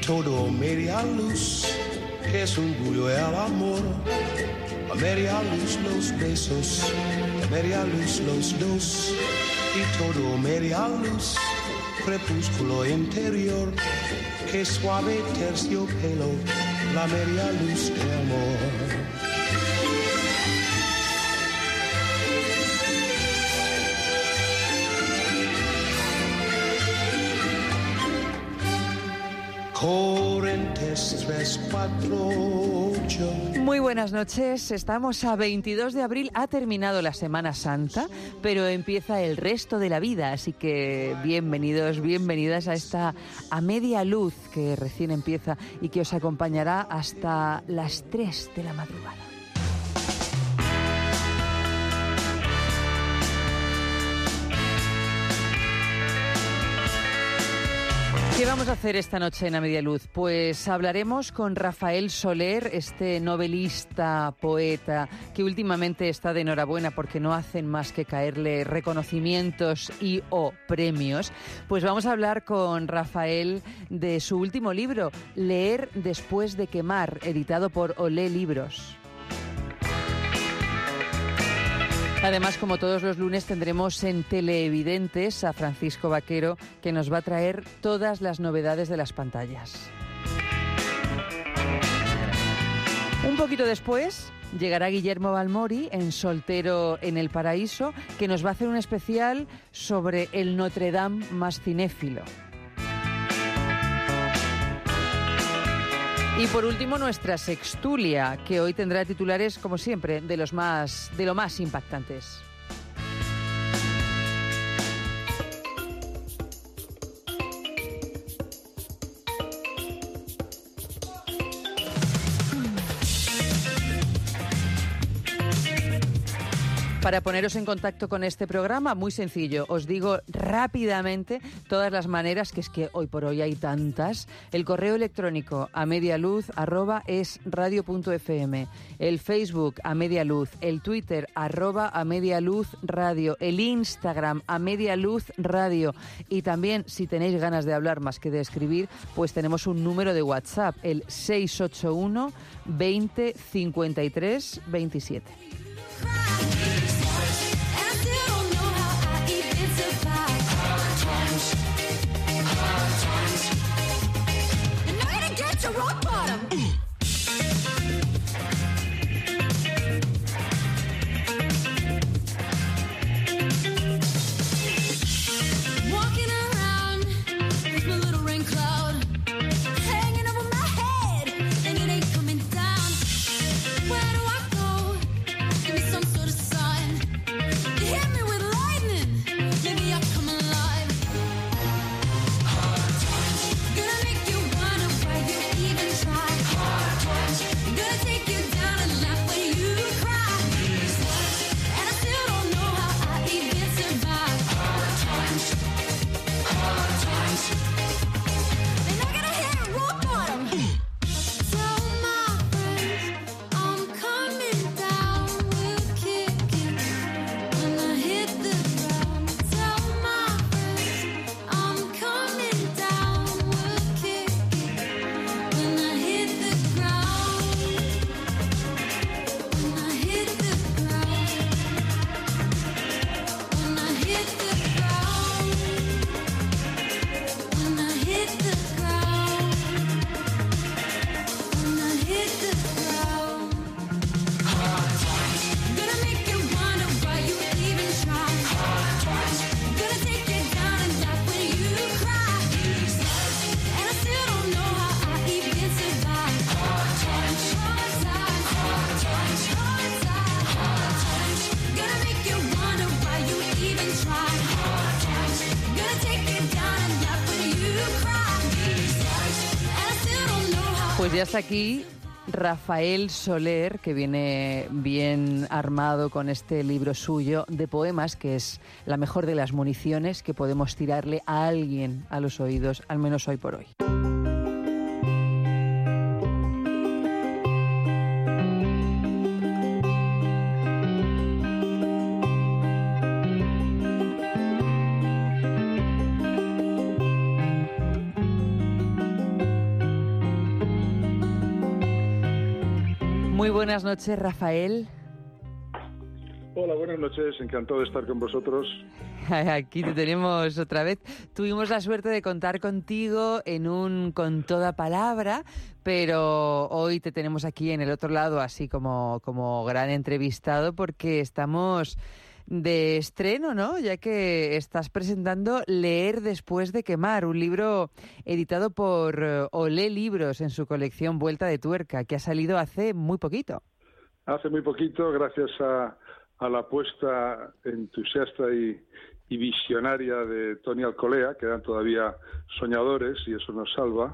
todo media luz, que es un orgullo el amor. A media luz los besos, a media luz los dos, y todo media luz, crepúsculo interior, que suave terciopelo, la media luz de amor. Corrientes 348. Muy buenas noches, estamos a 22 de abril, ha terminado la Semana Santa, pero empieza el resto de la vida, así que bienvenidos, bienvenidas a esta A Media Luz que recién empieza y que os acompañará hasta las 3 de la madrugada. ¿Qué vamos a hacer esta noche en A Media Luz? Pues hablaremos con Rafael Soler, este novelista, poeta, que últimamente está de enhorabuena porque no hacen más que caerle reconocimientos y o premios. Pues vamos a hablar con Rafael de su último libro, Leer después de quemar, editado por Olé Libros. Además, como todos los lunes, tendremos en Televidentes a Francisco Vaquero, que nos va a traer todas las novedades de las pantallas. Un poquito después llegará Guillermo Balmori en Soltero en el Paraíso, que nos va a hacer un especial sobre el Notre Dame más cinéfilo. Y por último, nuestra sextulia, que hoy tendrá titulares, como siempre, de lo más impactantes. Para poneros en contacto con este programa, muy sencillo, os digo rápidamente todas las maneras, que es que hoy por hoy hay tantas. El correo electrónico amedialuz@esradio.fm, el Facebook amedialuz, el Twitter @amedialuzradio, el Instagram amedialuzradio, y también, si tenéis ganas de hablar más que de escribir, pues tenemos un número de WhatsApp, el 681 20 53 27. Pues ya está aquí Rafael Soler, que viene bien armado con este libro suyo de poemas, que es la mejor de las municiones que podemos tirarle a alguien a los oídos, al menos hoy por hoy. Muy buenas noches, Rafael. Hola, buenas noches, encantado de estar con vosotros. Aquí te tenemos otra vez. Tuvimos la suerte de contar contigo en un Con Toda Palabra, pero hoy te tenemos aquí en el otro lado, así como gran entrevistado, porque estamos de estreno, ¿no? Ya que estás presentando Leer después de quemar, un libro editado por Olé Libros en su colección Vuelta de Tuerca, que ha salido hace muy poquito. Hace muy poquito, gracias a la apuesta entusiasta y visionaria de Toni Alcolea, que eran todavía soñadores y eso nos salva.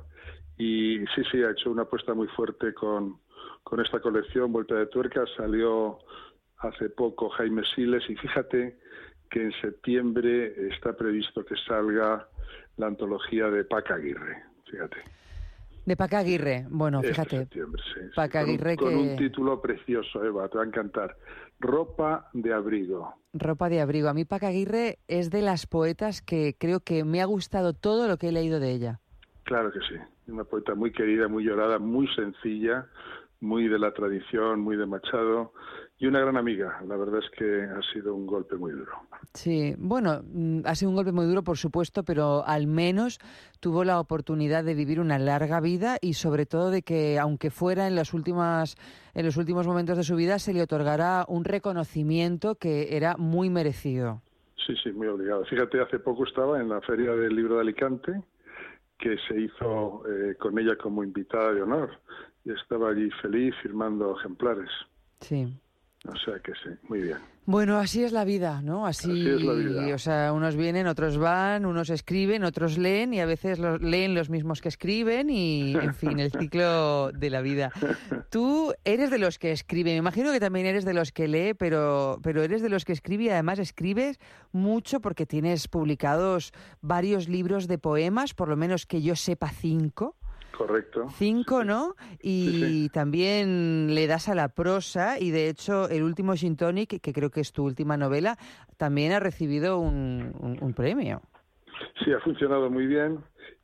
Y sí, ha hecho una apuesta muy fuerte con esta colección Vuelta de Tuerca. Salió hace poco Jaime Siles y fíjate que en septiembre está previsto que salga la antología de Paca Aguirre, fíjate. De Paca Aguirre, bueno, fíjate. Septiembre, sí. Paca Aguirre con un título precioso, Eva, te va a encantar. Ropa de abrigo. Ropa de abrigo. A mí Paca Aguirre es de las poetas que creo que me ha gustado todo lo que he leído de ella. Claro que sí. Una poeta muy querida, muy llorada, muy sencilla, muy de la tradición, muy de Machado y una gran amiga. La verdad es que ha sido un golpe muy duro. Sí, bueno, ha sido un golpe muy duro, por supuesto, pero al menos tuvo la oportunidad de vivir una larga vida y sobre todo de que, aunque fuera en los últimos momentos de su vida, se le otorgara un reconocimiento que era muy merecido. Sí, muy obligado. Fíjate, hace poco estaba en la Feria del Libro de Alicante, que se hizo con ella como invitada de honor, y estaba allí feliz firmando ejemplares. Sí. O sea que sí, muy bien. Bueno, así es la vida, ¿no? Así es la vida. O sea, unos vienen, otros van, unos escriben, otros leen y a veces leen los mismos que escriben y, en fin, el ciclo de la vida. Tú eres de los que escribe, me imagino que también eres de los que lee, pero eres de los que escribe y además escribes mucho porque tienes publicados varios libros de poemas, por lo menos que yo sepa 5. Correcto. 5, sí. ¿no? Y sí. También le das a la prosa y, de hecho, el último Gin Tonic, que creo que es tu última novela, también ha recibido un premio. Sí, ha funcionado muy bien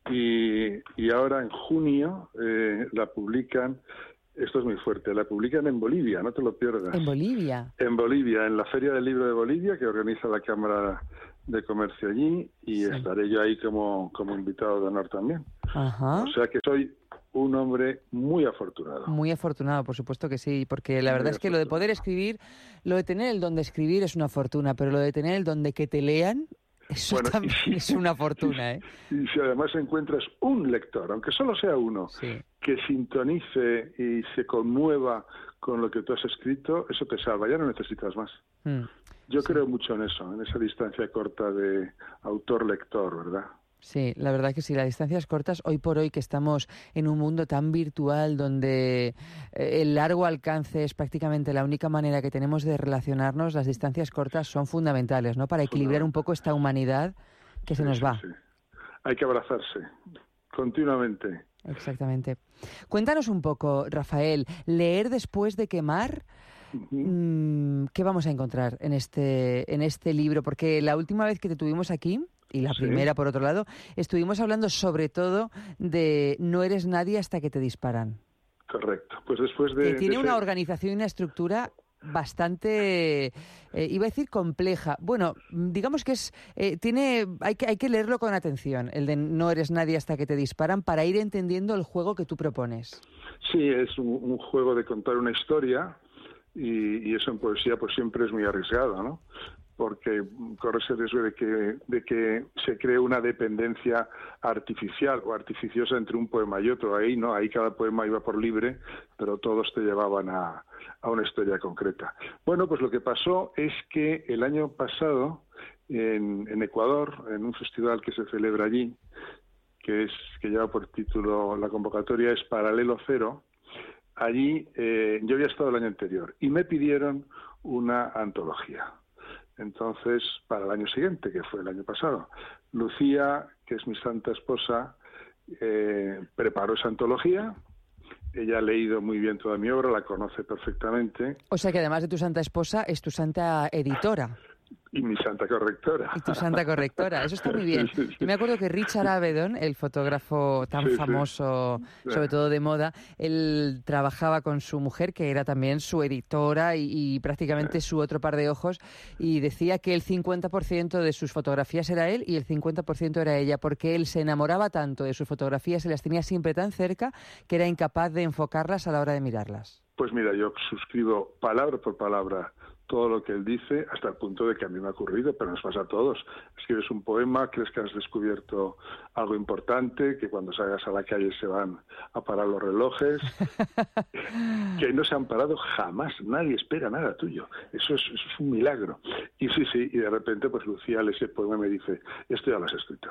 y ahora en junio la publican, esto es muy fuerte, la publican en Bolivia, no te lo pierdas. ¿En Bolivia? En Bolivia, en la Feria del Libro de Bolivia, que organiza la Cámara de Comercio allí, y estaré yo ahí como invitado de honor también. Ajá. O sea que soy un hombre muy afortunado. Muy afortunado, por supuesto que sí, porque la verdad es que lo de poder escribir, lo de tener el don de escribir es una fortuna, pero lo de tener el don de que te lean, eso también es una fortuna, ¿eh? Y si además encuentras un lector, aunque solo sea uno, que sintonice y se conmueva con lo que tú has escrito, eso te salva, ya no necesitas más. Yo creo mucho en eso, en esa distancia corta de autor-lector, ¿verdad? Sí, la verdad que sí, las distancias cortas, hoy por hoy que estamos en un mundo tan virtual donde el largo alcance es prácticamente la única manera que tenemos de relacionarnos, las distancias cortas son fundamentales, ¿no? Para equilibrar un poco esta humanidad que se nos va. Sí. Hay que abrazarse continuamente. Exactamente. Cuéntanos un poco, Rafael, leer después de quemar. ¿Qué vamos a encontrar en este libro? Porque la última vez que te tuvimos aquí, y la primera por otro lado, estuvimos hablando sobre todo de No eres nadie hasta que te disparan. Correcto. Pues después de... Que tiene una organización y una estructura bastante, iba a decir compleja. Bueno, digamos que hay que leerlo con atención, el de No eres nadie hasta que te disparan, para ir entendiendo el juego que tú propones. Sí, es un juego de contar una historia. Y eso en poesía pues siempre es muy arriesgado, ¿no? Porque corres el riesgo de que se cree una dependencia artificial o artificiosa entre un poema y otro. Ahí no, ahí cada poema iba por libre, pero todos te llevaban a una historia concreta. Bueno, pues lo que pasó es que el año pasado en Ecuador, en un festival que se celebra allí, que lleva por título, la convocatoria es Paralelo Cero. Allí yo había estado el año anterior y me pidieron una antología. Entonces, para el año siguiente, que fue el año pasado, Lucía, que es mi santa esposa, preparó esa antología. Ella ha leído muy bien toda mi obra, la conoce perfectamente. O sea que además de tu santa esposa, es tu santa editora. Y mi santa correctora. Y tu santa correctora, eso está muy bien. Sí, sí. Yo me acuerdo que Richard Avedon, el fotógrafo tan famoso, sobre todo de moda, él trabajaba con su mujer, que era también su editora y prácticamente su otro par de ojos, y decía que el 50% de sus fotografías era él y el 50% era ella, porque él se enamoraba tanto de sus fotografías y las tenía siempre tan cerca que era incapaz de enfocarlas a la hora de mirarlas. Pues mira, yo suscribo palabra por palabra todo lo que él dice, hasta el punto de que a mí me ha ocurrido, pero nos pasa a todos. Escribes un poema, crees que has descubierto algo importante, que cuando salgas a la calle se van a parar los relojes, que no se han parado jamás, nadie espera nada tuyo. Eso es un milagro. Y sí, y de repente pues Lucía lee ese poema y me dice, esto ya lo has escrito.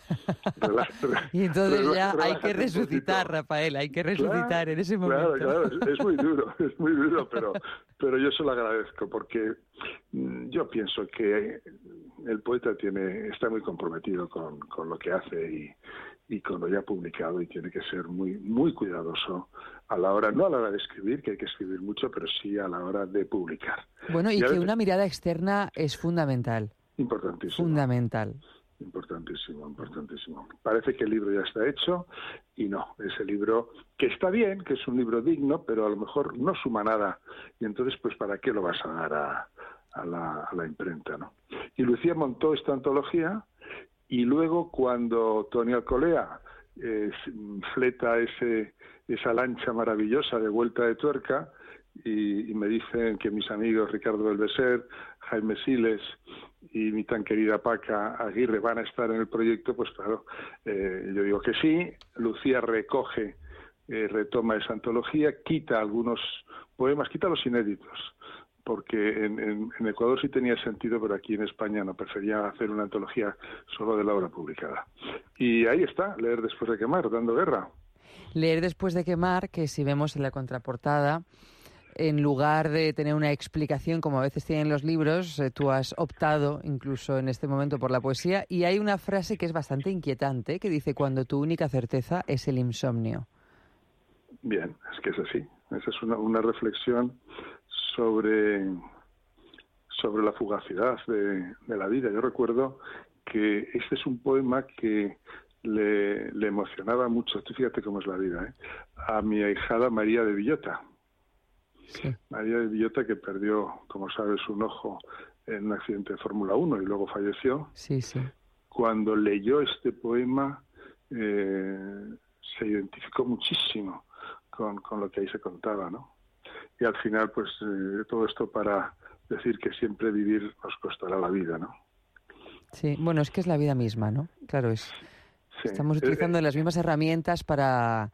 Y entonces ya hay que resucitar, Rafael, hay que resucitar en ese momento. Claro, es muy duro, pero yo se lo agradezco, porque yo pienso que el poeta está muy comprometido con lo que hace y con lo ya publicado, y tiene que ser muy, muy cuidadoso no a la hora de escribir, que hay que escribir mucho, pero sí a la hora de publicar. Bueno, y que una mirada externa es fundamental. Importantísimo. Fundamental. Importantísimo. Parece que el libro ya está hecho y no, ese libro que está bien, que es un libro digno, pero a lo mejor no suma nada, y entonces pues ¿para qué lo vas a dar a la imprenta, ¿no? Y Lucía montó esta antología, y luego cuando Toni Alcolea fleta esa lancha maravillosa de vuelta de tuerca, y me dicen que mis amigos Ricardo Belveser, Jaime Siles y mi tan querida Paca Aguirre van a estar en el proyecto, pues claro, yo digo que sí. Lucía retoma esa antología, quita algunos poemas, quita los inéditos, porque en Ecuador sí tenía sentido, pero aquí en España no, prefería hacer una antología solo de la obra publicada. Y ahí está, Leer después de quemar, dando guerra. Leer después de quemar, que si vemos en la contraportada, en lugar de tener una explicación como a veces tienen los libros, tú has optado incluso en este momento por la poesía, y hay una frase que es bastante inquietante, que dice: cuando tu única certeza es el insomnio. Bien, es que es así. Esa es una reflexión sobre la fugacidad de la vida. Yo recuerdo que este es un poema que le emocionaba mucho, tú fíjate cómo es la vida, a mi ahijada María de Villota. Sí. María de Villota, que perdió, como sabes, un ojo en un accidente de Fórmula 1 y luego falleció. Sí. Cuando leyó este poema se identificó muchísimo con lo que ahí se contaba, ¿no? Y al final, pues todo esto para decir que siempre vivir nos costará la vida, ¿no? Sí, bueno, es que es la vida misma, ¿no? Claro, estamos utilizando las mismas herramientas para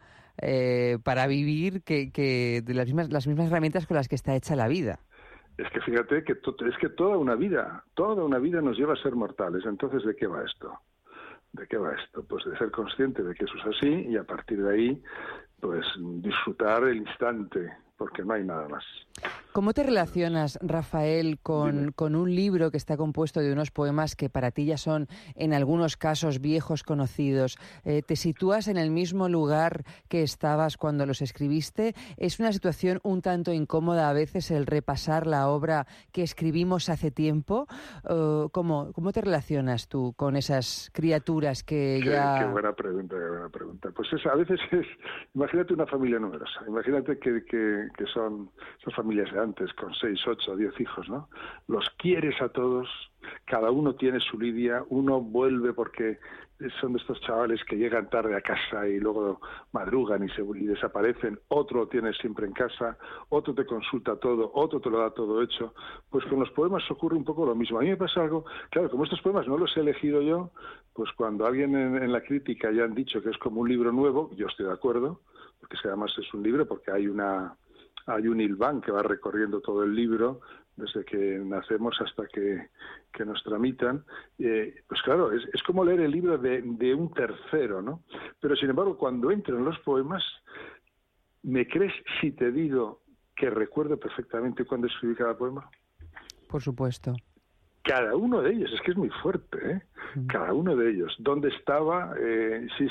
vivir que de las mismas herramientas con las que está hecha la vida. Es que fíjate que es que toda una vida nos lleva a ser mortales. Entonces, ¿de qué va esto? Pues de ser consciente de que eso es así, y a partir de ahí, pues disfrutar el instante, porque no hay nada más. ¿Cómo te relacionas, Rafael, con un libro que está compuesto de unos poemas que para ti ya son, en algunos casos, viejos conocidos? ¿Te sitúas en el mismo lugar que estabas cuando los escribiste? ¿Es una situación un tanto incómoda a veces el repasar la obra que escribimos hace tiempo? ¿Cómo te relacionas tú con esas criaturas que ya...? Qué buena pregunta. Pues a veces imagínate una familia numerosa, imagínate que son familias de antes, con 6, 8, 10 hijos, ¿no? Los quieres a todos, cada uno tiene su lidia, uno vuelve porque son de estos chavales que llegan tarde a casa y luego madrugan y desaparecen, otro lo tienes siempre en casa, otro te consulta todo, otro te lo da todo hecho. Pues con los poemas ocurre un poco lo mismo. A mí me pasa algo, claro, como estos poemas no los he elegido yo, pues cuando alguien en la crítica ya han dicho que es como un libro nuevo, yo estoy de acuerdo, porque es que además es un libro, porque hay un hilván que va recorriendo todo el libro desde que nacemos hasta que nos tramitan. Pues claro, es como leer el libro de un tercero, ¿no? Pero sin embargo, cuando entro en los poemas, ¿me crees si te digo que recuerdo perfectamente cuándo escribí cada poema? Por supuesto. Cada uno de ellos, es que es muy fuerte, ¿eh? Cada uno de ellos. ¿Dónde estaba? Sí.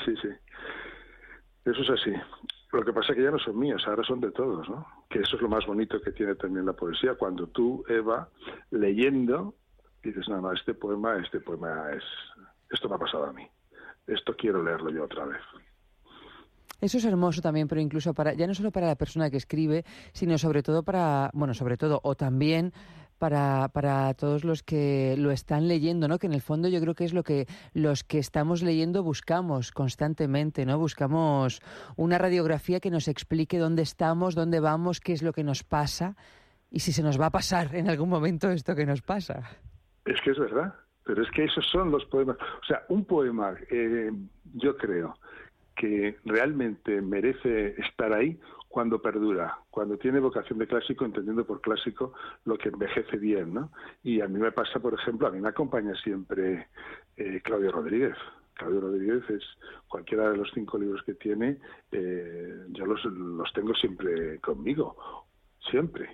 Eso es así. Lo que pasa es que ya no son míos, ahora son de todos, ¿no? Que eso es lo más bonito que tiene también la poesía. Cuando tú, Eva, leyendo, Y dices, no, este poema esto me ha pasado a mí. Esto quiero leerlo yo otra vez. Eso es hermoso también, pero incluso ya no solo para la persona que escribe, sino sobre todo o también para todos los que lo están leyendo, ¿no? Que en el fondo yo creo que es lo que los que estamos leyendo buscamos constantemente, ¿no? Buscamos una radiografía que nos explique dónde estamos, dónde vamos, qué es lo que nos pasa y si se nos va a pasar en algún momento esto que nos pasa. Es que es verdad, pero es que esos son los poemas. O sea, un poema, yo creo que realmente merece estar ahí cuando perdura, cuando tiene vocación de clásico, entendiendo por clásico lo que envejece bien, ¿no? Y a mí me pasa, por ejemplo, a mí me acompaña siempre Claudio Rodríguez. Claudio Rodríguez es cualquiera de los 5 libros que tiene, yo los tengo siempre conmigo, siempre.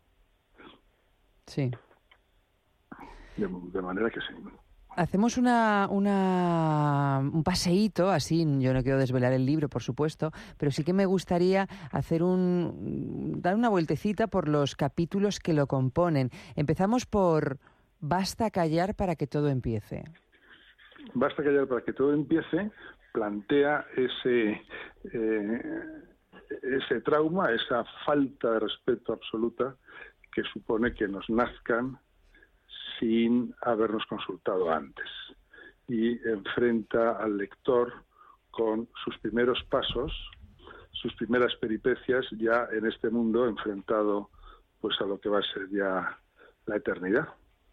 Sí. De manera que sí. Hacemos un paseíto, así, yo no quiero desvelar el libro, por supuesto, pero sí que me gustaría dar una vueltecita por los capítulos que lo componen. Empezamos por Basta callar para que todo empiece. Basta callar para que todo empiece, plantea ese trauma, esa falta de respeto absoluta que supone que nos nazcan sin habernos consultado antes, y enfrenta al lector con sus primeros pasos, sus primeras peripecias ya en este mundo, enfrentado pues a lo que va a ser ya la eternidad.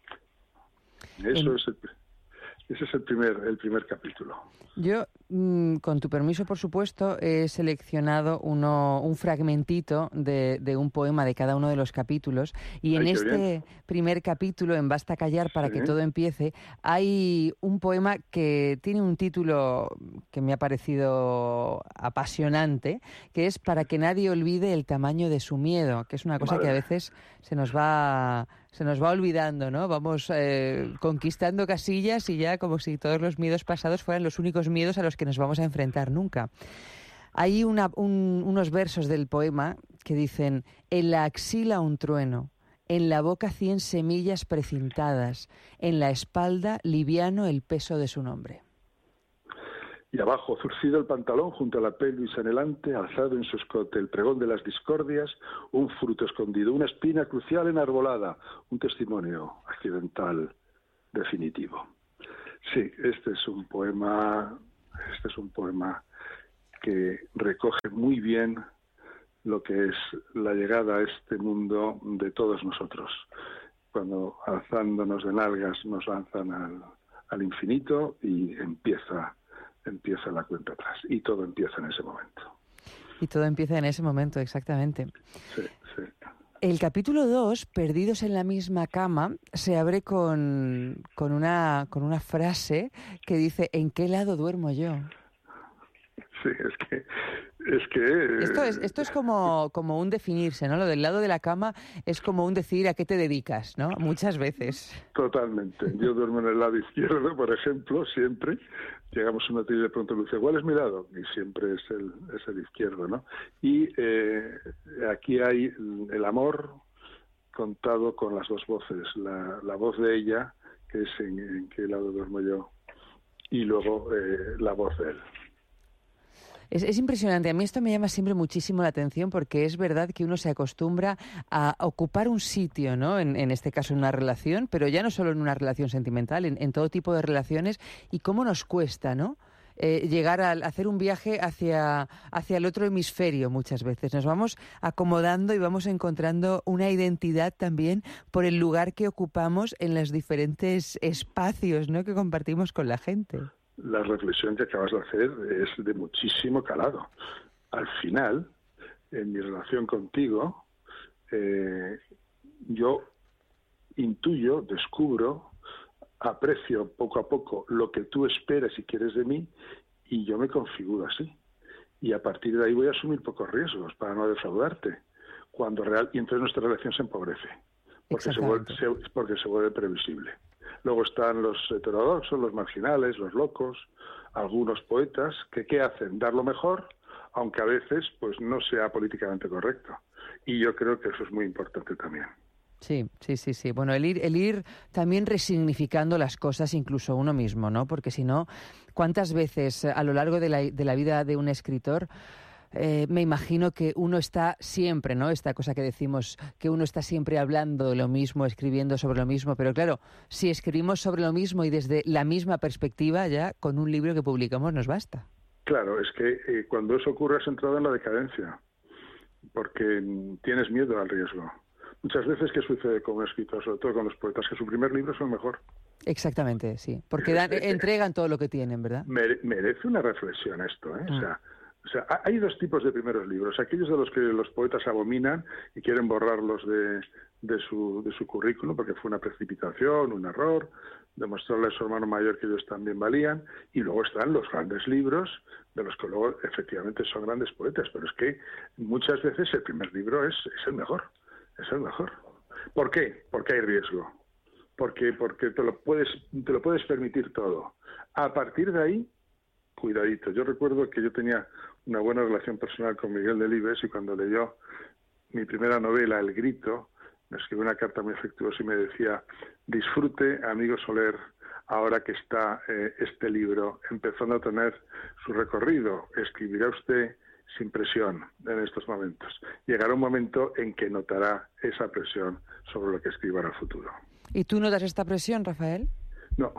Ese es el primer capítulo. Yo, con tu permiso, por supuesto, he seleccionado un fragmentito de un poema de cada uno de los capítulos. Y en este primer capítulo, en Basta callar para que todo empiece, hay un poema que tiene un título que me ha parecido apasionante, que es Para que nadie olvide el tamaño de su miedo, que es una cosa que a veces se nos va olvidando, ¿no? Vamos conquistando casillas y ya como si todos los miedos pasados fueran los únicos miedos a los que nos vamos a enfrentar nunca. Hay unos versos del poema que dicen: en la axila un trueno, en la boca 100 semillas precintadas, en la espalda liviano el peso de su nombre. Y abajo, zurcido el pantalón junto a la pelvis anhelante, alzado en su escote el pregón de las discordias, un fruto escondido, una espina crucial enarbolada, un testimonio accidental definitivo. Sí, este es un poema que recoge muy bien lo que es la llegada a este mundo de todos nosotros, cuando alzándonos de nalgas nos lanzan al infinito y empieza la cuenta atrás, y todo empieza en ese momento. Y todo empieza en ese momento, exactamente. Sí. El capítulo 2, Perdidos en la misma cama, se abre con una frase que dice: ¿en qué lado duermo yo? Sí, es que Esto es como un definirse, ¿no? Lo del lado de la cama es como un decir a qué te dedicas, ¿no? Muchas veces. Totalmente. Yo duermo en el lado izquierdo, por ejemplo, siempre. Llegamos a una tía y de pronto le dice: ¿cuál es mi lado? Y siempre es el izquierdo, ¿no? Y aquí hay el amor contado con las dos voces. La voz de ella, que es en qué lado duermo yo, y luego la voz de él. Es impresionante. A mí esto me llama siempre muchísimo la atención porque es verdad que uno se acostumbra a ocupar un sitio, ¿no? En este caso en una relación, pero ya no solo en una relación sentimental, en todo tipo de relaciones, y cómo nos cuesta, ¿no? Llegar a hacer un viaje hacia el otro hemisferio muchas veces. Nos vamos acomodando y vamos encontrando una identidad también por el lugar que ocupamos en los diferentes espacios, ¿no?, que compartimos con la gente. La reflexión que acabas de hacer es de muchísimo calado. Al final, en mi relación contigo, yo intuyo, descubro, aprecio poco a poco lo que tú esperas y quieres de mí, y yo me configuro así. Y a partir de ahí voy a asumir pocos riesgos para no defraudarte. Y entonces nuestra relación se empobrece, porque se vuelve previsible. Luego están los heterodoxos, los marginales, los locos, algunos poetas que ¿qué hacen? Dar lo mejor, aunque a veces pues no sea políticamente correcto. Y yo creo que eso es muy importante también. Sí. Bueno, el ir también resignificando las cosas, incluso uno mismo, ¿no? Porque si no, ¿cuántas veces a lo largo de la vida de un escritor me imagino que uno está siempre, ¿no? Esta cosa que decimos, que uno está siempre hablando de lo mismo, escribiendo sobre lo mismo, pero claro, si escribimos sobre lo mismo y desde la misma perspectiva, ya con un libro que publicamos nos basta. Claro, es que cuando eso ocurre has entrado en la decadencia, porque tienes miedo al riesgo. Muchas veces, ¿qué sucede con un escritor, sobre todo con los poetas? Que su primer libro es el mejor. Exactamente, sí. Porque entregan todo lo que tienen, ¿verdad? Merece una reflexión esto, ¿eh? O sea, hay dos tipos de primeros libros. Aquellos de los que los poetas abominan y quieren borrarlos de su currículum porque fue una precipitación, un error, demostrarle a su hermano mayor que ellos también valían. Y luego están los grandes libros, de los que luego efectivamente son grandes poetas. Pero es que muchas veces el primer libro es el mejor. Es el mejor. ¿Por qué? Porque hay riesgo. Porque te lo puedes permitir todo. A partir de ahí, cuidadito. Yo recuerdo que yo tenía una buena relación personal con Miguel Delibes y cuando leyó mi primera novela, El Grito, me escribió una carta muy afectuosa y me decía: disfrute, amigo Soler, ahora que está este libro empezando a tener su recorrido. Escribirá usted sin presión en estos momentos. Llegará un momento en que notará esa presión sobre lo que escriba en el futuro. ¿Y tú notas esta presión, Rafael? No.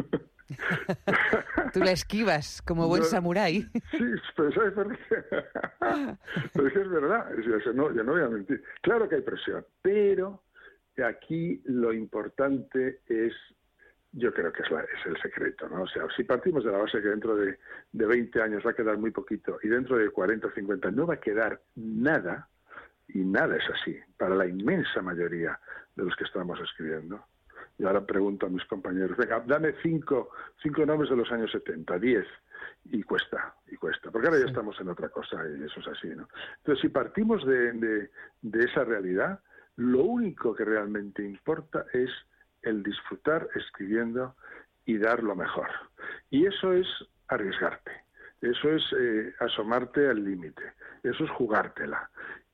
Tú la esquivas como buen samurái. Sí, pero ¿sabes por qué? Pero es que es verdad. Yo no voy a mentir. Claro que hay presión, pero aquí lo importante es, yo creo que es el secreto, ¿no? O sea, si partimos de la base que dentro de 20 años va a quedar muy poquito y dentro de 40 o 50 no va a quedar nada, y nada es así, para la inmensa mayoría de los que estamos escribiendo. Y ahora pregunto a mis compañeros, venga, dame cinco nombres de los años 70, 10, y cuesta, porque ahora ya estamos en otra cosa y eso es así, ¿no? Entonces, si partimos de esa realidad, lo único que realmente importa es el disfrutar escribiendo y dar lo mejor. Y eso es arriesgarte, eso es asomarte al límite, eso es jugártela.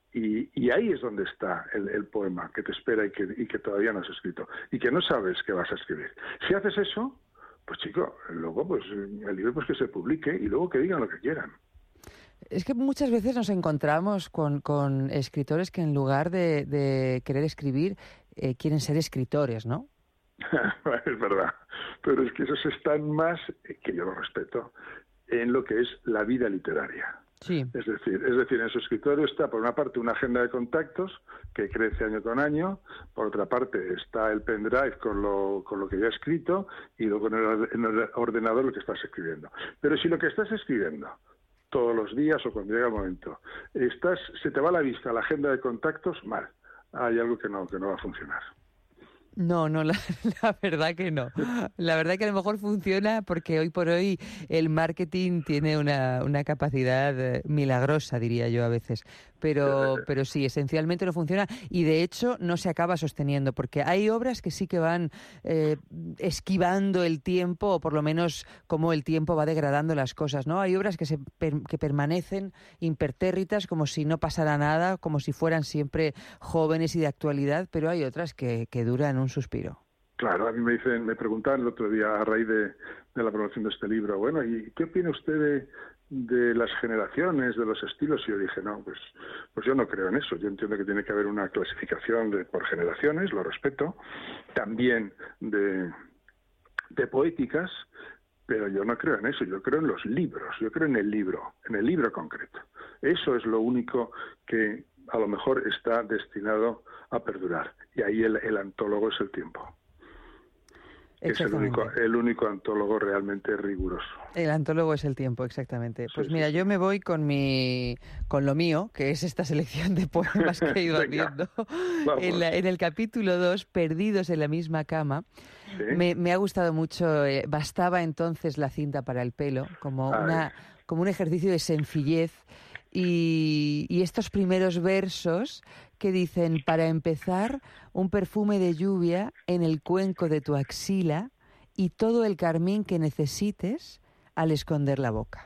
Y ahí es donde está el poema que te espera y que todavía no has escrito y que no sabes que vas a escribir. Si haces eso, pues chico, luego pues el libro pues que se publique y luego que digan lo que quieran. Es que muchas veces nos encontramos con escritores que en lugar de querer escribir quieren ser escritores, ¿no? Es verdad, pero es que esos están más, que yo lo respeto, en lo que es la vida literaria. Sí. Es decir, en su escritorio está, por una parte, una agenda de contactos que crece año con año, por otra parte está el pendrive con lo que ya ha escrito y luego en el ordenador lo que estás escribiendo. Pero si lo que estás escribiendo todos los días o cuando llega el momento, se te va a la vista la agenda de contactos, mal. Hay algo que no va a funcionar. No, la verdad que no. La verdad que a lo mejor funciona porque hoy por hoy el marketing tiene una capacidad milagrosa, diría yo a veces. Pero sí, esencialmente no funciona y de hecho no se acaba sosteniendo porque hay obras que sí que van esquivando el tiempo o por lo menos como el tiempo va degradando las cosas, ¿no? Hay obras que permanecen impertérritas como si no pasara nada, como si fueran siempre jóvenes y de actualidad, pero hay otras que duran un suspiro. Claro, a mí me preguntaban el otro día a raíz de la promoción de este libro, bueno, ¿y qué opina usted de las generaciones, de los estilos? Y yo dije, no, pues yo no creo en eso. Yo entiendo que tiene que haber una clasificación por generaciones, lo respeto, también de poéticas, pero yo no creo en eso. Yo creo en los libros, yo creo en el libro concreto. Eso es lo único que a lo mejor está destinado a perdurar. Y ahí el antólogo es el tiempo. Es el único antólogo realmente riguroso. El antólogo es el tiempo, exactamente. Pues sí, mira, sí. Yo me voy con lo mío, que es esta selección de poemas que he ido haciendo. En el capítulo 2, Perdidos en la misma cama, ¿sí? Me ha gustado mucho. Bastaba entonces la cinta para el pelo, como un ejercicio de sencillez. Y estos primeros versos que dicen: para empezar, un perfume de lluvia en el cuenco de tu axila y todo el carmín que necesites al esconder la boca.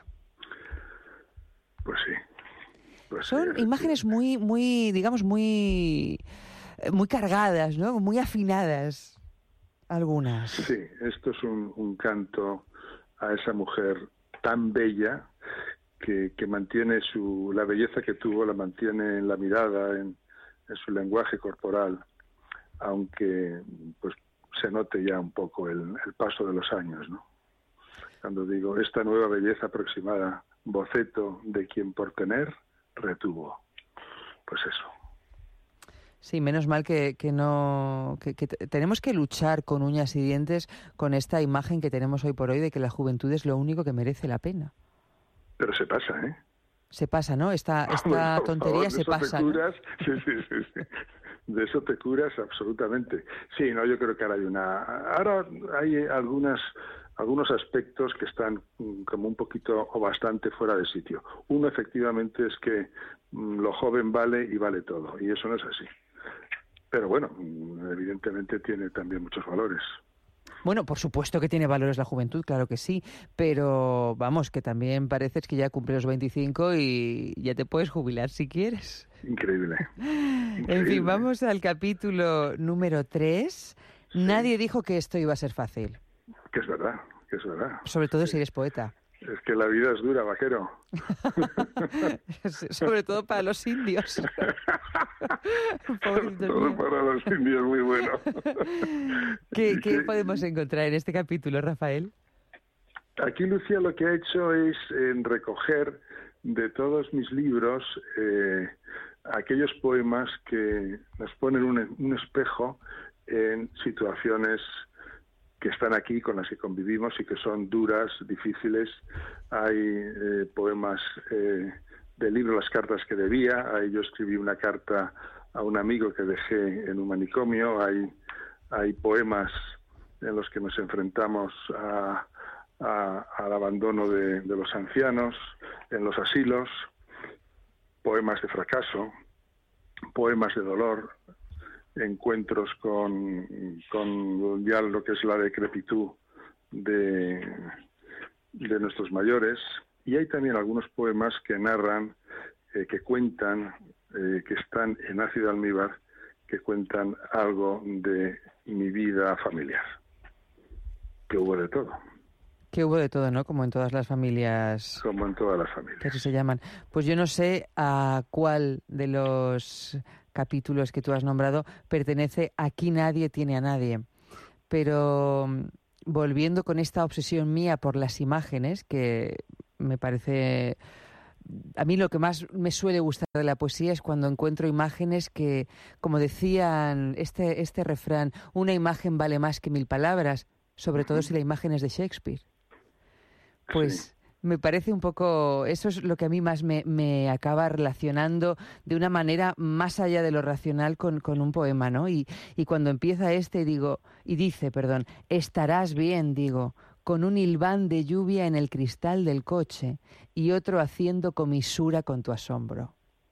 Pues sí. Son imágenes muy, digamos, muy muy cargadas, ¿no? Muy afinadas, algunas. Sí, esto es un canto a esa mujer tan bella que mantiene la belleza que tuvo, la mantiene en la mirada, en su lenguaje corporal, aunque pues se note ya un poco el paso de los años, ¿no? Cuando digo, esta nueva belleza aproximada, boceto de quien por tener retuvo. Pues eso. Sí, menos mal que tenemos que luchar con uñas y dientes con esta imagen que tenemos hoy por hoy de que la juventud es lo único que merece la pena. Pero se pasa, ¿eh? Se pasa, ¿no? Esta tontería se pasa, ¿no? Sí. De eso te curas absolutamente. Sí, no, yo creo que ahora hay algunos aspectos que están como un poquito o bastante fuera de sitio. Uno, efectivamente, es que lo joven vale y vale todo, y eso no es así. Pero bueno, evidentemente tiene también muchos valores. Bueno, por supuesto que tiene valores la juventud, claro que sí, pero vamos, que también pareces que ya cumple los 25 y ya te puedes jubilar si quieres. Increíble. En fin, vamos al capítulo número 3. Sí. Nadie dijo que esto iba a ser fácil. Que es verdad. Sobre todo si eres poeta. Es que la vida es dura, vaquero. Sobre todo para los indios. Todo para los indios, muy bueno. ¿Qué podemos encontrar en este capítulo, Rafael? Aquí Lucía lo que ha hecho es recoger de todos mis libros aquellos poemas que nos ponen un espejo en situaciones que están aquí, con las que convivimos y que son duras, difíciles. Hay poemas del libro Las cartas que debía. Ahí yo escribí una carta a un amigo que dejé en un manicomio. Hay poemas en los que nos enfrentamos al abandono de los ancianos, en los asilos, poemas de fracaso, poemas de dolor, encuentros con ya lo que es la decrepitud de nuestros mayores, y hay también algunos poemas que narran, que cuentan, que están en Ácido Almíbar, que cuentan algo de mi vida familiar, que hubo de todo. Que hubo de todo, ¿no? Como en todas las familias. Como en todas las familias. Que así se llaman. Pues yo no sé a cuál de los capítulos que tú has nombrado pertenece Aquí nadie tiene a nadie. Pero volviendo con esta obsesión mía por las imágenes, que me parece... A mí lo que más me suele gustar de la poesía es cuando encuentro imágenes que, como decían este refrán, una imagen vale más que 1000 palabras, sobre todo si la imagen es de Shakespeare. Pues me parece un poco... Eso es lo que a mí más me acaba relacionando de una manera más allá de lo racional con un poema, ¿no? Y cuando empieza dice, estarás bien, digo, con un hilván de lluvia en el cristal del coche y otro haciendo comisura con tu asombro.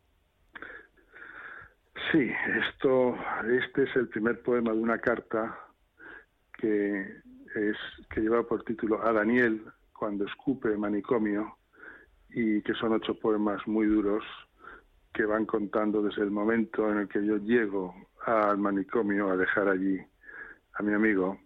Sí, este es el primer poema de una carta que lleva por título A Daniel, cuando escupe manicomio, y que son 8 poemas muy duros que van contando desde el momento en el que yo llego al manicomio a dejar allí a mi amigo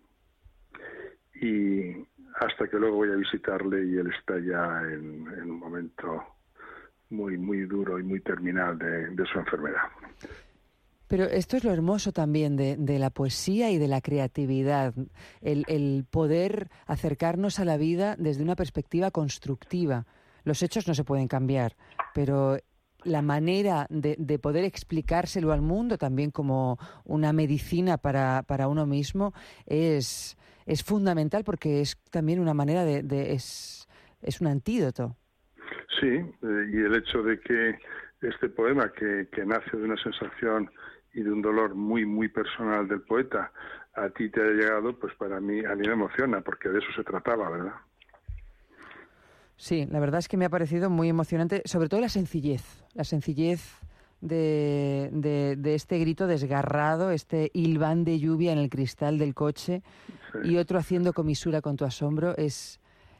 y hasta que luego voy a visitarle y él está ya en un momento muy, muy duro y muy terminal de su enfermedad. Pero esto es lo hermoso también de la poesía y de la creatividad, el poder acercarnos a la vida desde una perspectiva constructiva. Los hechos no se pueden cambiar, pero la manera de poder explicárselo al mundo también como una medicina para uno mismo es fundamental, porque es también una manera es un antídoto. Sí, y el hecho de que este poema que nace de una sensación y de un dolor muy, muy personal del poeta, a ti te ha llegado, pues a mí me emociona, porque de eso se trataba, ¿verdad? Sí, la verdad es que me ha parecido muy emocionante, sobre todo la sencillez de este grito desgarrado, este hilván de lluvia en el cristal del coche, sí, y otro haciendo comisura con tu asombro. Es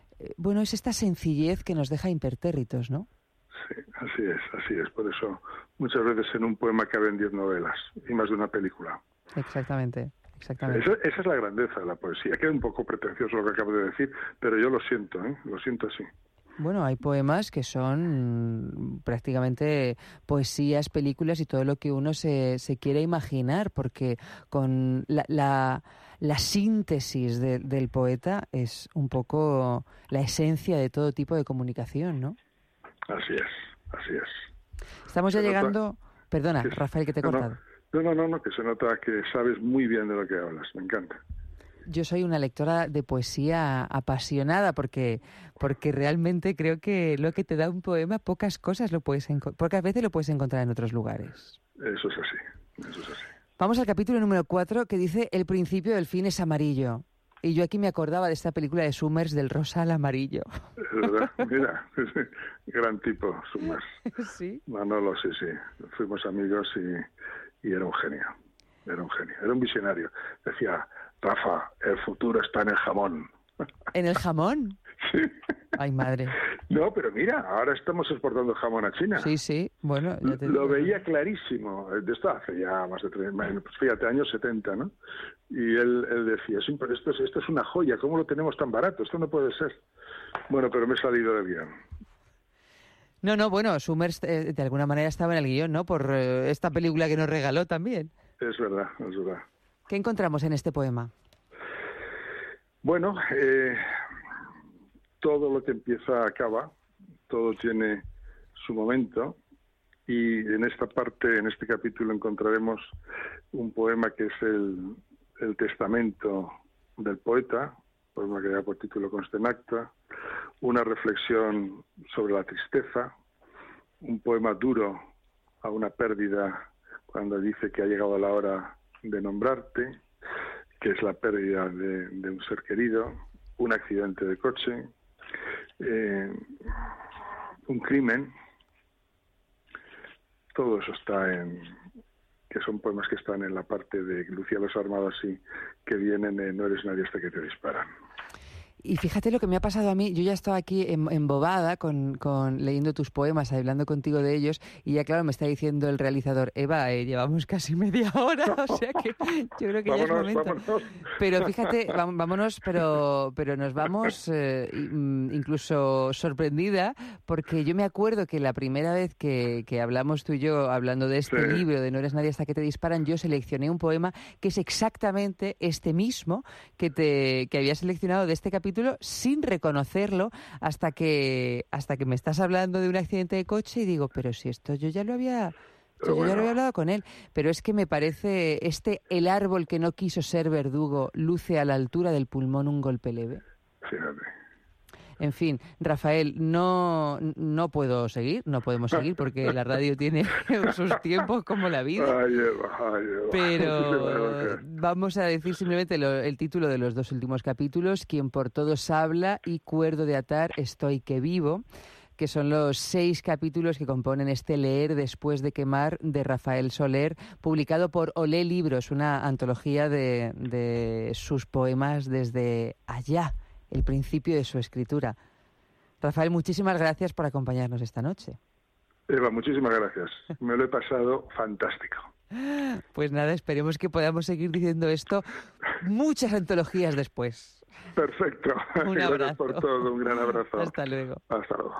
esta sencillez que nos deja impertérritos, ¿no? Sí, así es. Por muchas veces en un poema caben 10 novelas y más de una película. Exactamente. Esa es la grandeza de la poesía. Queda un poco pretencioso lo que acabo de decir, pero yo lo siento así. Bueno, hay poemas que son prácticamente poesías, películas y todo lo que uno se quiere imaginar, porque con la síntesis del poeta es un poco la esencia de todo tipo de comunicación, ¿no? Así es. Estamos ya llegando... Perdona, Rafael, que te he cortado. No, que se nota que sabes muy bien de lo que hablas, me encanta. Yo soy una lectora de poesía apasionada porque realmente creo que lo que te da un poema, pocas veces lo puedes encontrar en otros lugares. Eso es así. Vamos al capítulo número 4 que dice el principio del fin es amarillo. Y yo aquí me acordaba de esta película de Summers del rosa al amarillo. Es verdad, mira, gran tipo, Summers. Sí. Manolo, sí. Fuimos amigos y era un genio. Era un visionario. Decía, Rafa, el futuro está en el jamón. ¿En el jamón? Sí. Ay, madre. No, pero mira, ahora estamos exportando jamón a China. Sí, bueno. Ya te lo digo. veía clarísimo. De esto hace ya más de 30, pues fíjate, años 70, ¿no? Y él decía, esto es una joya, ¿cómo lo tenemos tan barato? Esto no puede ser. Bueno, pero me he salido del guión. No, bueno, Summers de alguna manera estaba en el guión, ¿no? Por esta película que nos regaló también. Es verdad. ¿Qué encontramos en este poema? Bueno, todo lo que empieza acaba, todo tiene su momento, y en esta parte, en este capítulo, encontraremos un poema que es el testamento del poeta, poema que da por título Consta in Acta, una reflexión sobre la tristeza, un poema duro a una pérdida cuando dice que ha llegado la hora de nombrarte, que es la pérdida de un ser querido, un accidente de coche, un crimen. Todo eso que son poemas que están en la parte de Lucía los Armados y que vienen en No eres nadie hasta que te disparan. Y fíjate lo que me ha pasado a mí. Yo ya estaba aquí embobada con leyendo tus poemas, hablando contigo de ellos, y ya claro, me está diciendo el realizador, Eva, llevamos casi media hora, o sea que yo creo que ya es momento. Vámonos. Pero fíjate, vámonos, pero nos vamos incluso sorprendida, porque yo me acuerdo que la primera vez que hablamos tú y yo, hablando de este libro, de No eres nadie hasta que te disparan, yo seleccioné un poema que es exactamente este mismo que había seleccionado de este capítulo, sin reconocerlo hasta que me estás hablando de un accidente de coche y digo, pero si esto yo ya lo había hablado con él. Pero es que me parece el árbol que no quiso ser verdugo luce a la altura del pulmón un golpe leve. Fíjate. En fin, Rafael, no podemos seguir porque la radio tiene sus tiempos como la vida. Ay, Eva. Pero vamos a decir simplemente el título de los dos últimos capítulos, Quien por todos habla y Cuerdo de atar estoy que vivo, que son los 6 capítulos que componen este Leer después de quemar de Rafael Soler, publicado por Olé Libros, una antología de sus poemas desde allá, el principio de su escritura. Rafael, muchísimas gracias por acompañarnos esta noche. Eva, muchísimas gracias. Me lo he pasado fantástico. Pues nada, esperemos que podamos seguir diciendo esto muchas antologías después. Perfecto. Un abrazo. Gracias por todo. Un gran abrazo. Hasta luego. Hasta luego.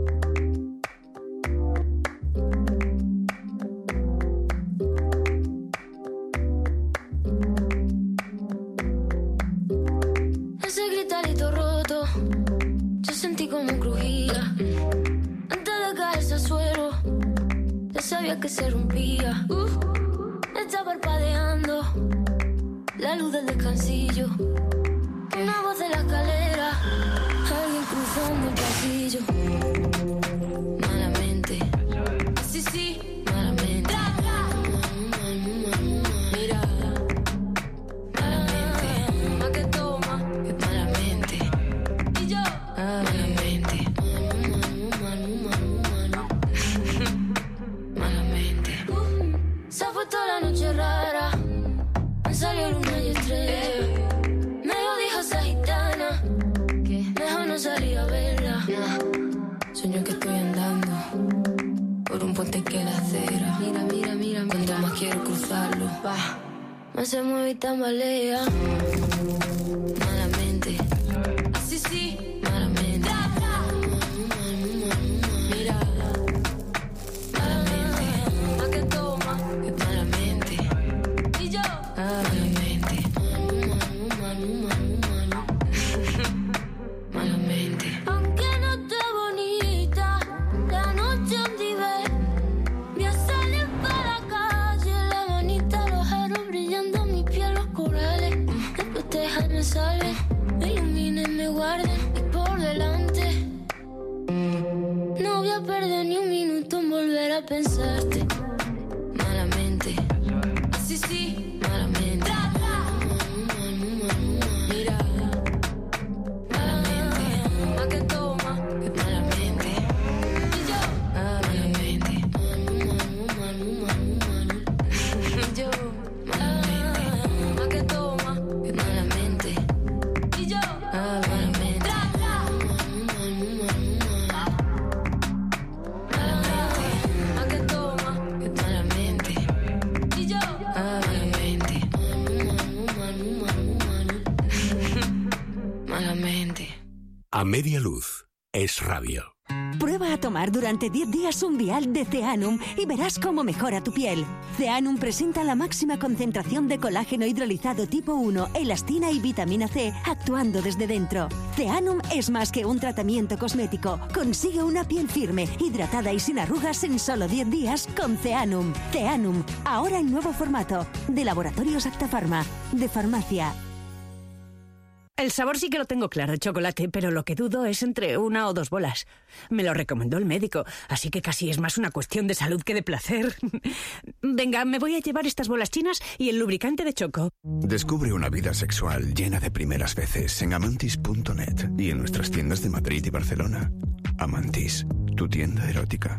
Ese gritarito roto, yo sentí como crujía. Antes de caerse al suelo, ya sabía que se rompía. Está parpadeando la luz del descansillo. Una voz de la escalera, alguien cruzando el pasillo. Malamente, sí, malamente. Mira, malamente, más que toma, es malamente. Y yo, malamente, malamente. Se fue toda la noche rara, me salió luna y estrella. Me lo dijo esa gitana, que mejor no salí a verla. Me se mueve y tambalea. Malamente. Así sí, malamente. Mira. Malamente. ¿A qué toma? Malamente. Y yo. Malamente. Malamente. Aunque no esté bonita, la noche donde voy a salir para la calle, la manita, los aros brillando, mi piel, los corales. Después déjame salve, me iluminen, me guarden y por delante. No voy a perder ni un minuto en volver a pensarte. Malamente. Así sí, malamente. Mira. Malamente. ¿A qué toma? Malamente. Y yo. Malamente. Y yo. Malamente. ¿A qué toma? Malamente. Y yo. Malamente. ¿A qué toma? Malamente. Y yo. Malamente. Malamente. A media luz es radio. Prueba a tomar durante 10 días un vial de Zeanum y verás cómo mejora tu piel. Zeanum presenta la máxima concentración de colágeno hidrolizado tipo 1, elastina y vitamina C, actuando desde dentro. Zeanum es más que un tratamiento cosmético. Consigue una piel firme, hidratada y sin arrugas en solo 10 días con Zeanum. Zeanum, ahora en nuevo formato. De Laboratorios Acta Pharma. De farmacia. El sabor sí que lo tengo claro, chocolate, pero lo que dudo es entre 1 o 2 bolas. Me lo recomendó el médico, así que casi es más una cuestión de salud que de placer. Venga, me voy a llevar estas bolas chinas y el lubricante de choco. Descubre una vida sexual llena de primeras veces en amantis.net y en nuestras tiendas de Madrid y Barcelona. Amantis, tu tienda erótica.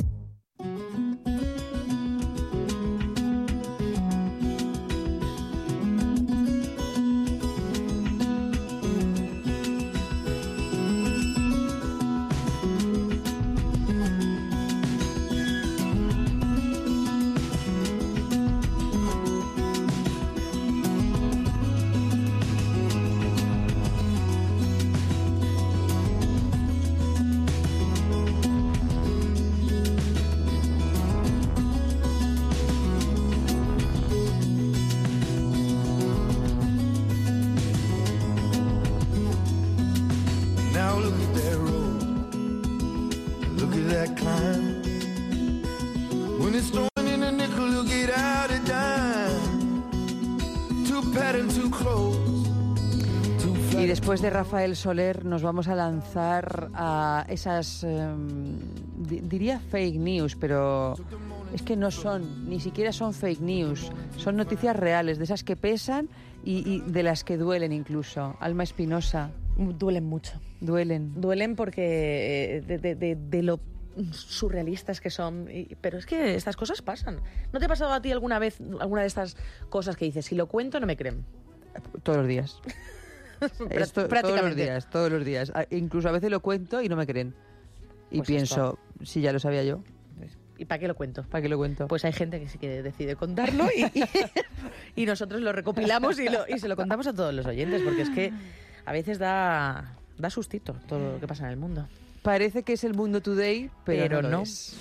Y después de Rafael Soler nos vamos a lanzar a esas, diría fake news, pero es que no son, ni siquiera son fake news, son noticias reales, de esas que pesan y de las que duelen incluso. Alma Espinosa. Duelen mucho. Duelen porque de lo surrealistas que son, pero es que estas cosas pasan. ¿No te ha pasado a ti alguna vez alguna de estas cosas que dices, si lo cuento no me creen? Todos los días. Prácticamente. Todos los días. Incluso a veces lo cuento y no me creen. Y pues pienso, si ya lo sabía yo. ¿Y para qué lo cuento? ¿Para qué lo cuento? Pues hay gente que sí que decide contarlo y nosotros lo recopilamos y se lo contamos a todos los oyentes, porque es que a veces da sustito todo lo que pasa en el mundo. Parece que es el Mundo Today, pero no lo es.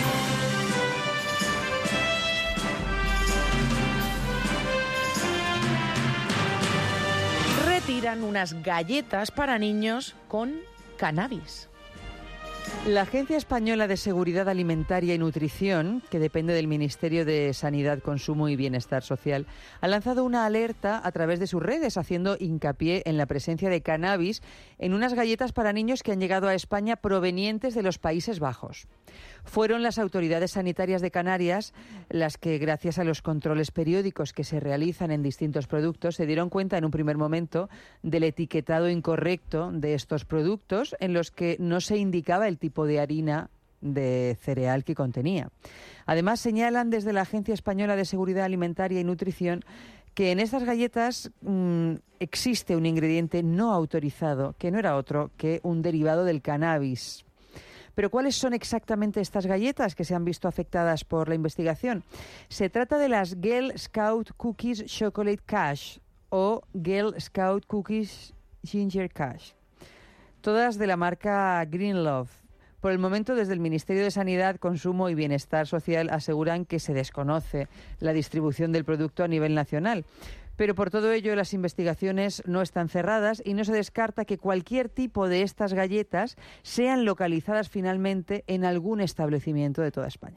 Retiran unas galletas para niños con cannabis. La Agencia Española de Seguridad Alimentaria y Nutrición, que depende del Ministerio de Sanidad, Consumo y Bienestar Social, ha lanzado una alerta a través de sus redes, haciendo hincapié en la presencia de cannabis en unas galletas para niños que han llegado a España provenientes de los Países Bajos. Fueron las autoridades sanitarias de Canarias las que, gracias a los controles periódicos que se realizan en distintos productos, se dieron cuenta en un primer momento del etiquetado incorrecto de estos productos, en los que no se indicaba el tipo de harina de cereal que contenía. Además, señalan desde la Agencia Española de Seguridad Alimentaria y Nutrición que en estas galletas existe un ingrediente no autorizado, que no era otro que un derivado del cannabis. Pero ¿cuáles son exactamente estas galletas que se han visto afectadas por la investigación? Se trata de las Girl Scout Cookies Chocolate Cash o Girl Scout Cookies Ginger Cash, todas de la marca Green Love. Por el momento, desde el Ministerio de Sanidad, Consumo y Bienestar Social aseguran que se desconoce la distribución del producto a nivel nacional. Pero por todo ello, las investigaciones no están cerradas y no se descarta que cualquier tipo de estas galletas sean localizadas finalmente en algún establecimiento de toda España.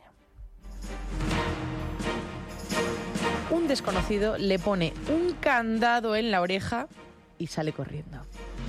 Un desconocido le pone un candado en la oreja y sale corriendo.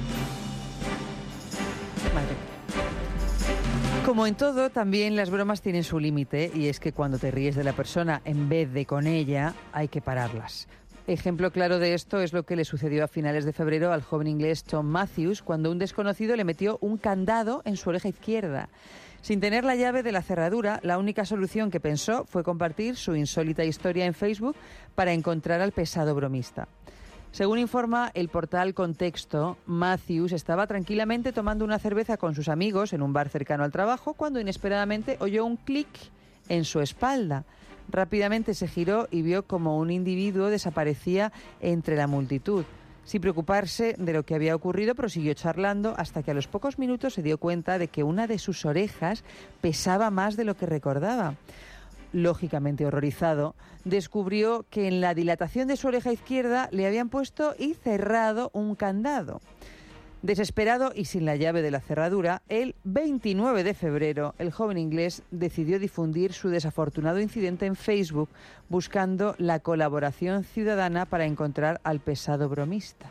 Madre mía. Como en todo, también las bromas tienen su límite, y es que cuando te ríes de la persona en vez de con ella, hay que pararlas. Ejemplo claro de esto es lo que le sucedió a finales de febrero al joven inglés Tom Matthews, cuando un desconocido le metió un candado en su oreja izquierda. Sin tener la llave de la cerradura, la única solución que pensó fue compartir su insólita historia en Facebook para encontrar al pesado bromista. Según informa el portal Contexto, Matthews estaba tranquilamente tomando una cerveza con sus amigos en un bar cercano al trabajo cuando inesperadamente oyó un clic en su espalda. Rápidamente se giró y vio como un individuo desaparecía entre la multitud. Sin preocuparse de lo que había ocurrido, prosiguió charlando hasta que a los pocos minutos se dio cuenta de que una de sus orejas pesaba más de lo que recordaba. Lógicamente horrorizado, descubrió que en la dilatación de su oreja izquierda le habían puesto y cerrado un candado. Desesperado y sin la llave de la cerradura, el 29 de febrero, el joven inglés decidió difundir su desafortunado incidente en Facebook, buscando la colaboración ciudadana para encontrar al pesado bromista.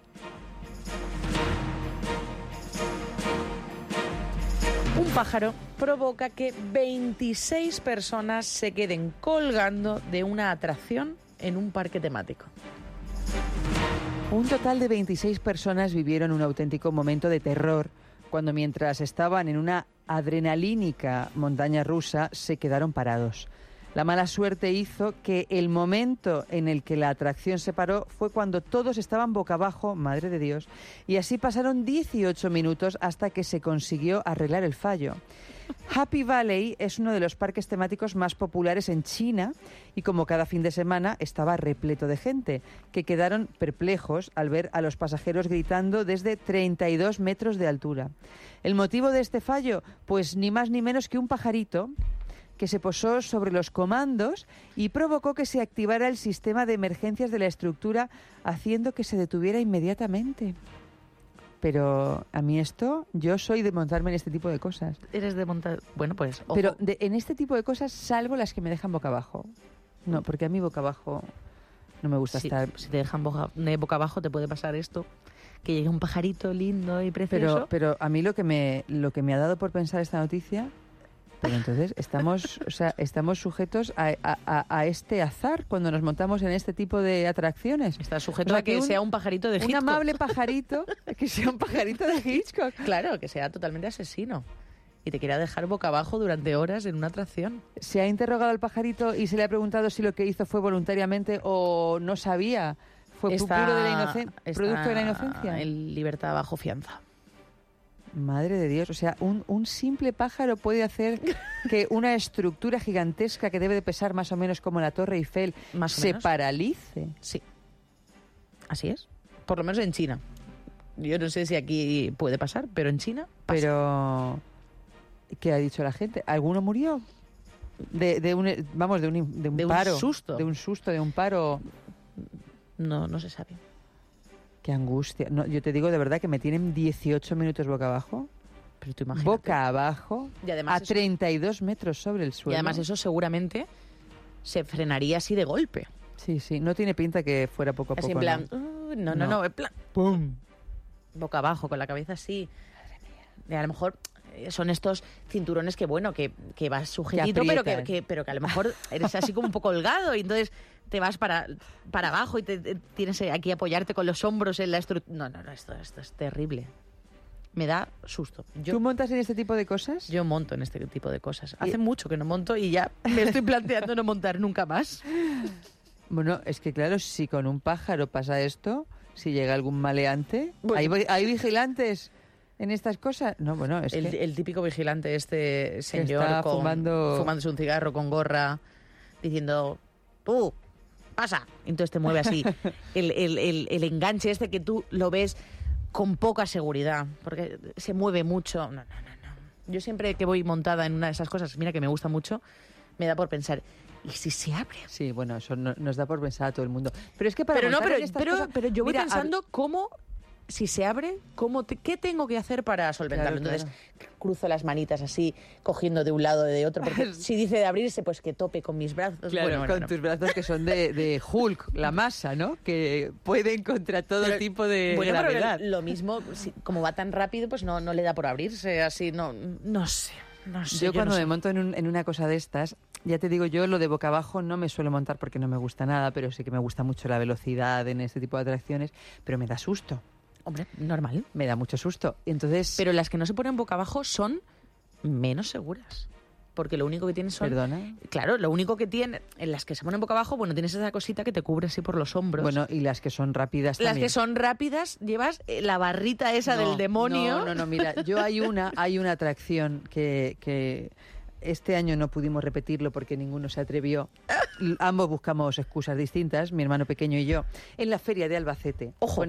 Un pájaro provoca que 26 personas se queden colgando de una atracción en un parque temático. Un total de 26 personas vivieron un auténtico momento de terror cuando, mientras estaban en una adrenalínica montaña rusa, se quedaron parados. La mala suerte hizo que el momento en el que la atracción se paró fue cuando todos estaban boca abajo, madre de Dios, y así pasaron 18 minutos hasta que se consiguió arreglar el fallo. Happy Valley es uno de los parques temáticos más populares en China y, como cada fin de semana, estaba repleto de gente, que quedaron perplejos al ver a los pasajeros gritando desde 32 metros de altura. ¿El motivo de este fallo? Pues ni más ni menos que un pajarito que se posó sobre los comandos y provocó que se activara el sistema de emergencias de la estructura, haciendo que se detuviera inmediatamente. Pero a mí yo soy de montarme en este tipo de cosas. Eres de montar... Bueno, pues, ojo. Pero en este tipo de cosas, salvo las que me dejan boca abajo. No, porque a mí boca abajo no me gusta estar... Si te dejan boca abajo te puede pasar esto, que llegue un pajarito lindo y precioso. Pero a mí lo que me ha dado por pensar esta noticia... Pero entonces estamos sujetos a este azar cuando nos montamos en este tipo de atracciones. Estás sujeto a que sea un pajarito de Hitchcock. Un amable pajarito, que sea un pajarito de Hitchcock. Claro, que sea totalmente asesino y te quiera dejar boca abajo durante horas en una atracción. ¿Se ha interrogado al pajarito y se le ha preguntado si lo que hizo fue voluntariamente o no sabía? ¿Fue producto de la inocencia? En libertad bajo fianza. Madre de Dios, o sea, un simple pájaro puede hacer que una estructura gigantesca que debe de pesar más o menos como la Torre Eiffel se paralice. Sí, así es. Por lo menos en China. Yo no sé si aquí puede pasar, pero en China pasa. Pero, ¿qué ha dicho la gente? ¿Alguno murió? De un paro. Susto. De un susto, de un paro. No se sabe. Qué angustia. No, yo te digo de verdad que me tienen 18 minutos boca abajo. Pero tú imagínate. Boca abajo, y además a 32 metros sobre el suelo. Y además eso seguramente se frenaría así de golpe. Sí, no tiene pinta que fuera poco a poco. Así en plan, no, en plan, ¡pum! Boca abajo, con la cabeza así. Y a lo mejor son estos cinturones que, bueno, que vas sujetito, pero que a lo mejor eres así como un poco holgado y entonces te vas para abajo y tienes aquí apoyarte con los hombros en la estructura. No, esto es terrible. Me da susto. ¿Tú montas en este tipo de cosas? Yo monto en este tipo de cosas. Hace mucho que no monto y ya me estoy planteando no montar nunca más. Bueno, es que claro, si con un pájaro pasa esto, si llega algún maleante, bueno, hay vigilantes. en estas cosas? No, bueno, es que... El típico vigilante, este señor está fumándose un cigarro con gorra, diciendo, tú, pasa. Entonces te mueve así. el enganche este que tú lo ves con poca seguridad, porque se mueve mucho. No. Yo siempre que voy montada en una de esas cosas, mira que me gusta mucho, me da por pensar, ¿y si se abre? Sí, bueno, eso nos da por pensar a todo el mundo. Pero es que para pero yo voy mira, pensando cómo, si se abre, ¿qué tengo que hacer para solventarlo? Claro, Entonces, cruzo las manitas así, cogiendo de un lado y de otro, porque si dice de abrirse, pues que tope con mis brazos. Claro, con tus brazos que son de Hulk, la masa, ¿no? Que pueden contra todo tipo de gravedad. Pero lo mismo, como va tan rápido, pues no le da por abrirse, así, no sé. Yo cuando me monto en una cosa de estas, ya te digo, yo lo de boca abajo no me suelo montar porque no me gusta nada, pero sí que me gusta mucho la velocidad en este tipo de atracciones, pero me da susto. Hombre, normal. Me da mucho susto. Entonces, pero las que no se ponen boca abajo son menos seguras. Porque lo único que tienes son... ¿Perdona? Claro, lo único que tiene... En las que se ponen boca abajo, bueno, tienes esa cosita que te cubre así por los hombros. Bueno, y las que son rápidas las también. Las que son rápidas, llevas la barrita esa del demonio. No, mira, hay una atracción que este año no pudimos repetirlo porque ninguno se atrevió. Ambos buscamos excusas distintas, mi hermano pequeño y yo, en la Feria de Albacete. Ojo.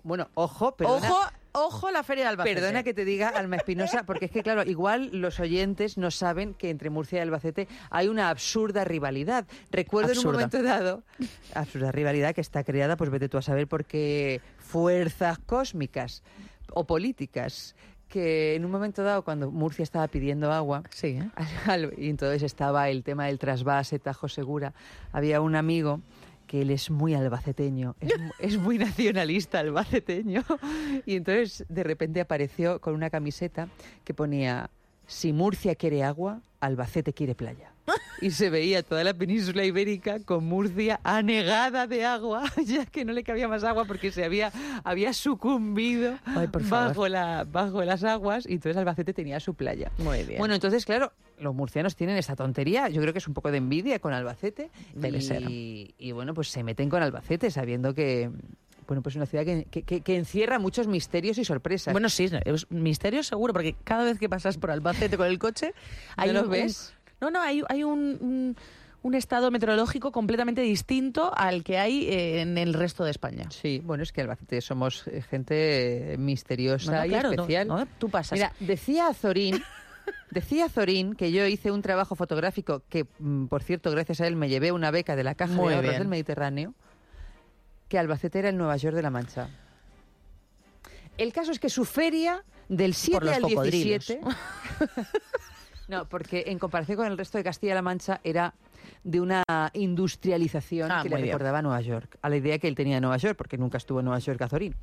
Ojo la Feria de Albacete. Perdona que te diga, Alma Espinosa, porque es que, claro, igual los oyentes no saben que entre Murcia y Albacete hay una absurda rivalidad. Recuerdo en un momento dado, absurda rivalidad que está creada, pues vete tú a saber por qué fuerzas cósmicas o políticas, que en un momento dado, cuando Murcia estaba pidiendo agua, sí, y entonces estaba el tema del trasvase Tajo Segura, había un amigo que él es muy albaceteño, es muy nacionalista albaceteño, y entonces de repente apareció con una camiseta que ponía: si Murcia quiere agua, Albacete quiere playa. Y se veía toda la península ibérica con Murcia anegada de agua, ya que no le cabía más agua porque se había sucumbido bajo las aguas, y entonces Albacete tenía su playa. Muy bien. Bueno, entonces, claro, los murcianos tienen esta tontería. Yo creo que es un poco de envidia con Albacete. Debe ser. Y bueno, pues se meten con Albacete sabiendo que... Bueno, pues una ciudad que encierra muchos misterios y sorpresas. Bueno, sí, es misterios seguro, porque cada vez que pasas por Albacete con el coche... ¿No lo ves? Hay un estado meteorológico completamente distinto al que hay en el resto de España. Sí, bueno, es que Albacete somos gente misteriosa y especial. No, tú pasas. Mira, decía Azorín que yo hice un trabajo fotográfico que, por cierto, gracias a él me llevé una beca de la Caja de Ahorros del Mediterráneo, que Albacete era el Nueva York de la Mancha. El caso es que su feria del 7 al 17... No, porque en comparación con el resto de Castilla-La Mancha era de una industrialización que le recordaba a Nueva York, a la idea que él tenía de Nueva York, porque nunca estuvo en Nueva York Azorín.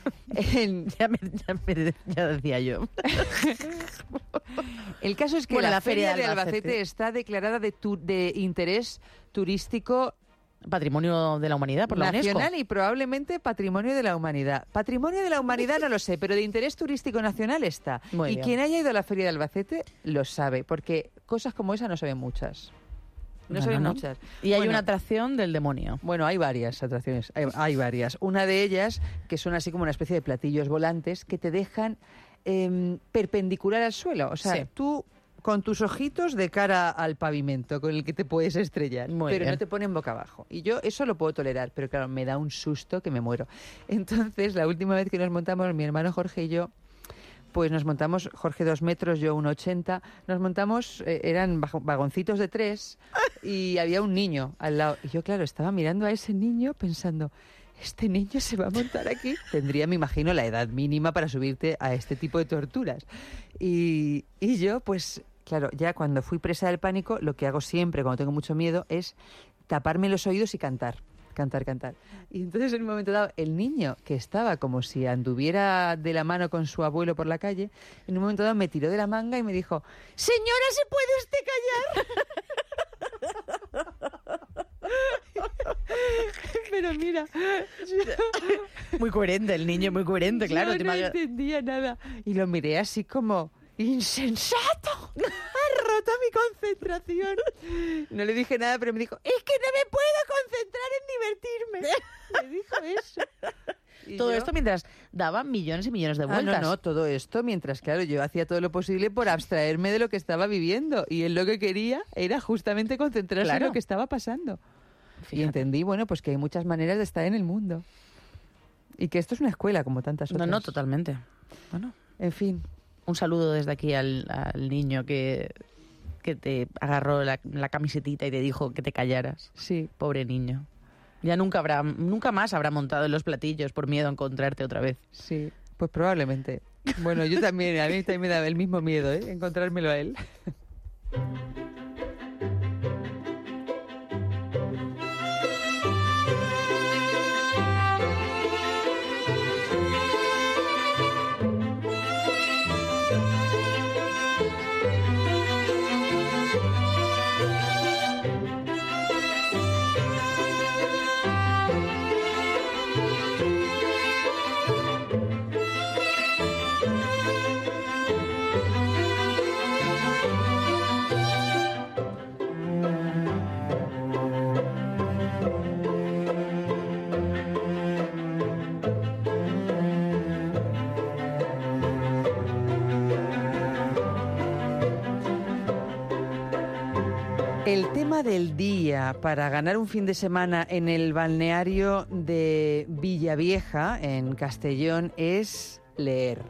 Ya decía yo. El caso es que la feria de Albacete está declarada de interés turístico Patrimonio de la Humanidad por la UNESCO. Nacional y probablemente Patrimonio de la Humanidad. Patrimonio de la Humanidad no lo sé, pero de interés turístico nacional está. Muy bien. Quien haya ido a la Feria de Albacete lo sabe, porque cosas como esa no se ven muchas. No se ven muchas. Y hay una atracción del demonio. Bueno, hay varias atracciones, hay varias. Una de ellas, que son así como una especie de platillos volantes que te dejan perpendicular al suelo. O sea, tú... con tus ojitos de cara al pavimento con el que te puedes estrellar, pero no te ponen boca abajo. Y yo eso lo puedo tolerar, pero claro, me da un susto que me muero. Entonces, la última vez que nos montamos, mi hermano Jorge y yo, pues nos montamos, Jorge 2 metros, yo 1,80, nos montamos, eran vagoncitos de 3 y había un niño al lado. Y yo, claro, estaba mirando a ese niño pensando... ¿Este niño se va a montar aquí? Tendría, me imagino, la edad mínima para subirte a este tipo de torturas. Y yo, pues... Claro, ya cuando fui presa del pánico, lo que hago siempre cuando tengo mucho miedo es taparme los oídos y cantar. Y entonces en un momento dado, el niño, que estaba como si anduviera de la mano con su abuelo por la calle, en un momento dado me tiró de la manga y me dijo: «Señora, ¿se puede usted callar?». Pero mira, muy coherente el niño, muy coherente, claro. Yo no entendía nada. Y lo miré así como... ¡insensato! ¡Has roto mi concentración! No le dije nada, pero me dijo: «Es que no me puedo concentrar en divertirme». Me dijo eso. Todo esto mientras daba millones y millones de vueltas. No, todo esto mientras, claro, yo hacía todo lo posible por abstraerme de lo que estaba viviendo. Y él lo que quería era justamente concentrarse en lo que estaba pasando. Fíjate. Y entendí, bueno, pues que hay muchas maneras de estar en el mundo. Y que esto es una escuela como tantas otras. No, totalmente. Bueno, en fin. Un saludo desde aquí al niño que te agarró la camisetita y te dijo que te callaras. Sí. Pobre niño. Ya nunca más habrá montado en los platillos por miedo a encontrarte otra vez. Sí, pues probablemente. Bueno, yo también, a mí también me da el mismo miedo, encontrármelo a él. El tema del día para ganar un fin de semana en el balneario de Villavieja, en Castellón, es leer.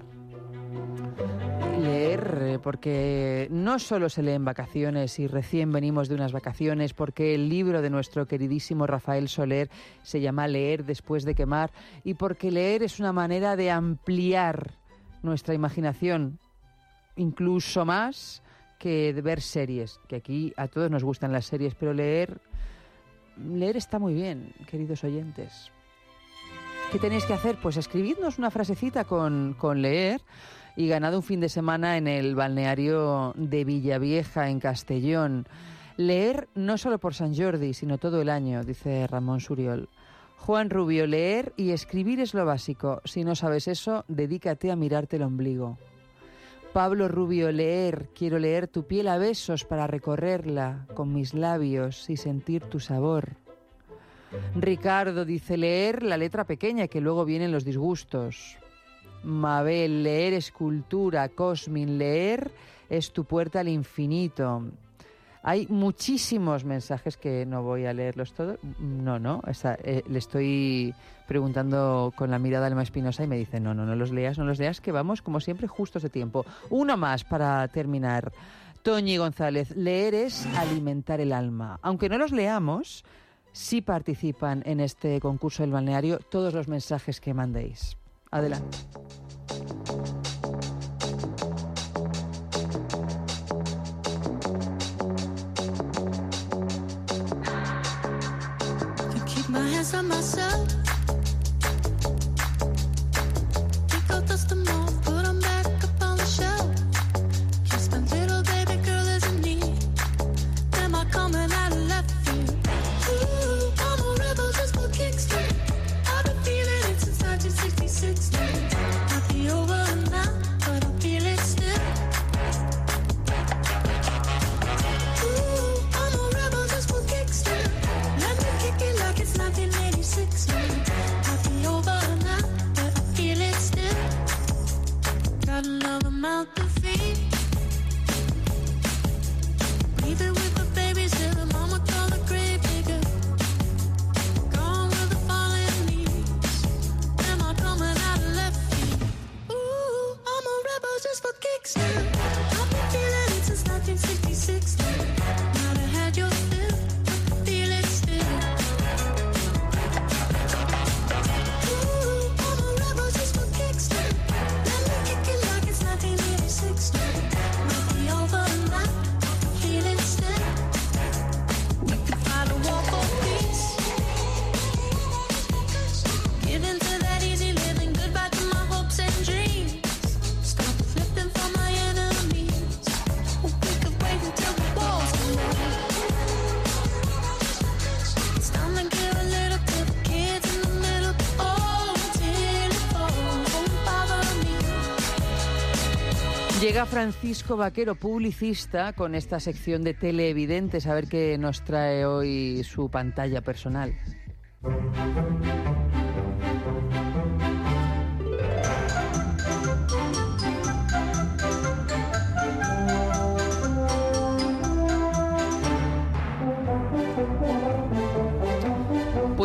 Leer, porque no solo se lee en vacaciones y recién venimos de unas vacaciones, porque el libro de nuestro queridísimo Rafael Soler se llama Leer después de quemar, y porque leer es una manera de ampliar nuestra imaginación, incluso más que de ver series, que aquí a todos nos gustan las series, pero leer está muy bien, queridos oyentes. ¿Qué tenéis que hacer? Pues escribidnos una frasecita con leer y ganad un fin de semana en el balneario de Villavieja, en Castellón. Leer no solo por Sant Jordi, sino todo el año, dice Ramón Suriol. Juan Rubio, leer y escribir es lo básico. Si no sabes eso, dedícate a mirarte el ombligo. Pablo Rubio, leer, quiero leer tu piel a besos para recorrerla con mis labios y sentir tu sabor. Ricardo dice, leer la letra pequeña, que luego vienen los disgustos. Mabel, leer es cultura. Cosmin, leer es tu puerta al infinito. Hay muchísimos mensajes que no voy a leerlos todos. Le estoy preguntando con la mirada a Alma Espinosa y me dice, no los leas, que vamos, como siempre, justos de tiempo. Uno más para terminar. Toñi González, leer es alimentar el alma. Aunque no los leamos, sí participan en este concurso del balneario todos los mensajes que mandéis. Adelante. On myself, pick out dust them off, put them back up on the shelf. Just my little baby girl isn't me. Am I coming out of left field? Ooh, I'm a rebel just for kicks. I've been feeling it since 1966. Might be over now, but I feel it still. Ooh, I'm a rebel just for kicks. Let me kick it like it's 1986. Might be over now, but I feel it still. Got another mouth to feed. Leaving with the babies till the mama call the grave digger. Gone with the fallen leaves. Am I coming out of left field? Ooh, I'm a rebel just for kicks now. I've been feeling it since 1966. Might have had your fill, but I feel it still. Llega Francisco Vaquero, publicista, con esta sección de Televidentes, a ver qué nos trae hoy su pantalla personal.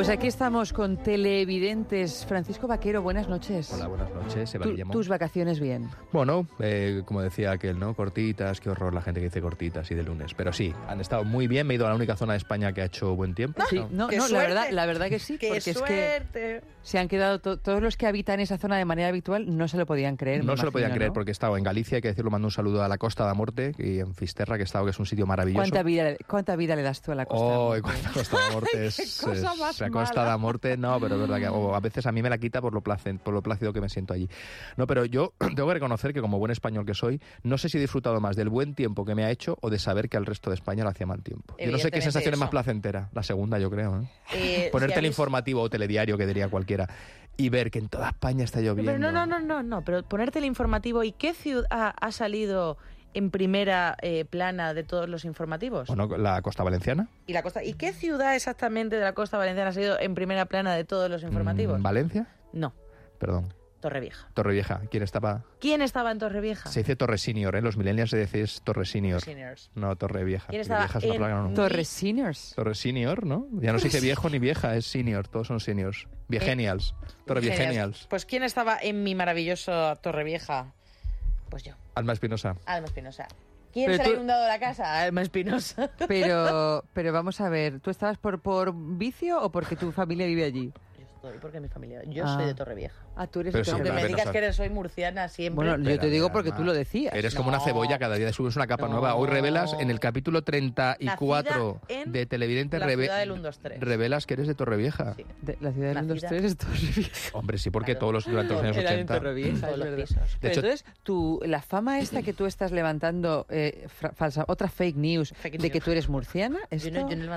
Pues aquí estamos con televidentes. Francisco Vaquero, buenas noches. Hola, buenas noches. Eva Guillamón. ¿Tus vacaciones bien? Bueno, como decía aquel, ¿no? Cortitas, qué horror la gente que dice cortitas y de lunes. Pero sí, han estado muy bien. Me he ido a la única zona de España que ha hecho buen tiempo. Sí, no, la verdad que sí. ¡Qué porque suerte! Es que se han quedado todos los que habitan esa zona de manera habitual no se lo podían creer. No se lo podían creer ¿no? porque he estado en Galicia, hay que decirlo, mando un saludo a la Costa da Morte y en Fisterra, que he estado, que es un sitio maravilloso. ¿Cuánta vida le das tú a la Costa da Morte? Cuánta Costa da Morte la Costa da Morte, no, pero es verdad que a veces a mí me la quita por lo plácido que me siento allí. No, pero yo tengo que reconocer que como buen español que soy, no sé si he disfrutado más del buen tiempo que me ha hecho o de saber que al resto de España lo hacía mal tiempo. Yo no sé qué sensación es más placentera, la segunda yo creo. Ponerte el informativo o telediario, que diría cualquiera, y ver que en toda España está lloviendo. Pero no, pero ponerte el informativo. ¿Y qué ciudad ha salido en primera plana de todos los informativos? Bueno, la Costa Valenciana. ¿Y qué ciudad exactamente de la Costa Valenciana ha salido en primera plana de todos los informativos? ¿Valencia? No. Perdón. Torrevieja. Torrevieja. ¿Quién estaba en Torrevieja? Se dice Torre Senior, ¿eh? Los millennials se dice Torre Senior. No, Torrevieja. ¿Quién estaba Torrevieja es una plaga, no. Torre Seniors. Torre Senior, ¿no? Ya no se dice viejo ni vieja, es senior. Todos son seniors. Viegenials. Torre Viegenials. Pues ¿quién estaba en mi maravilloso Torrevieja? Pues yo. Alma Espinosa. ¿Quién se le ha inundado la casa? Alma Espinosa. Pero vamos a ver, ¿tú estabas por vicio o porque tu familia vive allí? Porque mi familia. Yo soy de Torrevieja. Tú eres Pero de sí, Aunque Torrevieja. me digas que soy murciana siempre. Bueno, yo te digo porque tú lo decías. Eres como una cebolla, cada día subes una capa nueva. Hoy revelas en el capítulo 34 de Televidente, la ciudad del 1, 2, 3. revelas que eres de Torrevieja. Sí. La ciudad del 1, 2, 3 es Torrevieja. Hombre, sí, porque todos durante los años 80. Torrevieja, es verdad. De hecho, entonces, la fama esta que tú estás levantando, falsa, otra fake news de que tú eres murciana, ¿esto?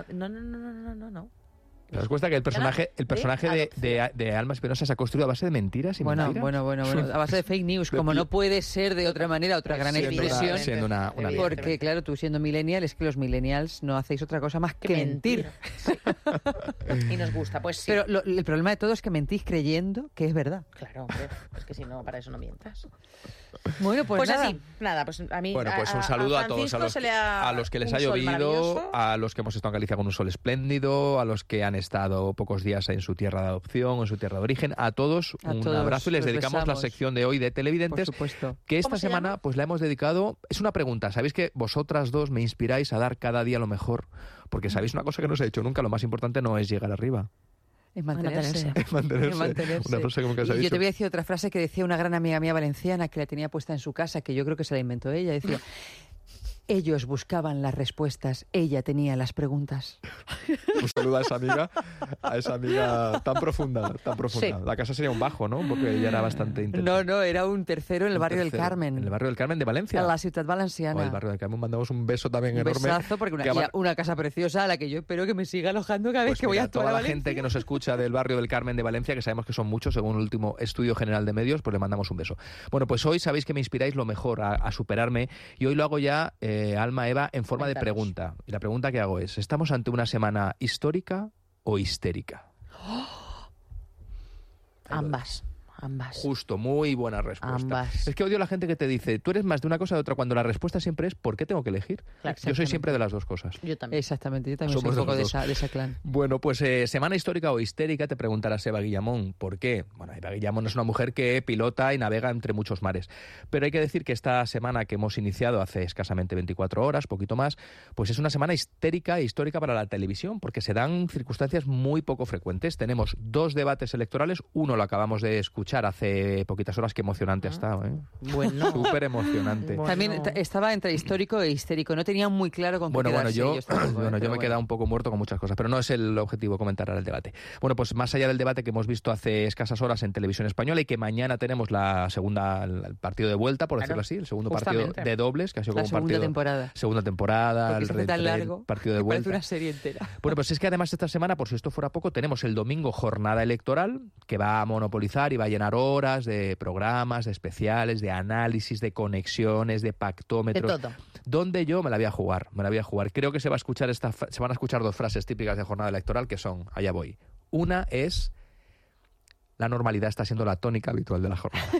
No. ¿Te das cuenta que el personaje de Alma Espinosa se ha construido a base de mentiras y mentiras? Bueno, a base de fake news, como no puede ser de otra manera, otra gran expresión. Siendo una porque, claro, tú siendo millennial, es que los millennials no hacéis otra cosa más que mentir. Sí. Y nos gusta, pues sí. Pero el problema de todo es que mentís creyendo que es verdad. Claro, hombre, es que si no, para eso no mientas. Bueno, pues nada, pues a mí. Bueno, pues un saludo a todos, a los que les ha llovido, a los que hemos estado en Galicia con un sol espléndido, a los que han estado pocos días en su tierra de adopción o en su tierra de origen, a todos un abrazo y les dedicamos la sección de hoy de Televidentes, por supuesto. Que esta semana pues la hemos dedicado, es una pregunta, sabéis que vosotras dos me inspiráis a dar cada día lo mejor, porque sabéis una cosa que no os he dicho nunca, lo más importante no es llegar arriba. Es mantenerse. Una frase que nunca se ha dicho. Yo te voy a decir otra frase que decía una gran amiga mía valenciana que la tenía puesta en su casa, que yo creo que se la inventó ella. Decía: ellos buscaban las respuestas, ella tenía las preguntas. Un saludo a esa amiga tan profunda. Sí. La casa sería un bajo, ¿no? Porque ella era bastante intensa. No, era un tercero en el barrio del Carmen. En el barrio del Carmen de Valencia. En la ciudad valenciana. El barrio del Carmen, mandamos un beso también enorme. Un besazo, porque una casa preciosa a la que yo espero que me siga alojando cada vez que voy a actuar a Valencia. Toda la gente que nos escucha del barrio del Carmen de Valencia, que sabemos que son muchos, según el último estudio general de medios, pues le mandamos un beso. Bueno, pues hoy sabéis que me inspiráis lo mejor a superarme, y hoy lo hago ya, Alma, Eva, en forma de pregunta. Y la pregunta que hago es: ¿estamos ante una semana histórica o histérica? Ambas. Justo, muy buena respuesta. Ambas. Es que odio a la gente que te dice, tú eres más de una cosa o de otra, cuando la respuesta siempre es ¿por qué tengo que elegir? Yo soy siempre de las dos cosas. Yo también. Exactamente, yo también soy un poco de ese clan. Bueno, pues semana histórica o histérica, te preguntarás, Eva Guillamón. ¿Por qué? Bueno, Eva Guillamón es una mujer que pilota y navega entre muchos mares. Pero hay que decir que esta semana que hemos iniciado hace escasamente 24 horas, poquito más, pues es una semana histérica e histórica para la televisión, porque se dan circunstancias muy poco frecuentes. Tenemos 2 debates electorales, uno lo acabamos de escuchar hace poquitas horas, qué emocionante ha estado, ¿eh? Bueno. Súper emocionante. Bueno. También estaba entre histórico e histérico, no tenía muy claro con qué quedarse. Yo me he quedado un poco muerto con muchas cosas, pero no es el objetivo comentar ahora el debate. Bueno, pues más allá del debate que hemos visto hace escasas horas en Televisión Española y que mañana tenemos el partido de vuelta, por decirlo así, el segundo partido de dobles, que ha sido como un partido... Segunda temporada, el partido de vuelta. Parece una serie entera. Bueno, pues es que además esta semana, por si esto fuera poco, tenemos el domingo jornada electoral, que va a monopolizar y va a llenar horas de programas, de especiales, de análisis, de conexiones, de pactómetros. De todo. Donde yo me la voy a jugar. Creo que se van a escuchar 2 frases típicas de jornada electoral que son, allá voy. Una es: la normalidad está siendo la tónica habitual de la jornada.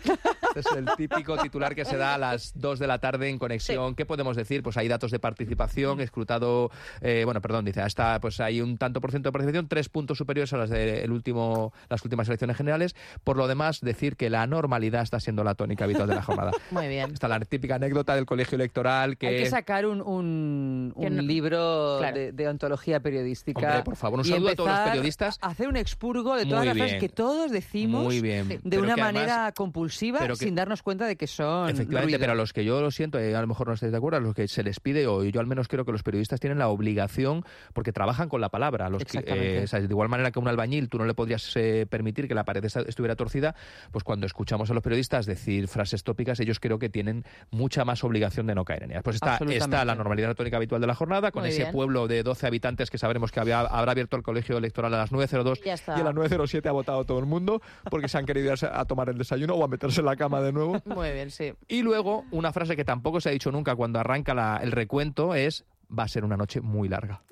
Este es el típico titular que se da a las 2 de la tarde en Conexión. Sí. ¿Qué podemos decir? Pues hay datos de participación, escrutado, dice, hasta pues hay un tanto por ciento de participación, 3 puntos superiores a las de las últimas elecciones generales. Por lo demás, decir que la normalidad está siendo la tónica habitual de la jornada. Muy bien. Está la típica anécdota del colegio electoral que... Hay que sacar un libro de ontología periodística. Hombre, por favor, un saludo a todos los periodistas. Hacer un expurgo de todas las cosas que todos decimos de una manera compulsiva sin darnos cuenta de que son efectivamente, ruido. Pero a los que yo lo siento, a lo mejor no estáis de acuerdo, a los que se les pide, o yo al menos creo que los periodistas tienen la obligación, porque trabajan con la palabra. De igual manera que un albañil tú no le podrías permitir que la pared estuviera torcida, pues cuando escuchamos a los periodistas decir frases tópicas, ellos creo que tienen mucha más obligación de no caer en ellas. Pues está la normalidad tónica habitual de la jornada, con ese pueblo de 12 habitantes que sabremos que habrá abierto el colegio electoral a las 9:02 y a las 9:07 ha votado todo el mundo porque se han querido ir a tomar el desayuno o a meterse en la cama de nuevo. Muy bien, sí. Y luego, una frase que tampoco se ha dicho nunca cuando arranca el recuento es: va a ser una noche muy larga.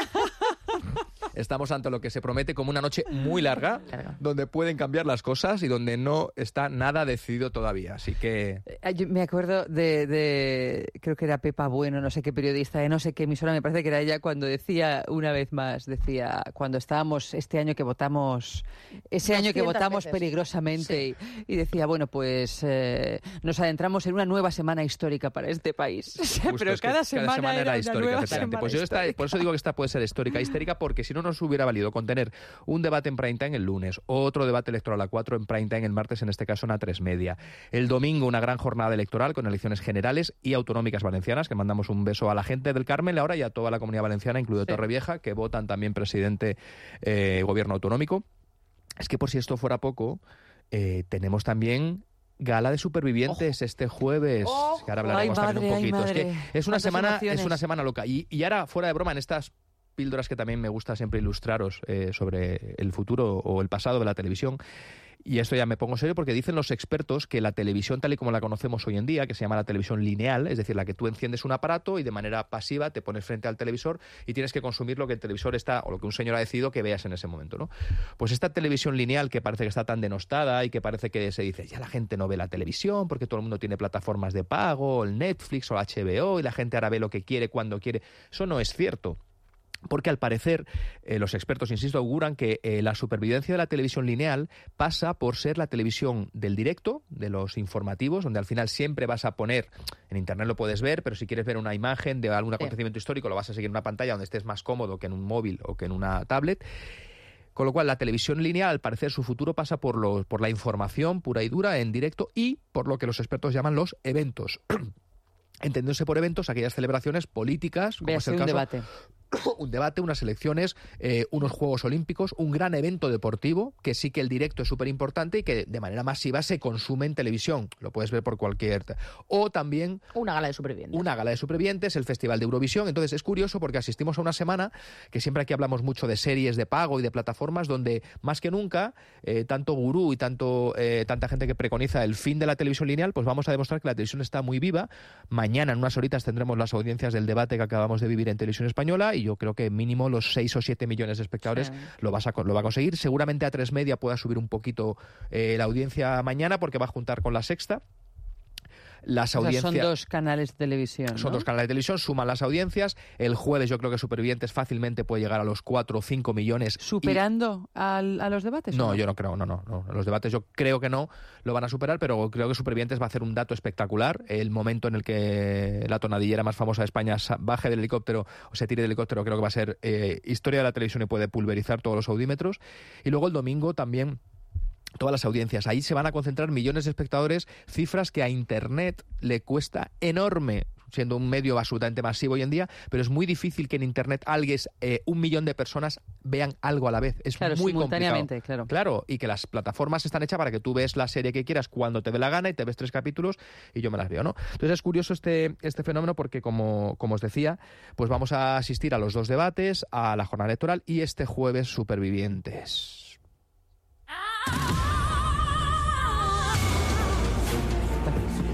Estamos ante lo que se promete como una noche muy larga, donde pueden cambiar las cosas y donde no está nada decidido todavía. Así que... Yo me acuerdo creo que era Pepa Bueno, no sé qué periodista, de no sé qué emisora, me parece que era ella, cuando decía, una vez más, cuando estábamos ese año que votamos veces. peligrosamente, y decía, bueno, pues nos adentramos en una nueva semana histórica para este país. Pero cada semana era histórica. Pues por eso digo que esta puede ser histérica, porque si no nos hubiera valido con tener un debate en prime time el lunes, otro debate electoral a 4 en prime time el martes, en este caso a 3:30. El domingo una gran jornada electoral con elecciones generales y autonómicas valencianas, que mandamos un beso a la gente del Carmen ahora y a toda la comunidad valenciana, incluido Torrevieja, que votan también presidente, gobierno autonómico. Es que por si esto fuera poco, tenemos también gala de supervivientes este jueves, que ahora hablaremos también un poquito. Es que es una semana loca. Y ahora, fuera de broma, en estas píldoras que también me gusta siempre ilustraros sobre el futuro o el pasado de la televisión. Y esto ya me pongo serio porque dicen los expertos que la televisión tal y como la conocemos hoy en día, que se llama la televisión lineal, es decir, la que tú enciendes un aparato y de manera pasiva te pones frente al televisor y tienes que consumir lo que el televisor está, o lo que un señor ha decidido que veas en ese momento, ¿no? Pues esta televisión lineal que parece que está tan denostada y que parece que se dice, ya la gente no ve la televisión porque todo el mundo tiene plataformas de pago, el Netflix o el HBO, y la gente ahora ve lo que quiere cuando quiere. Eso no es cierto. Porque al parecer los expertos, insisto, auguran que la supervivencia de la televisión lineal pasa por ser la televisión del directo, de los informativos, donde al final siempre vas a poner, en internet lo puedes ver, pero si quieres ver una imagen de algún acontecimiento histórico lo vas a seguir en una pantalla donde estés más cómodo que en un móvil o que en una tablet. Con lo cual, la televisión lineal, al parecer, su futuro pasa por la información pura y dura, en directo, y por lo que los expertos llaman los eventos. Entendiéndose por eventos aquellas celebraciones políticas, como es el caso... Un debate, unas elecciones, unos Juegos Olímpicos, un gran evento deportivo, que sí que el directo es súper importante y que de manera masiva se consume en televisión. Lo puedes ver por cualquier... O también... Una gala de supervivientes. Una gala de supervivientes, el Festival de Eurovisión. Entonces es curioso porque asistimos a una semana que siempre aquí hablamos mucho de series de pago y de plataformas donde más que nunca tanto gurú y tanta gente que preconiza el fin de la televisión lineal, pues vamos a demostrar que la televisión está muy viva. Mañana en unas horitas tendremos las audiencias del debate que acabamos de vivir en Televisión Española y yo creo que mínimo los 6 o 7 millones de espectadores lo va a conseguir. Seguramente a 3:30 pueda subir un poquito la audiencia mañana porque va a juntar con La Sexta. Las audiencias... Son dos canales de televisión, Son dos canales de televisión, suman las audiencias. El jueves yo creo que Supervivientes fácilmente puede llegar a los 4 o 5 millones. ¿Superando a los debates? No, yo no creo, no. Los debates yo creo que no lo van a superar, pero creo que Supervivientes va a hacer un dato espectacular. El momento en el que la tonadillera más famosa de España baje del helicóptero o se tire del helicóptero, creo que va a ser historia de la televisión y puede pulverizar todos los audímetros. Y luego el domingo también... todas las audiencias. Ahí se van a concentrar millones de espectadores, cifras que a Internet le cuesta enorme, siendo un medio absolutamente masivo hoy en día, pero es muy difícil que en Internet 1 millón de personas vean algo a la vez. Es muy simultáneamente, complicado. Claro, y que las plataformas están hechas para que tú ves la serie que quieras cuando te dé la gana y te ves 3 capítulos y yo me las veo, ¿no? Entonces es curioso este fenómeno porque, como os decía, pues vamos a asistir a los 2 debates, a la jornada electoral y este jueves Supervivientes.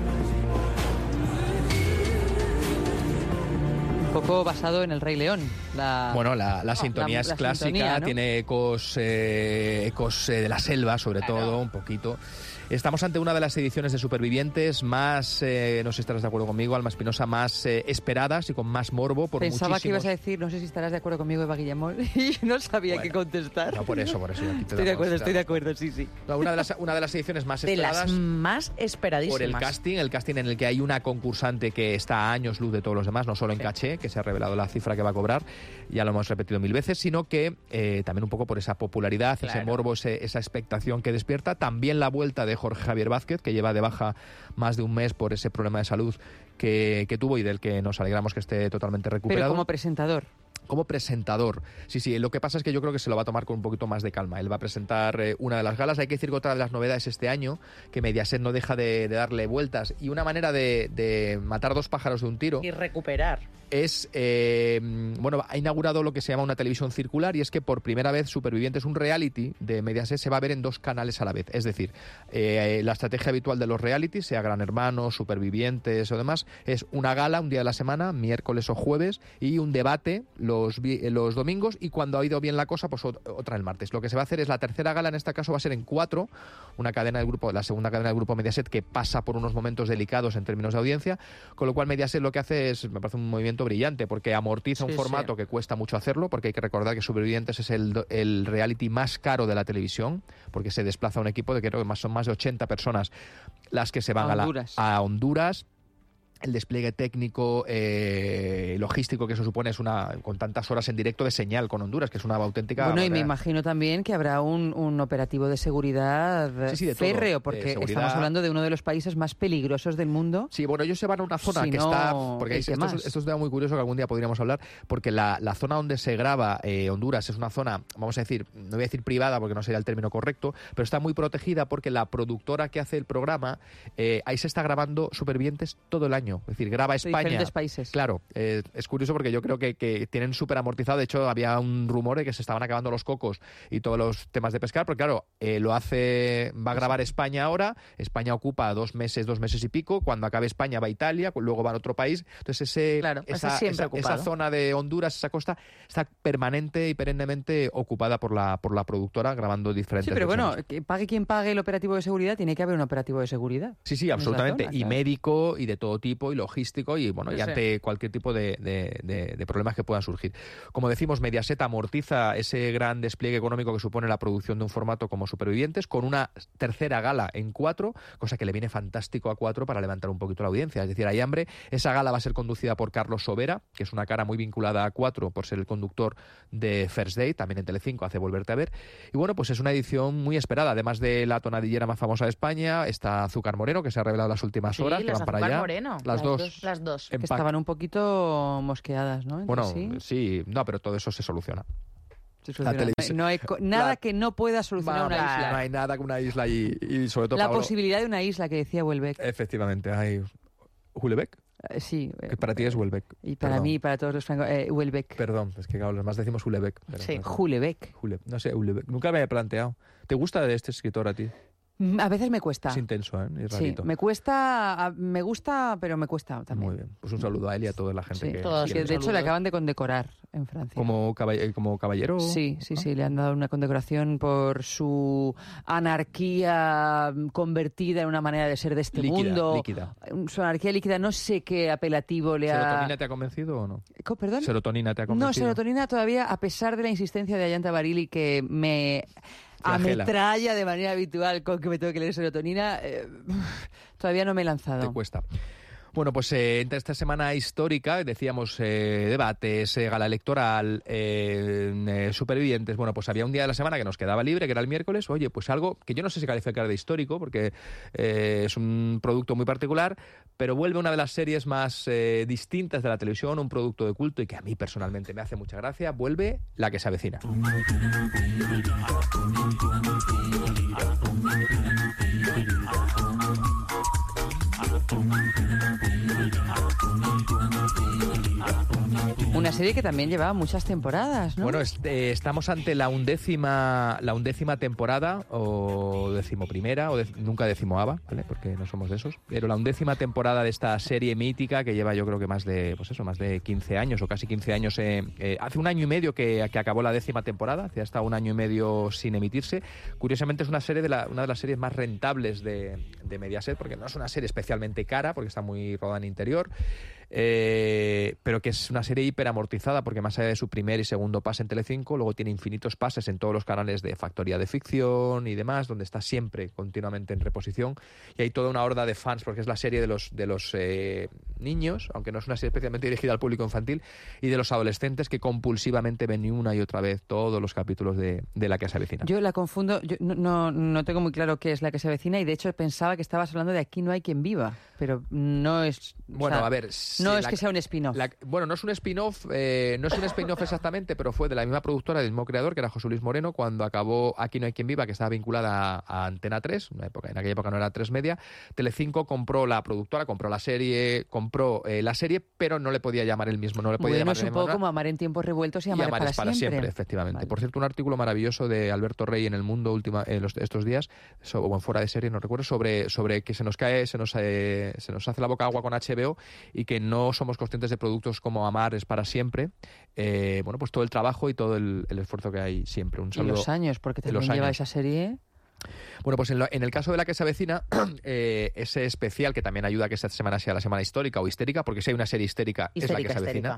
Un poco basado en El Rey León. La sintonía es clásica, sintonía, ¿no? tiene ecos de la selva, sobre todo, un poquito. Estamos ante una de las ediciones de Supervivientes más, no sé si estarás de acuerdo conmigo, Alma Espinosa, más esperadas y con más morbo por Pensaba muchísimos... que ibas a decir, no sé si estarás de acuerdo conmigo, Eva Guillamón, y no sabía qué contestar. No, por eso. Estoy de acuerdo, sí. No, una de las ediciones más De esperadas... las más esperadísimas. Por el casting en el que hay una concursante que está a años luz de todos los demás, no solo en caché, que se ha revelado la cifra que va a cobrar, ya lo hemos repetido 1000 veces, sino que también un poco por esa popularidad, ese morbo, esa expectación que despierta. También la vuelta de Jorge Javier Vázquez, que lleva de baja más de un mes por ese problema de salud que tuvo y del que nos alegramos que esté totalmente recuperado. Pero como presentador. Como presentador. Sí, lo que pasa es que yo creo que se lo va a tomar con un poquito más de calma. Él va a presentar una de las galas. Hay que decir que otra de las novedades este año, que Mediaset no deja de darle vueltas, y una manera de matar dos pájaros de un tiro... Y recuperar. Es, ha inaugurado lo que se llama una televisión circular, y es que por primera vez Supervivientes, un reality de Mediaset, se va a ver en 2 canales a la vez. Es decir, la estrategia habitual de los realities, sea Gran Hermano, Supervivientes o demás, es una gala un día de la semana, miércoles o jueves, y un debate los domingos, y cuando ha ido bien la cosa, pues otra el martes. Lo que se va a hacer es la tercera gala, en este caso va a ser en 4, la segunda cadena del grupo Mediaset, que pasa por unos momentos delicados en términos de audiencia, con lo cual Mediaset lo que hace es, me parece un movimiento brillante, porque amortiza un formato que cuesta mucho hacerlo, porque hay que recordar que Supervivientes es el reality más caro de la televisión, porque se desplaza un equipo de que creo que son más de 80 personas las que se van a Honduras. El despliegue técnico, logístico que eso supone es con tantas horas en directo de señal con Honduras, que es una auténtica... Bueno, y me imagino también que habrá un operativo de seguridad férreo, porque estamos hablando de uno de los países más peligrosos del mundo. Sí, bueno, ellos se van a una zona está... Porque esto es un tema muy curioso que algún día podríamos hablar, porque la zona donde se graba Honduras es una zona, vamos a decir, no voy a decir privada porque no sería el término correcto, pero está muy protegida porque la productora que hace el programa, ahí se está grabando Supervivientes todo el año. Es decir, graba España. De diferentes países. Claro, es curioso porque yo creo que tienen súper amortizado. De hecho, había un rumor de que se estaban acabando los cocos y todos los temas de pescar, porque claro, va a grabar España ahora. España ocupa 2 meses y pico. Cuando acabe España va a Italia, luego va a otro país. Entonces esa zona de Honduras, esa costa, está permanente y perennemente ocupada por la productora, grabando diferentes... Sí, pero versiones. bueno, que pague quien pague el operativo de seguridad, tiene que haber un operativo de seguridad. Sí, absolutamente. Zona, y médico y de todo tipo, y logístico, y bueno, y ante cualquier tipo de problemas que puedan surgir. Como decimos, Mediaset amortiza ese gran despliegue económico que supone la producción de un formato como Supervivientes, con una tercera gala en 4, cosa que le viene fantástico a 4 para levantar un poquito la audiencia. Es decir, hay hambre. Esa gala va a ser conducida por Carlos Sobera, que es una cara muy vinculada a 4 por ser el conductor de First Date, también en Telecinco hace Volverte a ver. Y bueno, pues es una edición muy esperada. Además de la tonadillera más famosa de España, está Azúcar Moreno, que se ha revelado en las últimas horas, que van para allá. Moreno. Las dos. Que estaban un poquito mosqueadas, ¿no? Bueno, sí, no, pero todo eso se soluciona. No hay nada que no pueda solucionar una isla. No hay nada que una isla y sobre todo... La posibilidad de una isla, que decía Houellebecq. Efectivamente, hay... ¿Houellebecq? Sí. Que para ti es Houellebecq. Y para mí, para todos los francos, Houellebecq. Perdón, es que claro, los más decimos Houellebecq. Sí, Houellebecq. No sé, Houellebecq. Nunca me he planteado. ¿Te gusta de este escritor a ti? A veces me cuesta. Es intenso, ¿eh? Es rarito. Sí, me gusta, pero me cuesta también. Muy bien. Pues un saludo a él y a toda la gente que... Todos, de hecho, le acaban de condecorar en Francia. ¿Como caballero? Sí, le han dado una condecoración por su anarquía convertida en una manera de ser de este mundo. Líquida. Su anarquía líquida, no sé qué apelativo le ha... ¿Serotonina te ha convencido o no? ¿Perdón? ¿Serotonina te ha convencido? No, serotonina todavía, a pesar de la insistencia de Ayanta Barili, que me... ametralla de manera habitual con que me tengo que leer serotonina, todavía no me he lanzado. Te cuesta. Bueno, pues entre esta semana histórica, decíamos, debates, gala electoral, Supervivientes, bueno, pues había un día de la semana que nos quedaba libre, que era el miércoles. Oye, pues algo que yo no sé si calificar de histórico, porque es un producto muy particular, pero vuelve una de las series más distintas de la televisión, un producto de culto y que a mí personalmente me hace mucha gracia. Vuelve La que se avecina. Una serie que también llevaba muchas temporadas, ¿no? Bueno, estamos ante la undécima temporada, o decimoprimera, nunca decimoava, ¿vale? Porque no somos de esos. Pero la undécima temporada de esta serie mítica que lleva, yo creo que más de 15 años o casi 15 años. Hace un año y medio que acabó la 10ª temporada, hace hasta un año y medio sin emitirse. Curiosamente es una serie una de las series más rentables de Mediaset, porque no es una serie especialmente cara, porque está muy rodada en interior. Pero que es una serie hiperamortizada, porque más allá de su primer y segundo pase en Telecinco, luego tiene infinitos pases en todos los canales de Factoría de Ficción y demás, donde está siempre continuamente en reposición, y hay toda una horda de fans, porque es la serie de los niños, aunque no es una serie especialmente dirigida al público infantil, y de los adolescentes que compulsivamente ven una y otra vez todos los capítulos de La que se avecina. Yo la confundo, yo no tengo muy claro qué es La que se avecina, y de hecho pensaba que estabas hablando de Aquí no hay quien viva, pero no es... Bueno, a ver... No es que sea un spin-off. Bueno, no es un spin-off, exactamente, pero fue de la misma productora, del mismo creador, que era José Luis Moreno, cuando acabó Aquí no hay quien viva, que estaba vinculada a Antena 3, en aquella época no era 3 Media. Telecinco compró la productora, compró la serie, pero no le podía llamar el mismo, no le podía llamar es un poco como Amar en tiempos revueltos y Amar para siempre. Efectivamente. Vale. Por cierto, un artículo maravilloso de Alberto Rey en El Mundo estos días, o en Fuera de Serie, no recuerdo, sobre que se nos hace la boca agua con HBO, y que no somos conscientes de productos como Amar es para siempre. Pues todo el trabajo y todo el esfuerzo que hay siempre. Un saludo. Y los años, porque también lleva esa serie... Bueno, pues en el caso de La que se avecina, ese especial, que también ayuda a que esta semana sea la semana histórica o histérica, porque si hay una serie histérica es La que se avecina.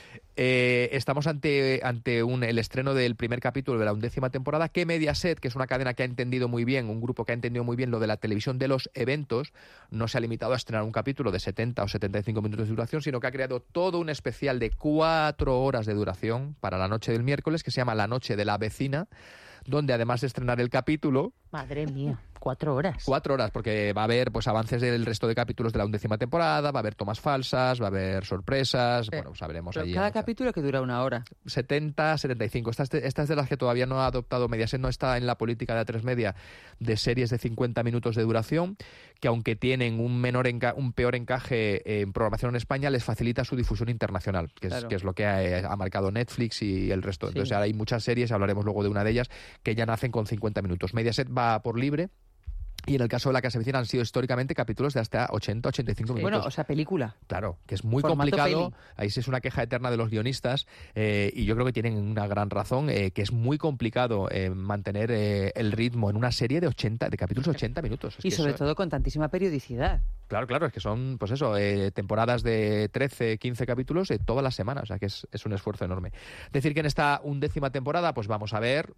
Estamos ante el estreno del primer capítulo de la 11ª temporada, que Mediaset, que es una cadena que ha entendido muy bien, un grupo que ha entendido muy bien lo de la televisión de los eventos, no se ha limitado a estrenar un capítulo de 70 o 75 minutos de duración, sino que ha creado todo un especial de 4 horas de duración para la noche del miércoles, que se llama La noche de la vecina, donde además de estrenar el capítulo... Madre mía, 4 horas. 4 horas, porque va a haber avances del resto de capítulos de la 11ª temporada, va a haber tomas falsas, va a haber sorpresas, sabremos allí. Cada capítulo que dura 1 hora. 70, 75. Esta es de las que todavía no ha adoptado Mediaset, no está en la política de A3 Media de series de 50 minutos de duración, que aunque tienen un peor encaje en programación en España, les facilita su difusión internacional, que es lo que ha marcado Netflix y el resto. Entonces ahora hay muchas series, hablaremos luego de una de ellas, que ya nacen con 50 minutos. Mediaset va por libre. Y en el caso de La que se avecina han sido históricamente capítulos de hasta 80-85 minutos. Bueno, o sea, película. Claro, que es muy Formato complicado. peli. Ahí sí es una queja eterna de los guionistas, y yo creo que tienen una gran razón, que es muy complicado mantener el ritmo en una serie de capítulos de 80 minutos. Y sobre todo con tantísima periodicidad. Claro, es que son, temporadas de 13, 15 capítulos todas las semanas, o sea que es un esfuerzo enorme. Decir que en esta 11ª temporada, pues vamos a ver...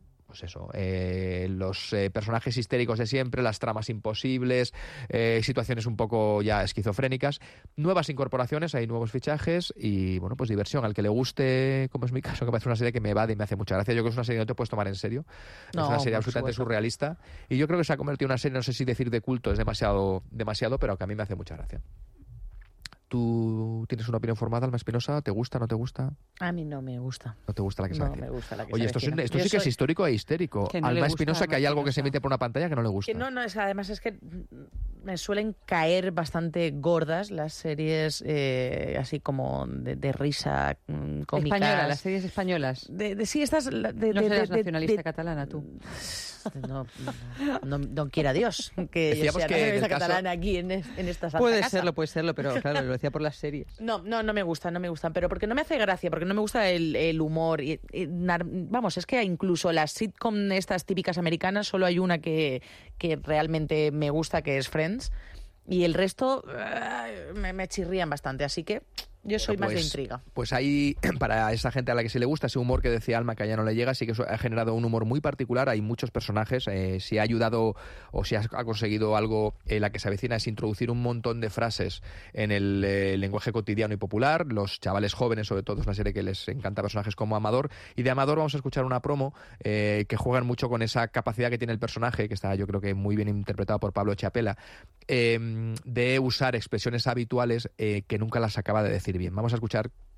los personajes histéricos de siempre, las tramas imposibles, situaciones un poco ya esquizofrénicas, nuevas incorporaciones, hay nuevos fichajes y, diversión. Al que le guste, como es mi caso, que me parece una serie que me evade y me hace mucha gracia. Yo creo que es una serie que no te puedes tomar en serio. Es una serie absolutamente surrealista y yo creo que se ha convertido en una serie, no sé si decir de culto es demasiado, pero que a mí me hace mucha gracia. ¿Tú tienes una opinión formada, Alma Espinosa? ¿Te gusta, no te gusta? A mí no me gusta. ¿No te gusta La que se avecina? No me gusta La que Oye, se avecina. esto sí que es histórico e histérico. Que no Alma le Espinosa, gusta, que hay Alma algo que se Espinosa. emite por una pantalla que no le gusta. Además es que me suelen caer bastante gordas las series así como de risa, cómicas. Española, las series españolas. Sí, estas... No serás nacionalista catalana, tú. No quiera Dios que yo Decíamos sea que en el nacionalista caso- catalana aquí en esta santa Puede casa. serlo, pero claro, lo decía por las series. No me gustan, pero porque no me hace gracia, porque no me gusta el humor. Vamos, es que incluso las sitcom estas típicas americanas, solo hay una que realmente me gusta, que es Friends, y el resto me chirrían bastante, así que yo soy más de intriga. Pues ahí, para esa gente a la que sí le gusta ese humor que decía Alma, que a ella no le llega, sí que eso ha generado un humor muy particular. Hay muchos personajes. Si ha ayudado o si ha conseguido algo, La que se avecina, es introducir un montón de frases en el lenguaje cotidiano y popular. Los chavales jóvenes, sobre todo, es una serie que les encanta personajes como Amador. Y de Amador vamos a escuchar una promo que juegan mucho con esa capacidad que tiene el personaje, que está, yo creo que muy bien interpretado por Pablo Chiapela, de usar expresiones habituales que nunca las acaba de decir bien. Vamos a escuchar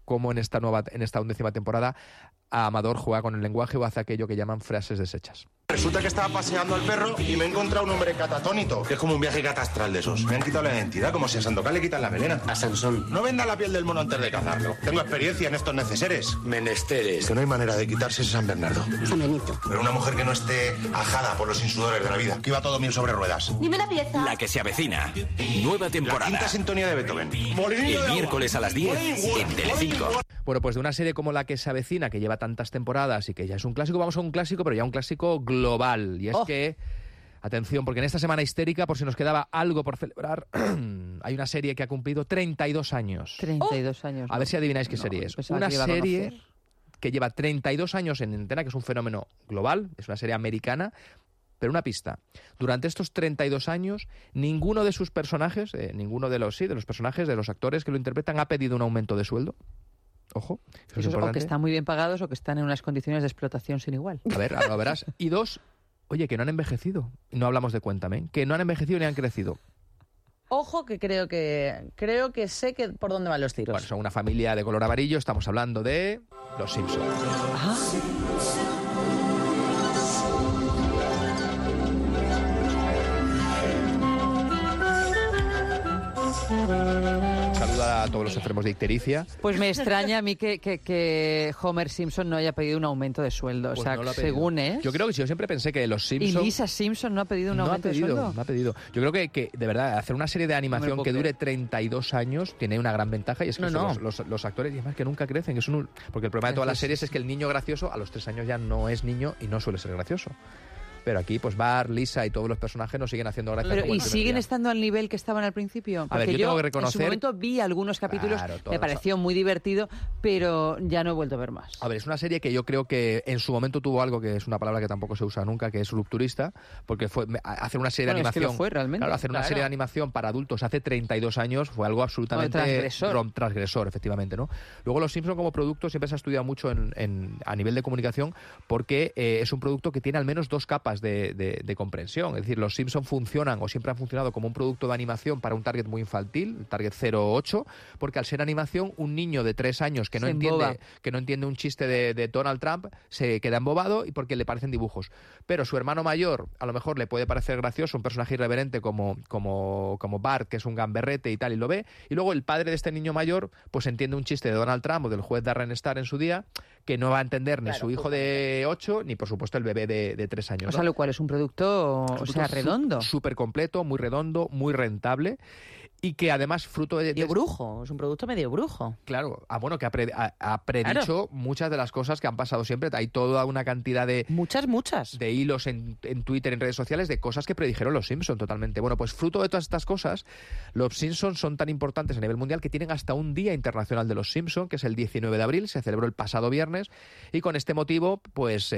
cómo en esta 11ª temporada Amador juega con el lenguaje o hace aquello que llaman frases deshechas. Resulta que estaba paseando al perro y me he encontrado un hombre catatónico, que es como un viaje catastral de esos. Me han quitado la identidad, como si a Sandokan le quitan la melena. A Sansón. No venda la piel del mono antes de cazarlo. Tengo experiencia en estos neceseres. Menesteres. Que no hay manera de quitarse ese San Bernardo. San Benito. Pero una mujer que no esté ajada por los insudores de la vida. Que iba todo bien sobre ruedas. Dime la pieza. La que se avecina. Nueva temporada. La quinta sintonía de Beethoven. El miércoles a las 10 en Telecinco. Bueno, pues de una serie como La que se avecina, que lleva tantas temporadas y que ya es un clásico, vamos a un clásico, pero ya un clásico global. Y es que, atención, porque en esta semana histérica, por si nos quedaba algo por celebrar, hay una serie que ha cumplido 32 años. 32 años. A ver si adivináis qué serie es. Una serie que lleva 32 años en antena, que es un fenómeno global, es una serie americana. Pero una pista, durante estos 32 años, ninguno de sus personajes, ninguno de los personajes, de los actores que lo interpretan, ha pedido un aumento de sueldo. Ojo, eso es importante. O que están muy bien pagados o que están en unas condiciones de explotación sin igual. A ver, ahora lo verás. Y dos, oye, que no han envejecido. No hablamos de Cuéntame, que no han envejecido ni han crecido. Ojo, que creo que sé que por dónde van los tiros. Bueno, son una familia de color amarillo, estamos hablando de Los Simpson. Ajá. Saluda a todos los enfermos de ictericia. Pues me extraña a mí que Homer Simpson no haya pedido un aumento de sueldo. Pues o sea, no lo ha según pedido. es... Yo creo que yo siempre pensé que Los Simpson... ¿Y Lisa Simpson no ha pedido un aumento de sueldo? No ha pedido. Yo creo que, de verdad, hacer una serie de animación que dure 32 años tiene una gran ventaja y es que los actores, y además que nunca crecen. Porque el problema de todas las series es que el niño gracioso a los 3 años ya no es niño y no suele ser gracioso. Pero aquí, pues Bart, Lisa y todos los personajes nos siguen haciendo gracia. Pero, ¿y siguen estando al nivel que estaban al principio? Porque a ver, yo tengo que reconocer... en su momento vi algunos capítulos, me pareció muy divertido, pero ya no he vuelto a ver más. A ver, es una serie que yo creo que en su momento tuvo algo que es una palabra que tampoco se usa nunca, que es rupturista, porque fue hacer una serie de animación... Es que lo fue realmente. Claro, hacer una serie de animación para adultos hace 32 años fue algo absolutamente... transgresor, efectivamente, ¿no? Luego Los Simpson como producto siempre se ha estudiado mucho a nivel de comunicación porque es un producto que tiene al menos 2 capas de comprensión. Es decir, Los Simpson funcionan o siempre han funcionado como un producto de animación para un target muy infantil, el target 0-8, porque al ser animación, un niño de 3 años que no entiende un chiste de Donald Trump se queda embobado y porque le parecen dibujos. Pero su hermano mayor, a lo mejor le puede parecer gracioso, un personaje irreverente como Bart, que es un gamberrete y tal, y lo ve, y luego el padre de este niño mayor pues entiende un chiste de Donald Trump o del juez Darren Star en su día, que no va a entender ni su hijo de 8, ni por supuesto el bebé de 3 años. O sea, lo cual es un producto, redondo. Súper completo, muy redondo, muy rentable. Y que además fruto de... Medio brujo, es un producto medio brujo. Claro, bueno, que ha predicho muchas de las cosas que han pasado siempre. Hay toda una cantidad de... Muchas. De hilos en Twitter, en redes sociales, de cosas que predijeron Los Simpson totalmente. Bueno, pues fruto de todas estas cosas, Los Simpson son tan importantes a nivel mundial que tienen hasta un Día Internacional de Los Simpson, que es el 19 de abril, se celebró el pasado viernes, y con este motivo, pues,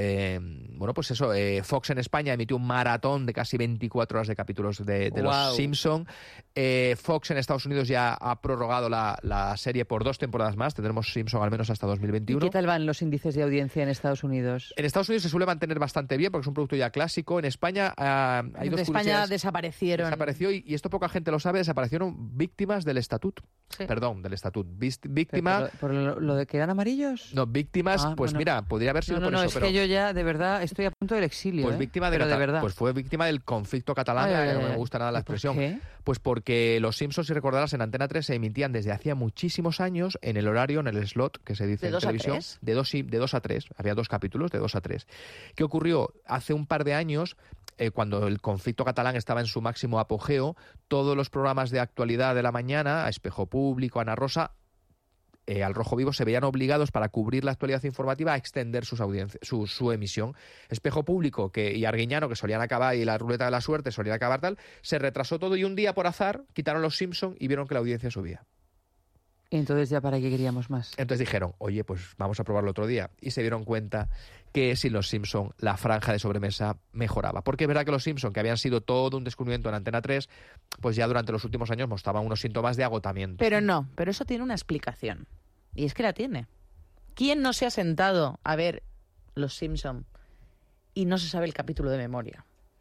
Fox en España emitió un maratón de casi 24 horas de capítulos de Los Simpson. Fox en Estados Unidos ya ha prorrogado la serie por 2 temporadas más. Tendremos Simpson al menos hasta 2021. ¿Y qué tal van los índices de audiencia en Estados Unidos? En Estados Unidos se suele mantener bastante bien porque es un producto ya clásico. En España hay dos España desaparecieron. Desapareció y esto poca gente lo sabe, desaparecieron víctimas del estatut. Sí. Perdón, del estatut. Víctima... ¿Por lo de que eran amarillos? No, víctimas, mira, podría haber sido por eso. No, es que yo ya, de verdad, estoy a punto del exilio. Pues víctima de verdad. Pues fue víctima del conflicto catalán, que no me gusta nada la expresión. ¿Por qué? Pues porque Los Simpsons, si recordarás, en Antena 3 se emitían desde hacía muchísimos años en el horario, en el slot que se dice en televisión, de 2 a 3. Había 2 capítulos de 2 a 3. ¿Qué ocurrió? Hace un par de años, cuando el conflicto catalán estaba en su máximo apogeo, todos los programas de actualidad de la mañana, a Espejo Público, Ana Rosa, al Rojo Vivo, se veían obligados para cubrir la actualidad informativa a extender su emisión. Espejo Público y Arguiñano, que solían acabar, y la Ruleta de la Suerte solían acabar tal, se retrasó todo y un día por azar quitaron Los Simpson y vieron que la audiencia subía. ¿Y entonces ya para qué queríamos más? Entonces dijeron, oye, pues vamos a probarlo otro día. Y se dieron cuenta que sin Los Simpson la franja de sobremesa mejoraba. Porque es verdad que Los Simpson, que habían sido todo un descubrimiento en Antena 3, pues ya durante los últimos años mostraban unos síntomas de agotamiento. Pero eso tiene una explicación. Y es que la tiene. ¿Quién no se ha sentado a ver Los Simpson y no se sabe el capítulo de memoria?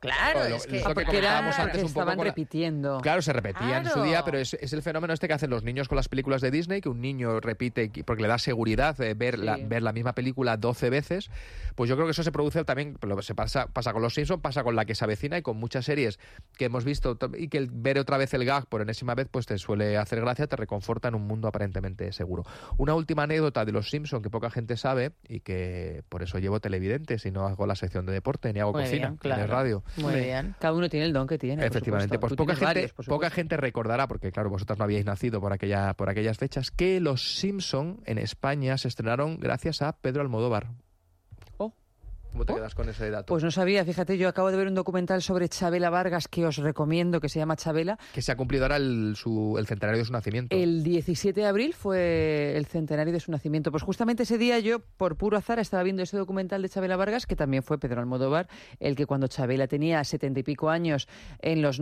Claro, Bueno, es que... es lo que porque comentábamos antes un poco estaban con la- repitiendo. Claro, se repetía en su Claro. día, pero es el fenómeno este que hacen los niños con las películas de Disney, que un niño repite porque le da seguridad ver la misma película 12 veces. Pues yo creo que eso se produce también, se pasa con los Simpsons, pasa con La que se avecina y con muchas series que hemos visto, y que ver otra vez el gag por enésima vez pues te suele hacer gracia, te reconforta en un mundo aparentemente seguro. Una última anécdota de los Simpsons que poca gente sabe, y que por eso llevo televidentes y no hago la sección de deporte ni hago Muy cocina, bien, claro. ni radio. Muy bien. Cada uno tiene el don que tiene. por Efectivamente, supuesto. pues Tú poca tienes gente, varios, por poca supuesto. gente recordará, porque claro, vosotras no habíais nacido por aquellas fechas, que Los Simpson en España se estrenaron gracias a Pedro Almodóvar. ¿Cómo te quedas con ese dato? Pues no sabía, fíjate, yo acabo de ver un documental sobre Chabela Vargas que os recomiendo, que se llama Chabela. Que se ha cumplido ahora el centenario de su nacimiento. El 17 de abril fue el centenario de su nacimiento. Pues justamente ese día yo, por puro azar, estaba viendo ese documental de Chabela Vargas, que también fue Pedro Almodóvar, el que cuando Chabela tenía 70 y pico años, en los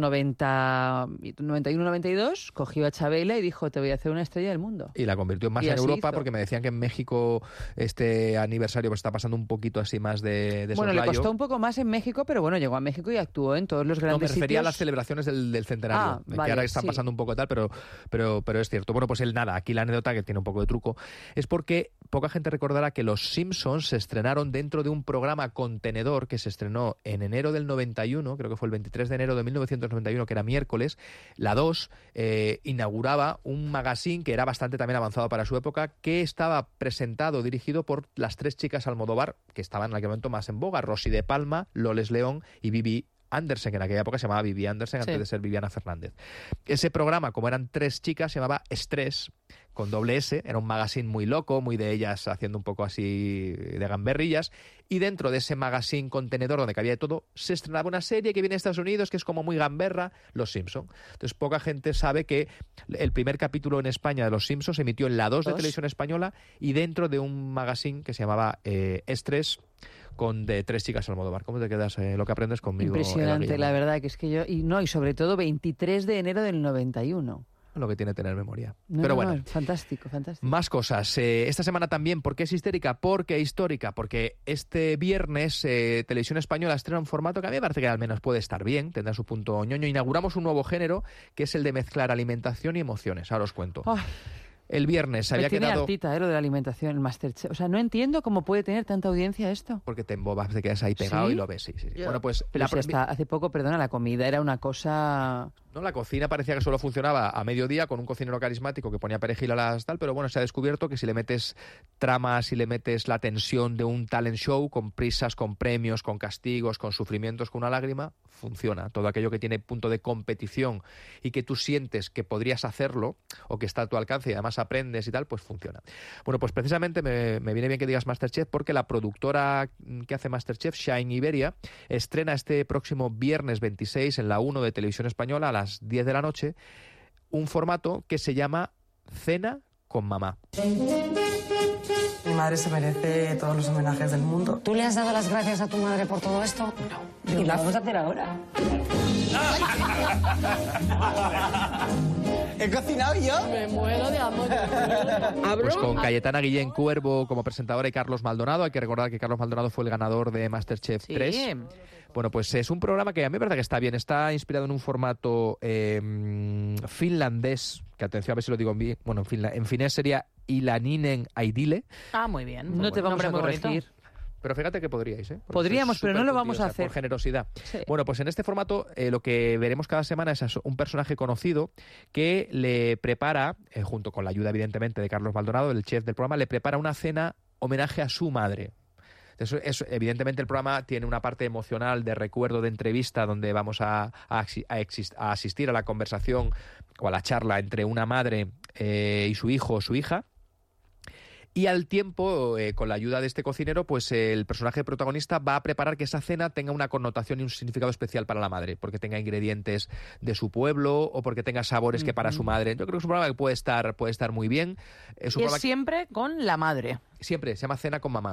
91-92, cogió a Chabela y dijo, te voy a hacer una estrella del mundo. Y la convirtió más Y en así Europa, hizo. porque me decían que en México este aniversario pues está pasando un poquito así más de Bueno, le soslayo. costó un poco más en México, pero bueno, llegó a México y actuó en todos los No, me grandes refería a sitios. las celebraciones del centenario, que vale, ahora están sí. pasando un poco tal, pero es cierto. Bueno, pues aquí la anécdota, que tiene un poco de truco, es porque poca gente recordará que Los Simpsons se estrenaron dentro de un programa contenedor que se estrenó en enero del 91, creo que fue el 23 de enero de 1991, que era miércoles. La 2 inauguraba un magazine que era bastante también avanzado para su época, que estaba presentado, dirigido por las tres chicas Almodóvar, que estaban en aquel momento más en boga, Rosy de Palma, Loles León y Vivi Andersen, que en aquella época se llamaba Vivi Andersen antes de ser Viviana Fernández. Ese programa, como eran tres chicas, se llamaba Estrés, con doble S, era un magazine muy loco, muy de ellas haciendo un poco así de gamberrillas, y dentro de ese magazine contenedor donde cabía de todo, se estrenaba una serie que viene de Estados Unidos, que es como muy gamberra, Los Simpson. Entonces poca gente sabe que el primer capítulo en España de Los Simpsons se emitió en la 2 de Televisión Española, y dentro de un magazine que se llamaba Estrés, de tres chicas Almodóvar. ¿Cómo te quedas lo que aprendes conmigo? Impresionante, la verdad, que es que yo... Y sobre todo 23 de enero del 91. Lo que tiene tener memoria. No, Pero no, bueno. no, fantástico, fantástico. Más cosas. Esta semana también, ¿por qué es histérica? Porque histórica. Porque este viernes Televisión Española estrena un formato que a mí me parece que al menos puede estar bien, tendrá su punto ñoño. Inauguramos un nuevo género, que es el de mezclar alimentación y emociones. Ahora os cuento. Ay. El viernes se había tiene quedado... hartita, lo de la alimentación, el Masterchef. O sea, no entiendo cómo puede tener tanta audiencia esto. Porque te embobas, te quedas ahí pegado ¿Sí? y lo ves. Sí. Yo- Bueno, pues Pero si hasta hace poco, perdona, la comida era una cosa... No, la cocina parecía que solo funcionaba a mediodía con un cocinero carismático que ponía perejil a las tal, pero bueno, se ha descubierto que si le metes tramas, si le metes la tensión de un talent show, con prisas, con premios, con castigos, con sufrimientos, con una lágrima, funciona. Todo aquello que tiene punto de competición y que tú sientes que podrías hacerlo o que está a tu alcance y además aprendes y tal, pues funciona. Bueno, pues precisamente me viene bien que digas Masterchef, porque la productora que hace Masterchef, Shine Iberia, estrena este próximo viernes 26 en la 1 de Televisión Española a las 10 de la noche un formato que se llama Cena con Mamá. Mi madre se merece todos los homenajes del mundo. ¿Tú le has dado las gracias a tu madre por todo esto? No. ¿Y lo vamos a hacer ahora? ¿He cocinado yo? Me muero de amor. Pues con Cayetana Guillén Cuervo como presentadora y Carlos Maldonado. Hay que recordar que Carlos Maldonado fue el ganador de Masterchef 3. Bueno, pues es un programa que a mí me parece que está bien. Está inspirado en un formato finlandés, que atención a ver si lo digo bien. Bueno, en finés sería Ilaninen Aidile. Ah, muy bien. No te vamos a corregir. Pero fíjate que podríais, ¿eh? Porque Podríamos, sois pero no lo súper vamos a curiosa, hacer. Por generosidad. Sí. Bueno, pues en este formato lo que veremos cada semana es un personaje conocido que le prepara, junto con la ayuda evidentemente de Carlos Maldonado, el chef del programa, le prepara una cena homenaje a su madre. Evidentemente el programa tiene una parte emocional de recuerdo, de entrevista, donde vamos a asistir a la conversación o a la charla entre una madre y su hijo o su hija. Y al tiempo, con la ayuda de este cocinero, pues el personaje protagonista va a preparar que esa cena tenga una connotación y un significado especial para la madre, porque tenga ingredientes de su pueblo o porque tenga sabores que para su madre. Yo creo que es un programa que puede estar muy bien. Y es siempre con la madre. Siempre, se llama Cena con Mamá.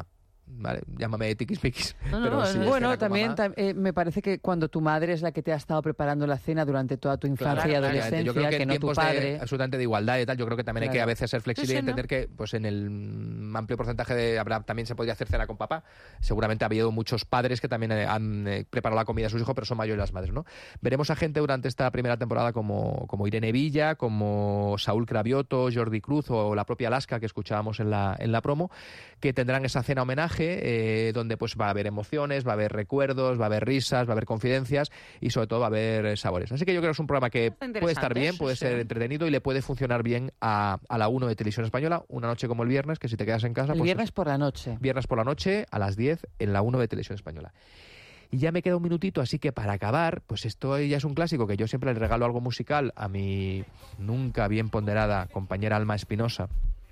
¿vale? Llámame tiquismiquis. Bueno, también me parece que cuando tu madre es la que te ha estado preparando la cena durante toda tu infancia y adolescencia, yo creo que no tu padre. Absolutamente de igualdad y tal, yo creo que también hay que a veces ser flexible y entender que pues en el amplio porcentaje también se podría hacer cena con papá. Seguramente ha habido muchos padres que también han preparado la comida a sus hijos, pero son mayores las madres, ¿no? Veremos a gente durante esta primera temporada como Irene Villa, como Saúl Cravioto, Jordi Cruz o la propia Alaska que escuchábamos en la promo, que tendrán esa cena homenaje donde pues va a haber emociones, va a haber recuerdos, va a haber risas, va a haber confidencias y sobre todo va a haber sabores. Así que yo creo que es un programa que puede estar bien, puede ser entretenido y le puede funcionar bien a la 1 de Televisión Española, una noche como el viernes, que si te quedas en casa... El viernes por la noche. Viernes por la noche a las 10 en la 1 de Televisión Española. Y ya me queda un minutito, así que para acabar, pues esto ya es un clásico que yo siempre le regalo algo musical a mi nunca bien ponderada compañera Alma Espinosa.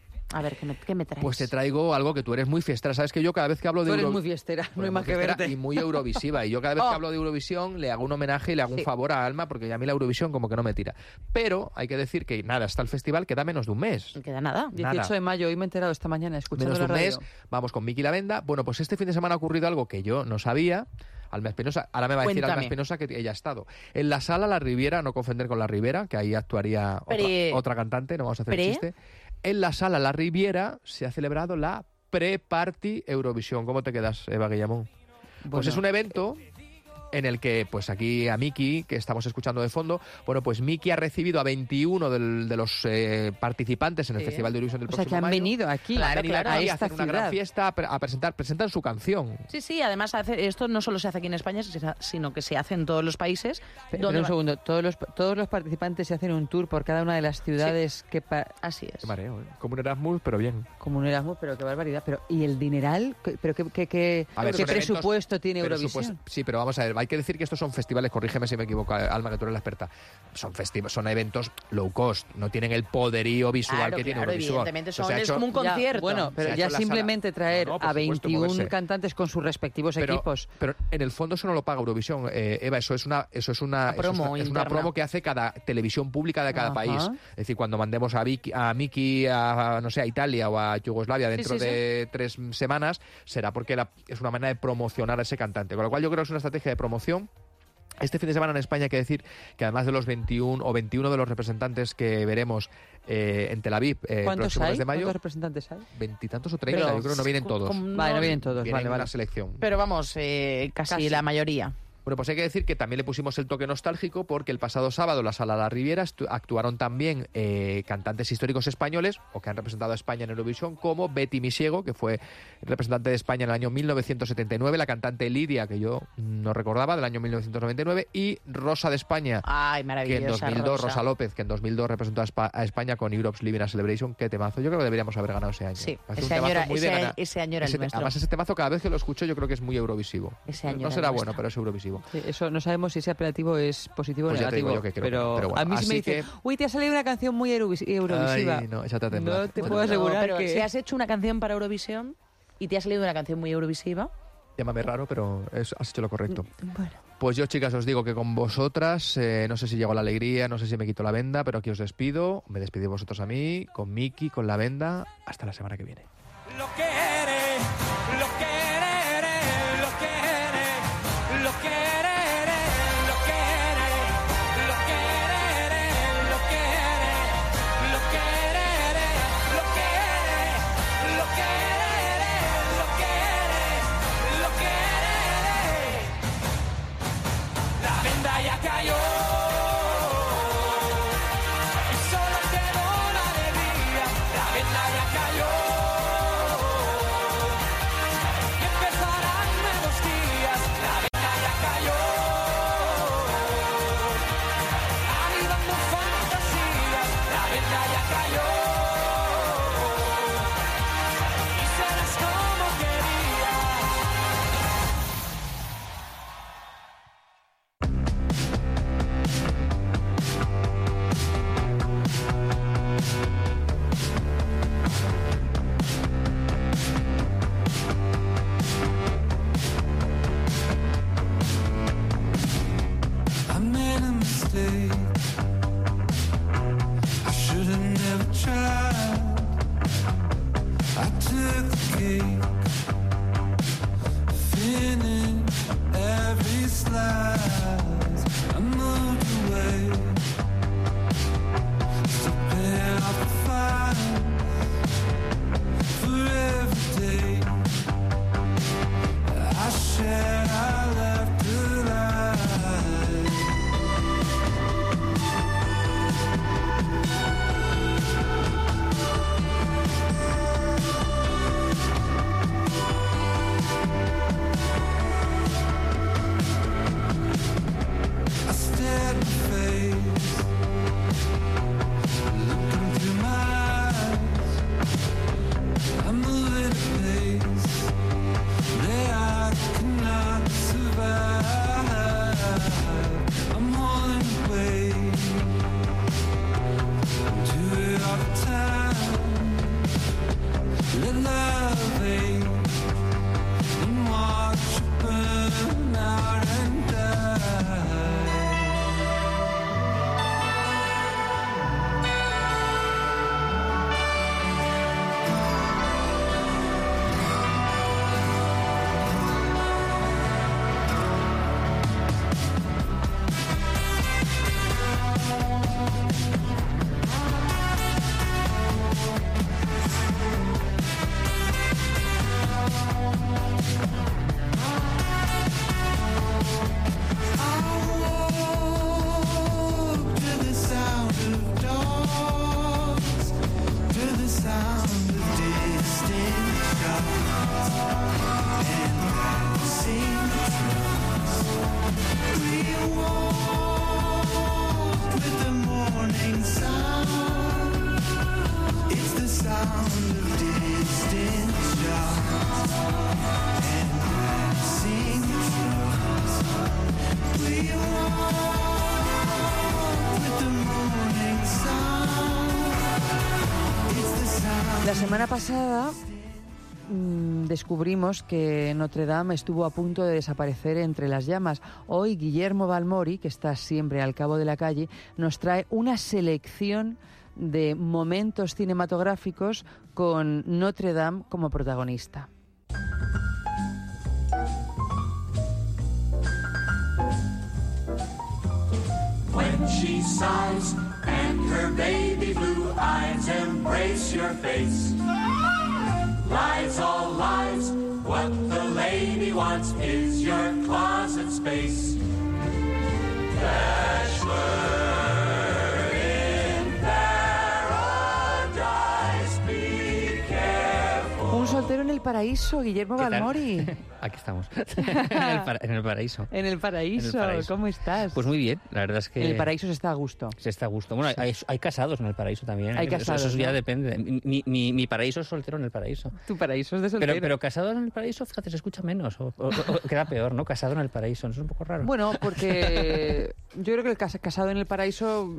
A ver, ¿qué me traes? Pues te traigo algo que tú eres muy fiestera. Sabes que yo cada vez que hablo de Tú eres muy fiestera, no hay más que verte. Y muy eurovisiva. Y yo cada vez que hablo de Eurovisión le hago un homenaje y le hago un favor a Alma porque a mí la Eurovisión como que no me tira. Pero hay que decir que nada, hasta el festival queda menos de un mes. No queda nada. 18 de mayo, hoy me he enterado esta mañana escuchando menos de la un radio. mes, vamos con Miki Lavenda. Bueno, pues este fin de semana ha ocurrido algo que yo no sabía. Alma Espinosa, ahora me va a decir Alma Espinosa que ella ha estado. En la sala La Riviera, no confundir con La Ribera, que ahí actuaría otra cantante, no vamos a hacer chiste. En la sala La Riviera se ha celebrado la Pre-Party Eurovisión. ¿Cómo te quedas, Eva Guillamón? Pues es un evento en el que, pues aquí a Miki, que estamos escuchando de fondo, bueno, pues Miki ha recibido a 21 de los participantes en el Festival de Eurovisión del próximo mayo. O sea, que han venido aquí, a esta hacer una gran fiesta a presentan su canción. Sí, además esto no solo se hace aquí en España, sino que se hace en todos los países. Pero un segundo, todos los participantes se hacen un tour por cada una de las ciudades que... Así es. Qué mareo, ¿eh? Como un Erasmus, pero bien. Como un Erasmus, pero qué barbaridad. ¿Y el dineral? ¿Pero qué presupuesto tiene Eurovisión? Sí, pero vamos a ver, hay que decir que estos son festivales, corrígeme si me equivoco, Alma, que tú eres la experta, son eventos low cost, no tienen el poderío visual que tiene Eurovisión. Evidentemente, es como un concierto. Bueno, pero ya simplemente traer a 21 cantantes con sus respectivos equipos. Pero en el fondo eso no lo paga Eurovisión, Eva, eso es una promo que hace cada televisión pública de cada país. Es decir, cuando mandemos a Miki a Italia o a Yugoslavia dentro de 3 semanas, será porque es una manera de promocionar a ese cantante. Con lo cual yo creo que es una estrategia de promoción. Este fin de semana en España hay que decir que además de los 21 de los representantes que veremos en Tel Aviv el próximo mes de mayo... ¿Cuántos representantes hay? 20 y tantos o 30, yo creo que no vienen todos. Vale, no vienen todos. Viene una selección. Pero vamos, casi la mayoría. Bueno, pues hay que decir que también le pusimos el toque nostálgico porque el pasado sábado en la Sala La Riviera actuaron también cantantes históricos españoles o que han representado a España en Eurovisión, como Betty Misiego, que fue representante de España en el año 1979, la cantante Lidia, que yo no recordaba, del año 1999, y Rosa de España, que en 2002, Rosa López, que en 2002 representó a España con Europe's Living a Celebration. Qué temazo. Yo creo que deberíamos haber ganado ese año. Sí, ese año era el nuestro. Además, ese temazo cada vez que lo escucho yo creo que es muy eurovisivo. No será bueno, pero es eurovisivo. Sí, eso no sabemos si ese apelativo es positivo o negativo. Yo que creo, pero bueno, a mí sí me dice, uy, te ha salido una canción muy eurovisiva. Ay, no, échate a temblar. No te puedo asegurar pero que... si has hecho una canción para Eurovisión y te ha salido una canción muy eurovisiva... Llámame raro, pero has hecho lo correcto. Bueno. Pues yo, chicas, os digo que con vosotras, no sé si llego a la alegría, no sé si me quito la venda, pero aquí os despido. Me despedís vosotros a mí, con Miki, con la venda. Hasta la semana que viene. Lo que eres, lo que eres, lo que eres, lo que eres. Ya cayó y solo quedó la alegría. La venda ya cayó La semana pasada descubrimos que Notre Dame estuvo a punto de desaparecer entre las llamas. Hoy Guillermo Balmori, que está siempre al cabo de la calle, nos trae una selección de momentos cinematográficos con Notre Dame como protagonista. When she sighs and her baby blue eyes embrace your face. Lies, all lies, what the lady wants is your closet space. Bachelor in paradise, be careful. Un soltero en el paraíso, Guillermo Balmori. Aquí estamos, en el paraíso. En el paraíso, ¿cómo estás? Pues muy bien, la verdad es que... En el paraíso se está a gusto. Se está a gusto. Bueno, hay casados en el paraíso también. Hay casados, eso ya ¿no? depende. Mi paraíso es soltero en el paraíso. Tu paraíso es de soltero. Pero casado en el paraíso, fíjate, se escucha menos. O queda peor, ¿no? Casado en el paraíso. ¿No es un poco raro? Bueno, porque yo creo que el casado en el paraíso...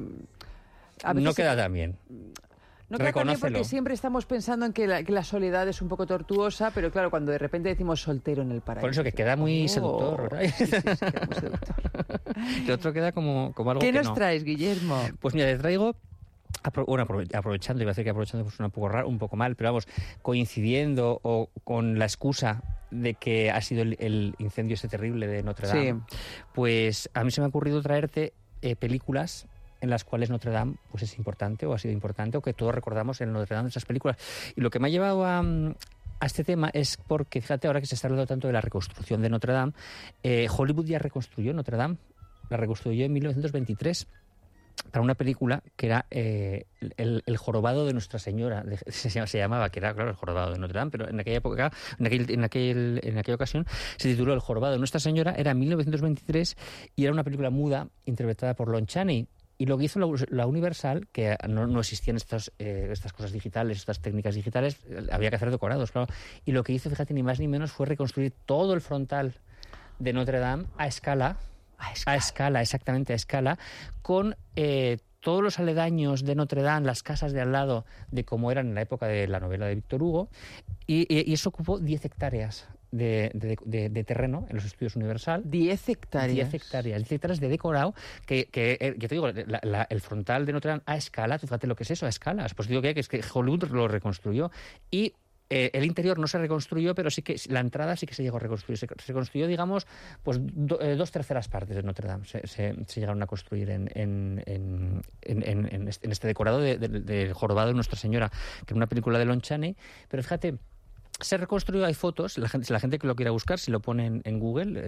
A veces no queda tan bien. No queda tan bien porque siempre estamos pensando en que la soledad es un poco tortuosa, pero claro, cuando de repente decimos soltero en el paraíso... Por eso que queda muy seductor, ¿verdad? Sí, queda muy seductor. El otro queda como algo ¿Qué que nos traes, Guillermo? Pues mira, te traigo... aprovechando, iba a decir que aprovechando pues un poco raro, un poco mal, pero vamos, coincidiendo o con la excusa de que ha sido el incendio ese terrible de Notre Dame, Sí. Pues a mí se me ha ocurrido traerte películas en las cuales Notre Dame pues es importante o ha sido importante o que todos recordamos en Notre Dame de esas películas. Y lo que me ha llevado a este tema es porque, fíjate, ahora que se está hablando tanto de la reconstrucción de Notre Dame, Hollywood ya reconstruyó Notre Dame, la reconstruyó en 1923 para una película que era el jorobado de Nuestra Señora, se llamaba, que era, claro, el jorobado de Notre Dame, pero en aquella época, en aquella ocasión, se tituló El jorobado de Nuestra Señora, era 1923 y era una película muda interpretada por Lon Chaney. Y lo que hizo la Universal, que no existían estas cosas digitales, estas técnicas digitales, había que hacer decorados, claro. Y lo que hizo, fíjate, ni más ni menos, fue reconstruir todo el frontal de Notre Dame a escala, exactamente a escala, con todos los aledaños de Notre Dame, las casas de al lado, de cómo eran en la época de la novela de Víctor Hugo, y eso ocupó 10 hectáreas. De terreno en los estudios Universal. 10 hectáreas. 10 hectáreas de decorado que yo te digo, el frontal de Notre Dame a escala, tú fíjate lo que es eso, a escalas. Pues digo que es que Hollywood lo reconstruyó y el interior no se reconstruyó, pero sí que la entrada sí que se llegó a reconstruir. Se reconstruyó, digamos, pues 2/3 partes de Notre Dame se llegaron a construir en este decorado del jorobado de Nuestra Señora, que era una película de Lon Chaney. Pero fíjate, Se reconstruyó, hay fotos, la gente que lo quiera buscar, si lo pone en Google,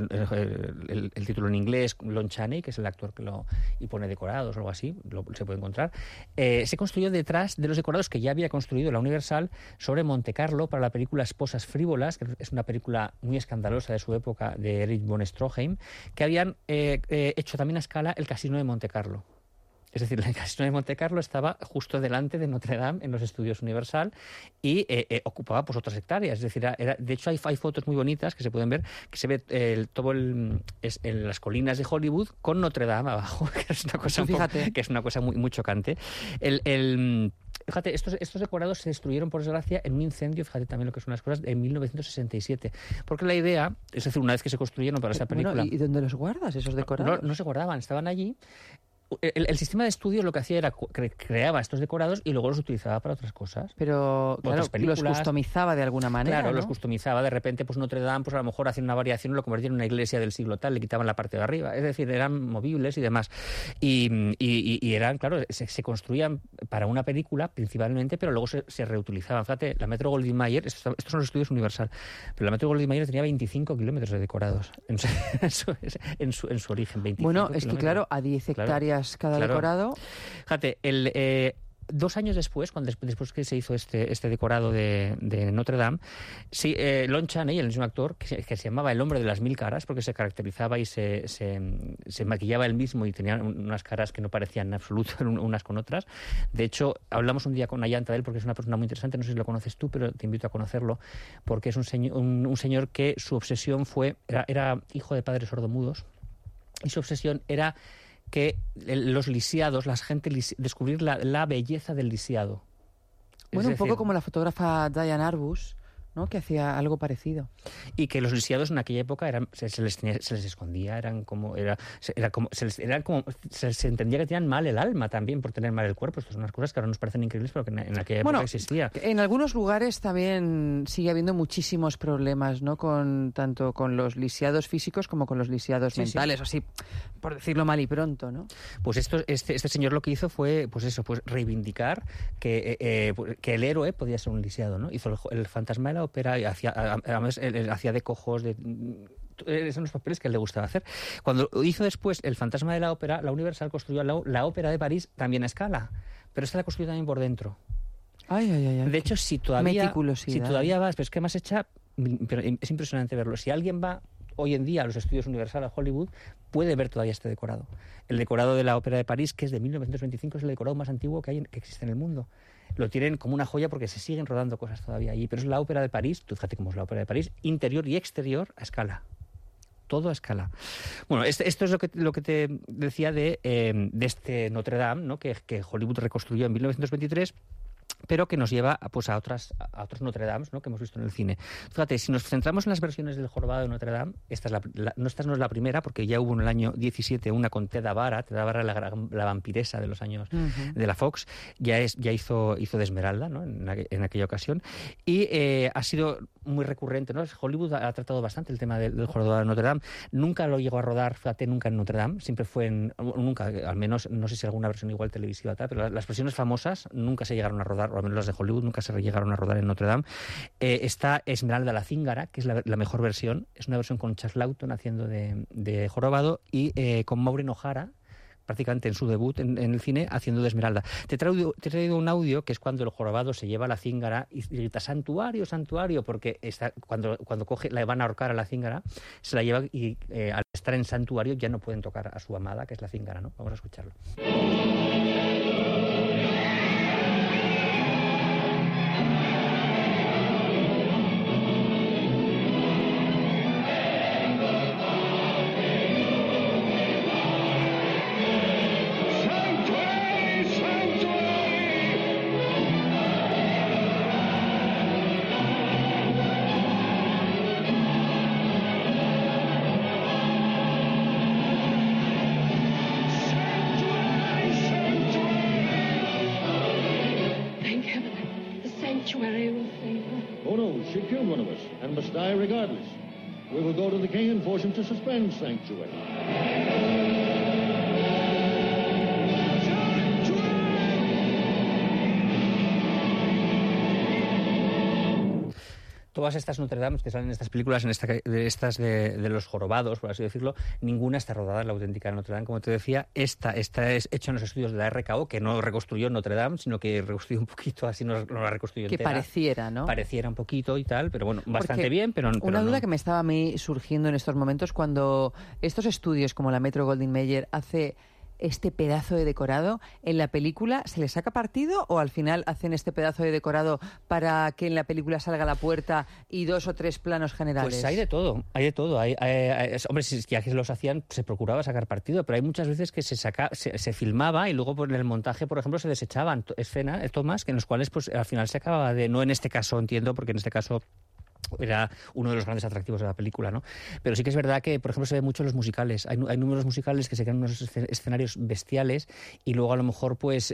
el título en inglés, Lon Chaney, que es el actor que y pone decorados o algo así, se puede encontrar. Se construyó detrás de los decorados que ya había construido la Universal sobre Monte Carlo para la película Esposas Frívolas, que es una película muy escandalosa de su época, de Erich von Stroheim, que habían hecho también a escala el Casino de Monte Carlo. Es decir, el Casino de Monte Carlo estaba justo delante de Notre Dame en los estudios Universal y ocupaba pues otras hectáreas. Es decir, de hecho hay fotos muy bonitas que se pueden ver, que se ve en las colinas de Hollywood con Notre Dame abajo, que es una cosa, que es una cosa muy chocante. Fíjate, estos decorados se destruyeron, por desgracia, en un incendio, fíjate también lo que son las cosas, en 1967. Porque la idea, es decir, una vez que se construyeron para esa película... Bueno, ¿y dónde los guardas, esos decorados? No se guardaban, estaban allí. El sistema de estudios lo que hacía era creaba estos decorados y luego los utilizaba para otras cosas. Pero, claro, los customizaba de alguna manera, Claro, ¿no? los customizaba. De repente, pues Notre Dame, pues a lo mejor hacían una variación y lo convertían en una iglesia del siglo tal, le quitaban la parte de arriba. Es decir, eran movibles y demás. Y eran, claro, se construían para una película principalmente, pero luego se reutilizaban. Fíjate, la Metro Goldwyn Mayer, estos son los estudios Universal, pero la Metro Goldwyn Mayer tenía 25 kilómetros de decorados en su origen. 25 bueno, es que kilómetros. Claro, a 10 hectáreas cada decorado. Fíjate, 2 años después, después que se hizo este decorado de Notre Dame, sí, Lon Chaney, el mismo actor, que se llamaba el hombre de las 1000 caras, porque se caracterizaba y se maquillaba él mismo y tenía unas caras que no parecían en absoluto unas con otras. De hecho, hablamos un día con Ayanta de él, porque es una persona muy interesante, no sé si lo conoces tú, pero te invito a conocerlo, porque es un señor que su obsesión era hijo de padres sordomudos, y su obsesión era que los lisiados, descubrir la belleza del lisiado. Bueno, un poco como la fotógrafa Diane Arbus, ¿no? Que hacía algo parecido. Y que los lisiados en aquella época se les escondía, se entendía que tenían mal el alma también por tener mal el cuerpo. Estas son unas cosas que ahora nos parecen increíbles, pero que en aquella época existía. En algunos lugares también sigue habiendo muchísimos problemas, ¿no? Tanto con los lisiados físicos como con los lisiados mentales, así, por decirlo mal y pronto, ¿no? Pues este señor lo que hizo fue, pues reivindicar que el héroe podía ser un lisiado, ¿no? Hizo el fantasma de la ópera y además hacía de cojos, esos son los papeles que a él le gustaba hacer. Cuando hizo después El fantasma de la ópera, la Universal construyó la ópera de París también a escala, pero esta la construyó también por dentro. Ay. De hecho, si todavía vas, pero es que más hecha, pero es impresionante verlo. Si alguien va hoy en día a los estudios Universal a Hollywood, puede ver todavía este decorado. El decorado de la ópera de París, que es de 1925, es el decorado más antiguo que existe en el mundo. Lo tienen como una joya porque se siguen rodando cosas todavía allí. Pero es la ópera de París, tú fíjate cómo es la ópera de París, interior y exterior a escala. Todo a escala. Bueno, esto es lo que te decía de este Notre Dame, ¿no? que Hollywood reconstruyó en 1923, pero que nos lleva pues a otros Notre Dames, ¿no? que hemos visto en el cine. Fíjate, si nos centramos en las versiones del jorobado de Notre Dame, esta no es la primera, porque ya hubo en el año 17 una con Theda Bara la vampiresa de los años de la Fox, ya hizo de Esmeralda, ¿no? en aquella ocasión, y ha sido muy recurrente, ¿no? Hollywood ha tratado bastante el tema del jorobado de Notre Dame. Nunca lo llegó a rodar, fíjate, nunca en Notre Dame, siempre fue nunca, al menos, no sé si alguna versión igual televisiva, pero las versiones famosas nunca se llegaron a rodar, o al menos las de Hollywood nunca se llegaron a rodar en Notre Dame. Está Esmeralda la Cíngara, que es la mejor versión, es una versión con Charles Lawton haciendo de jorobado y con Maureen O'Hara, prácticamente en su debut en el cine, haciendo de Esmeralda. Te he traído un audio que es cuando el jorobado se lleva a la cíngara y grita santuario, santuario, porque cuando la van a ahorcar a la cíngara, se la lleva y al estar en santuario ya no pueden tocar a su amada, que es la cíngara, ¿no? Vamos a escucharlo. Oh no, she killed one of us and must die regardless. We will go to the king and force him to suspend sanctuary. Todas estas Notre Dame que salen en estas películas, de los jorobados, por así decirlo, ninguna está rodada en la auténtica Notre Dame. Como te decía, esta es hecha en los estudios de la RKO, que no reconstruyó Notre Dame, sino que reconstruyó un poquito, así no la reconstruyó que entera. Que pareciera, ¿no? Pareciera un poquito y tal, pero bueno, bastante bien, pero una duda no. que me estaba a mí surgiendo en estos momentos, cuando estos estudios como la Metro-Goldwyn-Mayer hace este pedazo de decorado, ¿en la película se le saca partido o al final hacen este pedazo de decorado para que en la película salga la puerta y 2 o 3 planos generales? Pues hay de todo. Hombre, si ya que los hacían, se procuraba sacar partido, pero hay muchas veces que se filmaba y luego por el montaje, por ejemplo, se desechaban tomas en los cuales pues al final se acababa de... No en este caso, entiendo, porque en este caso era uno de los grandes atractivos de la película, ¿no? Pero sí que es verdad que, por ejemplo, se ve mucho en los musicales. Hay números musicales que se crean unos escenarios bestiales y luego a lo mejor, pues,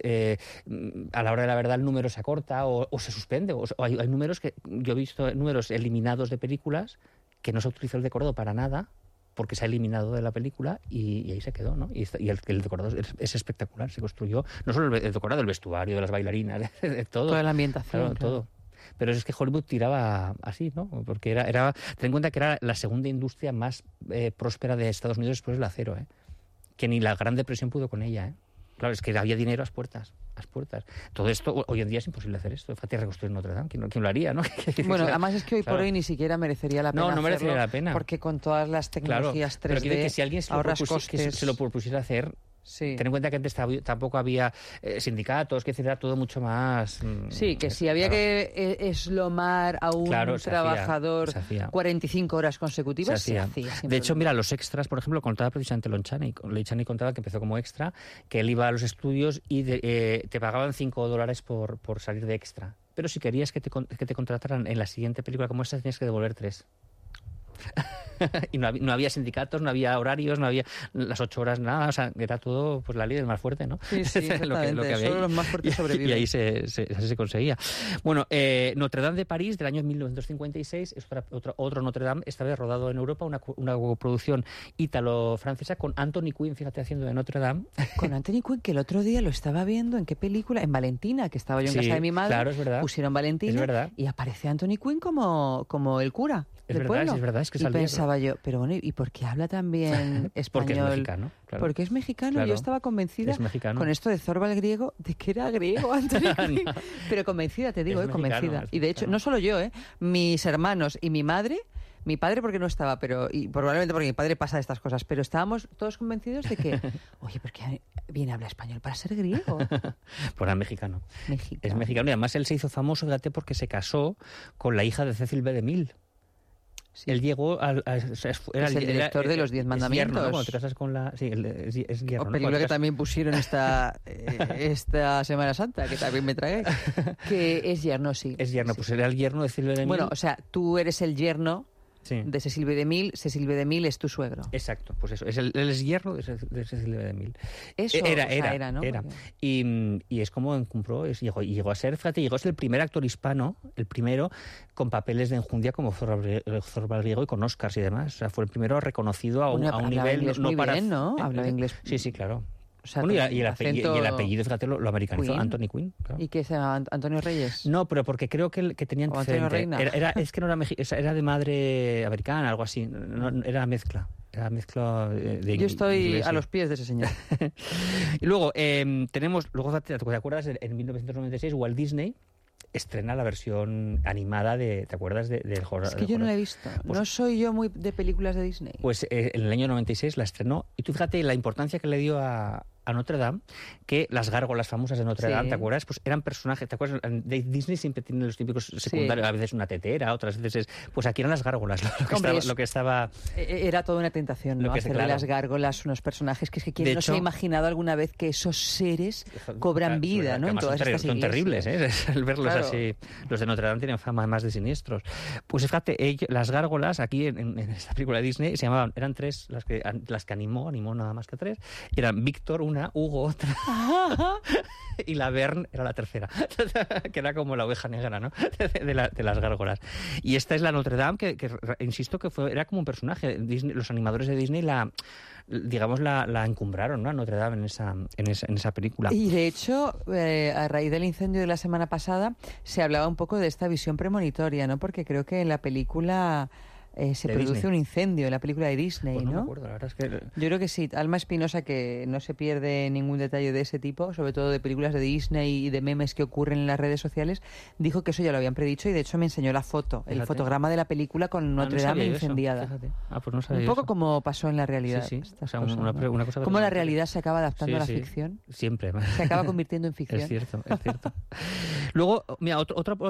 a la hora de la verdad el número se acorta o se suspende. O hay números que... Yo he visto números eliminados de películas que no se utilizó el decorado para nada porque se ha eliminado de la película y ahí se quedó, ¿no? Y el decorado es espectacular. Se construyó no solo el decorado, el vestuario, de las bailarinas, de todo. Toda la ambientación. Claro, todo. Pero es que Hollywood tiraba así, ¿no? Porque ten en cuenta que era la segunda industria más próspera de Estados Unidos después del acero, ¿eh? Que ni la Gran Depresión pudo con ella, ¿eh? Claro, es que había dinero a las puertas. Todo esto, hoy en día es imposible hacer esto. Fíjate, reconstruir Notre Dame, ¿quién lo haría, no? Bueno, además es que hoy por hoy ni siquiera merecería la pena No merecería hacerlo, la pena. Porque con todas las tecnologías 3D, pero que si alguien se lo propusiera hacer... Sí. Ten en cuenta que antes tampoco había sindicatos, que era todo mucho más... Sí, que si había que eslomar a un trabajador 45 horas consecutivas, se hacía. De hecho, mira, los extras, por ejemplo, contaba precisamente Lon Chaney. Lon Chaney contaba que empezó como extra, que él iba a los estudios y te pagaban $5 por salir de extra. Pero si querías que te contrataran en la siguiente película como esta, tenías que devolver 3. Y no había sindicatos, no había horarios, no había las 8 horas, nada, o sea, era todo pues la ley del más fuerte, ¿no? Sí, lo que había. Solo los más fuertes sobreviven. Y ahí se conseguía. Bueno, Notre Dame de París, del año 1956, es otro Notre Dame, esta vez rodado en Europa, una producción ítalo-francesa con Anthony Quinn, fíjate, haciendo de Notre Dame. Con Anthony Quinn, que el otro día lo estaba viendo, ¿en qué película? En Valentina, que estaba yo en casa de mi madre. Claro, es verdad. Pusieron Valentina, es verdad. Y aparece Anthony Quinn como el cura. Es verdad, es que salía. Y pensaba yo, pero bueno, ¿y por qué habla también español? Porque es mexicano, claro. Porque es mexicano. Claro. Yo estaba convencida con esto de Zorba el griego, de que era griego, Anthony Quinn. No. Pero convencida, te digo, convencida. Y de hecho, no solo yo, mis hermanos y mi madre... Mi padre porque no estaba, y probablemente porque mi padre pasa estas cosas, pero estábamos todos convencidos de que, oye, ¿por qué bien habla español para ser griego? Pues era mexicano. Es mexicano y además él se hizo famoso, fíjate, porque se casó con la hija de Cecil B. DeMille. Sí. Él llegó era el director de los 10 Mandamientos. Yerno, ¿no? Cuando te casas con la... Sí, es yerno. O película que también pusieron esta Semana Santa, que también me tragué. Que es yerno, sí. Es yerno, pues era el yerno de Cecil B. DeMille. Bueno, o sea, tú eres el yerno de Cecil B. DeMille. Cecil B. DeMille es tu suegro. Exacto, pues eso. Él es yerno de Cecil B. DeMille. Eso era, ¿no? Era. Y es como compró, llegó a ser, fíjate, llegó a ser el primer actor hispano, el primero con papeles de enjundia como Zorba el griego y con Oscars y demás. O sea, fue el primero reconocido a un nivel... Inglés muy bien, ¿no? Hablaba inglés. Sí, claro. O sea, bueno, y el apellido, fíjate, lo americanizó, Queen. Anthony Quinn. Claro. ¿Y qué es Antonio Reyes? No, pero porque creo que tenía antecedente. Es que no era de madre americana, algo así. No, era mezcla. Era mezcla de Yo estoy inglés, a los pies de ese señor. Y luego tenemos, ¿te acuerdas? En 1996 Walt Disney estrena la versión animada ¿te acuerdas? Del Es que yo no la he visto. Pues, no soy yo muy de películas de Disney. Pues en el año 96 la estrenó. Y tú fíjate la importancia que le dio a Notre Dame, que las gárgolas famosas de Notre Dame, ¿te acuerdas? Pues eran personajes, ¿te acuerdas? De Disney siempre tienen los típicos secundarios, a veces una tetera, otras veces... Pues aquí eran las gárgolas lo que estaba... Era toda una tentación, ¿no? Hacer de las gárgolas unos personajes que es que quien no se ha imaginado alguna vez que esos seres cobran vida, ¿no? En todas estas iglesias. Son terribles, el verlos así. Los de Notre Dame tienen fama además de siniestros. Pues fíjate, las gárgolas aquí en esta película de Disney eran 3 las que animó nada más que 3. Eran Víctor, una una, Hugo otra, y la Verne era la tercera, que era como la oveja negra, ¿no? de las gárgolas. Y esta es la Notre Dame, que insisto que era como un personaje. Disney, los animadores de Disney la encumbraron, ¿no? A Notre Dame en esa película. Y de hecho, a raíz del incendio de la semana pasada, se hablaba un poco de esta visión premonitoria, ¿no? Porque creo que en la película se produce Disney. Un incendio, en la película de Disney, Pues no ¿no? me acuerdo, la verdad es que... Yo creo que sí. Alma Espinosa, que no se pierde ningún detalle de ese tipo, sobre todo de películas de Disney y de memes que ocurren en las redes sociales, dijo que eso ya lo habían predicho y de hecho me enseñó la foto, el Fíjate. fotograma de la película con Notre Dame incendiada. Fíjate. Pues no sabía Un poco eso. como pasó en la realidad. Sí, sí. estas O sea, cosas, una ¿no? cosa Cómo la totalmente- realidad se acaba adaptando a la Sí. ficción. Siempre. Se acaba convirtiendo en ficción. Es cierto, es cierto. Luego, mira,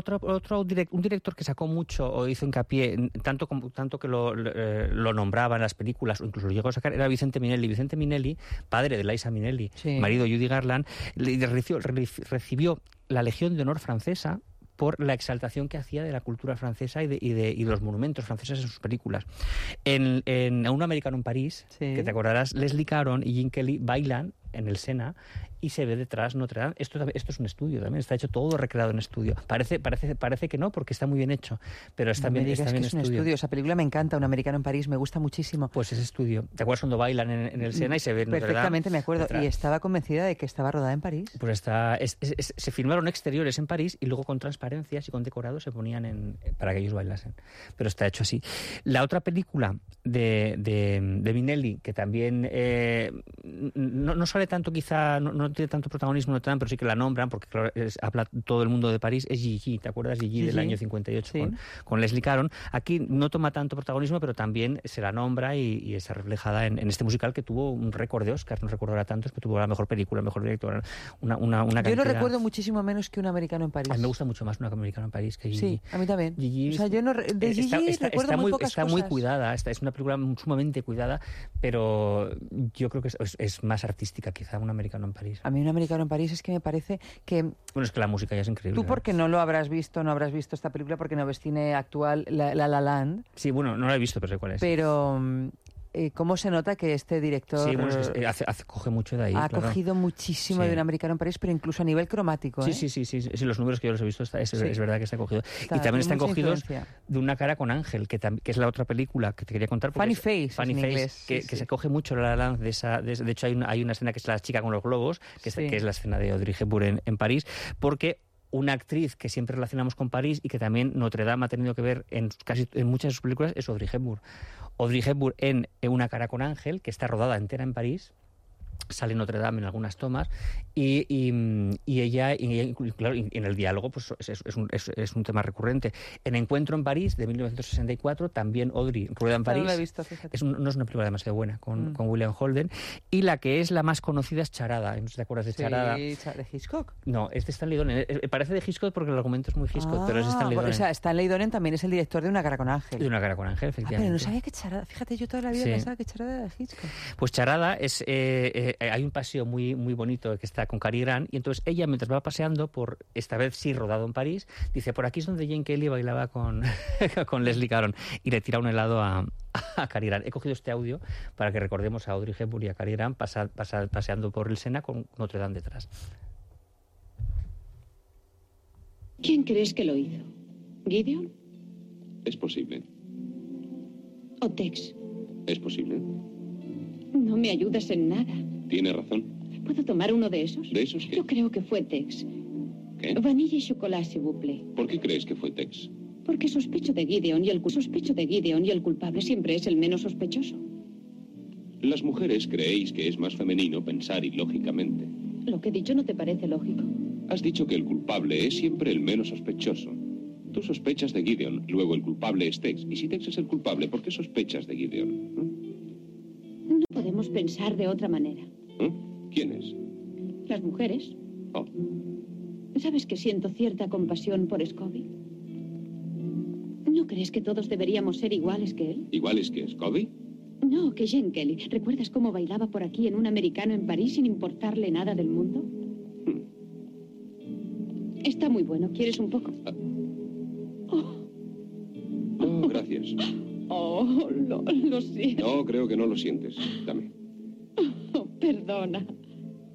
un director que sacó mucho o hizo hincapié, tanto que lo nombraba en las películas, o incluso lo llegó a sacar, era Vicente Minelli. Vicente Minelli, padre de Liza Minnelli, marido de Judy Garland, recibió la Legión de Honor francesa por la exaltación que hacía de la cultura francesa y de los monumentos franceses en sus películas. En Un americano en París, que te acordarás, Leslie Caron y Gene Kelly bailan en el Sena y se ve detrás Notre Dame. Esto es un estudio también, está hecho todo recreado en estudio. Parece que no, porque está muy bien hecho, pero está No me bien, digas está bien que es un estudio. Esa película me encanta, Un americano en París, me gusta muchísimo. Pues es estudio. ¿Te acuerdas cuando bailan en el Sena y se ve Notre Dame? Perfectamente, me acuerdo. detrás? Y estaba convencida de que estaba rodada en París. Pues se filmaron exteriores en París y luego con transparencias y con decorados se ponían para que ellos bailasen. Pero está hecho así. La otra película de Minelli, que también no sale tanto quizá, no tiene tanto protagonismo, pero sí que la nombran, porque claro, habla todo el mundo de París, es Gigi, ¿te acuerdas? Gigi del año 58 con Leslie Caron. Aquí no toma tanto protagonismo, pero también se la nombra y está reflejada en este musical que tuvo un récord de Oscar, no recuerdo ahora tantos, pero tuvo la mejor película, mejor directora, una Yo cantidad. lo recuerdo muchísimo menos que Un americano en París. A mí me gusta mucho más Un americano en París que Gigi. Sí, a mí también. Gigi, o sea, yo no, de Gigi recuerdo muy pocas está cosas. muy cuidada, es una película sumamente cuidada, pero yo creo que es más artística quizá Un americano en París. A mí Un americano en París es que me parece que... Bueno, es que la música ya es increíble. Tú porque no habrás visto esta película porque no ves cine actual, La La Land. Sí, bueno, no la he visto, pero sé cuál es. Pero... ¿cómo se nota que este director Sí, bueno, es que coge mucho de ahí. ha claro. cogido muchísimo de Un americano en París, pero incluso a nivel cromático? Sí, los números que yo los he visto es verdad que está cogido. Y también tiene están mucha cogidos influencia. de Una cara con Ángel, que es la otra película que te quería contar. Funny Face, Funny en Face, inglés, que se coge mucho La La Land de hecho hay una escena que es la chica con los globos, que es la escena de Audrey Hepburn en París, porque una actriz que siempre relacionamos con París y que también Notre Dame ha tenido que ver en muchas de sus películas es Audrey Hepburn. Audrey Hepburn en Una cara con Ángel, que está rodada entera en París, sale Notre Dame en algunas tomas y ella claro, en el diálogo pues es un tema recurrente. En Encuentro en París de 1964 también Audrey rueda en París. No la he visto, fíjate. No es una película demasiado buena con William Holden, y la que es la más conocida es Charada. No sé si te acuerdas de Charada. ¿De Hitchcock? No, es de Stanley Donen. Parece de Hitchcock porque el argumento es muy Hitchcock, pero es de Stanley Donen. O sea, Stanley Donen también es el director de Una cara con Ángel. De Una cara con Ángel, efectivamente. Pero no sabía que Charada... Fíjate, yo toda la vida pensaba que Charada era de Hitchcock. Pues Charada es... hay un paseo muy, muy bonito que está con Cary Grant, y entonces ella, mientras va paseando por, esta vez sí rodado en París, dice, por aquí es donde Jane Kelly bailaba con Leslie Caron, y le tira un helado a Cary Grant. He cogido este audio para que recordemos a Audrey Hepburn y a Cary Grant paseando por el Sena con Notre Dame detrás. ¿Quién crees que lo hizo? ¿Gideon Es posible. o Tex? Es posible. No me ayudas en nada. Tiene razón. ¿Puedo tomar uno de esos? ¿De esos qué? Yo creo que fue Tex. ¿Qué? Vanilla y chocolate, s'il vous plaît. ¿Por qué crees que fue Tex? Porque sospecho de Gideon y el culpable siempre es el menos sospechoso. Las mujeres creéis que es más femenino pensar ilógicamente. Lo que he dicho no te parece lógico. Has dicho que el culpable es siempre el menos sospechoso. Tú sospechas de Gideon, luego el culpable es Tex. Y si Tex es el culpable, ¿por qué sospechas de Gideon? No podemos pensar de otra manera. ¿Quién es? Las mujeres. Oh. ¿Sabes que siento cierta compasión por Scobie? ¿No crees que todos deberíamos ser iguales que él? ¿Iguales que Scobie? No, que Jane Kelly. ¿Recuerdas cómo bailaba por aquí en Un americano en París sin importarle nada del mundo? Está muy bueno. ¿Quieres un poco? Oh, gracias. Oh, lo siento. No, creo que no lo sientes. Dame. Oh, perdona.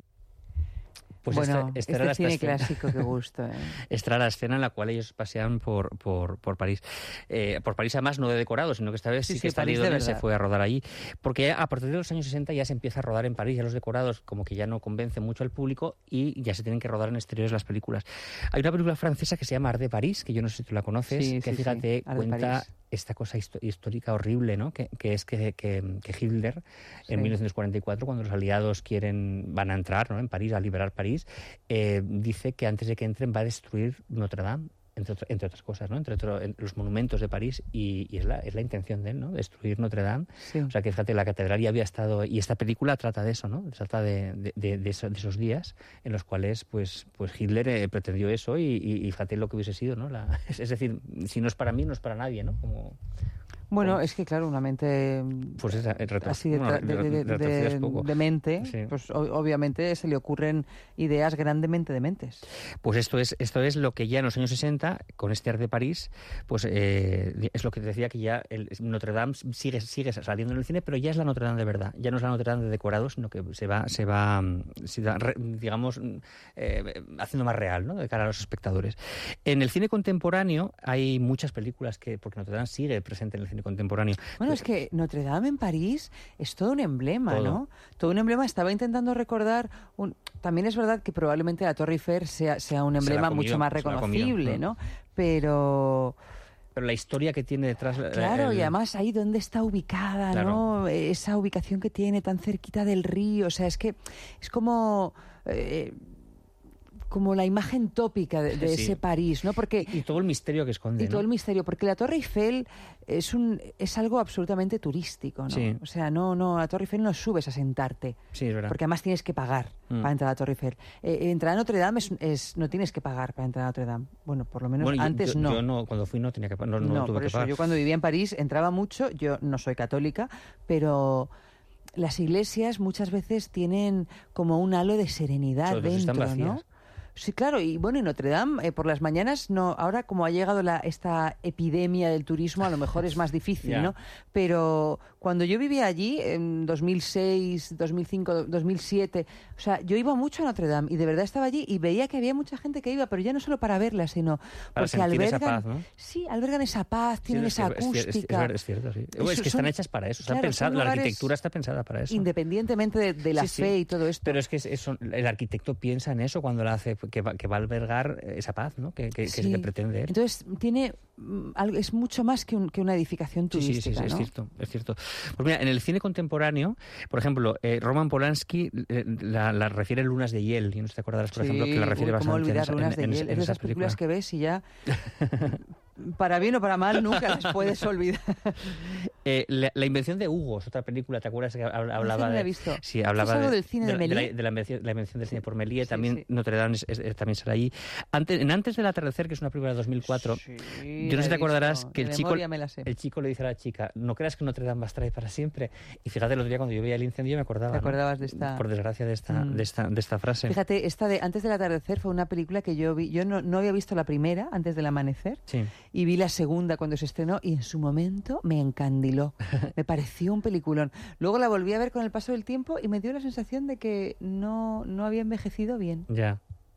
Pues bueno, esta era cine escena. clásico, qué gusto. Esta era la escena en la cual ellos pasean por París. Por París, además, no de decorado, sino que esta vez sí que París de Stanley verdad. se fue a rodar allí. Porque a partir de los años 60 ya se empieza a rodar en París, ya los decorados como que ya no convencen mucho al público y ya se tienen que rodar en exteriores las películas. Hay una película francesa que se llama Art de París, que yo no sé si tú la conoces, Sí, que sí, fíjate, sí, Art de cuenta París. esta cosa histórica horrible, ¿no? Que es que Hitler, en Sí. 1944, cuando los aliados van a entrar, ¿no?, en París, a liberar París, dice que antes de que entren va a destruir Notre Dame, entre otras cosas, ¿no? Entre los monumentos de París, y es la intención de él, ¿no? Destruir Notre Dame. Sí. O sea, que fíjate, la catedral ya había estado, y esta película trata de eso, ¿no? Trata de esos días en los cuales pues Hitler pretendió eso, y fíjate lo que hubiese sido, ¿no? Es decir, si no es para mí, no es para nadie, ¿no? Bueno, es que claro, una mente Pues así de mente, Sí. pues obviamente se le ocurren ideas grandemente dementes. Pues esto es lo que ya en los años 60, con este Art de París, pues es lo que te decía, que ya Notre Dame sigue saliendo en el cine, pero ya es la Notre Dame de verdad. Ya no es la Notre Dame de decorado, sino que se va digamos, haciendo más real, ¿no?, de cara a los espectadores. En el cine contemporáneo hay muchas películas porque Notre Dame sigue presente en el cine contemporáneo. Bueno, es que Notre Dame en París es todo un emblema, Todo. ¿no? Todo un emblema. Estaba intentando recordar... También es verdad que probablemente la Torre Eiffel sea un emblema mucho más reconocible, ¿no? Pero la historia que tiene detrás... Claro, y además ahí donde está ubicada, Claro. ¿no? Esa ubicación que tiene tan cerquita del río. O sea, es que es como... como la imagen tópica de Sí. ese París, ¿no? Porque y todo el misterio que esconde, y todo ¿no? el misterio, porque la Torre Eiffel es algo absolutamente turístico, ¿no? Sí. O sea, no, a la Torre Eiffel no subes a sentarte, Sí, es verdad. porque además tienes que pagar para entrar a la Torre Eiffel. Entrar a Notre Dame no tienes que pagar para entrar a Notre Dame. Bueno, por lo menos Bueno, antes no. Yo no, cuando fui no tenía que pagar, no tuve por que eso pagar. yo cuando vivía en París entraba mucho. Yo no soy católica, pero las iglesias muchas veces tienen como un halo de serenidad Sobre todo si están dentro, ¿no? vacías. Sí, claro, y bueno, y Notre Dame por las mañanas, no, ahora como ha llegado esta epidemia del turismo, a lo mejor es más difícil, Ya. ¿no? Pero cuando yo vivía allí, en 2006, 2005, 2007, o sea, yo iba mucho a Notre Dame y de verdad estaba allí y veía que había mucha gente que iba, pero ya no solo para verla, sino Para porque sentir esa albergan, paz, ¿no? sí, albergan esa paz, tienen esa acústica. Es cierto, sí. Eso Es que están son- hechas para eso. claro, Están son la lugares arquitectura está pensada para eso. Independientemente de la Sí, sí. fe y todo esto. Pero es que el arquitecto piensa en eso cuando la hace, que va a albergar esa paz, ¿no? Que Sí. pretende él. Entonces tiene algo, es mucho más que una edificación Sí, turística, es ¿no? cierto, es cierto. Pues mira, en el cine contemporáneo, por ejemplo, Roman Polanski la refiere Lunas de Hiel, y no te acordarás, por ejemplo, que la refiere ¿cómo bastante olvidar Lunas de Hiel? Es de esas películas que ves y ya, para bien o para mal, nunca las puedes olvidar. La invención de Hugo es otra película, ¿te acuerdas que hablaba no la he de... visto. Sí, hablaba ¿Es algo del cine de Méliès? la invención del cine por Méliès, también sí. Notre Dame también será allí. Antes del atardecer, que es una película de 2004, yo no la sé si he te acordarás visto. que De el chico memoria me la sé. le dice a la chica, no creas que Notre Dame va a estar ahí para siempre. Y fíjate, el otro día cuando yo veía el incendio me acordaba. ¿Te ¿no? acordabas de esta? Por desgracia de esta frase. Fíjate, esta de Antes del atardecer fue una película que yo vi. Yo no había visto la primera, Antes del amanecer, Sí. y vi la segunda cuando se estrenó y en su momento me encandiló. Me pareció un peliculón. Luego la volví a ver con el paso del tiempo y me dio la sensación de que no había envejecido bien. Ya.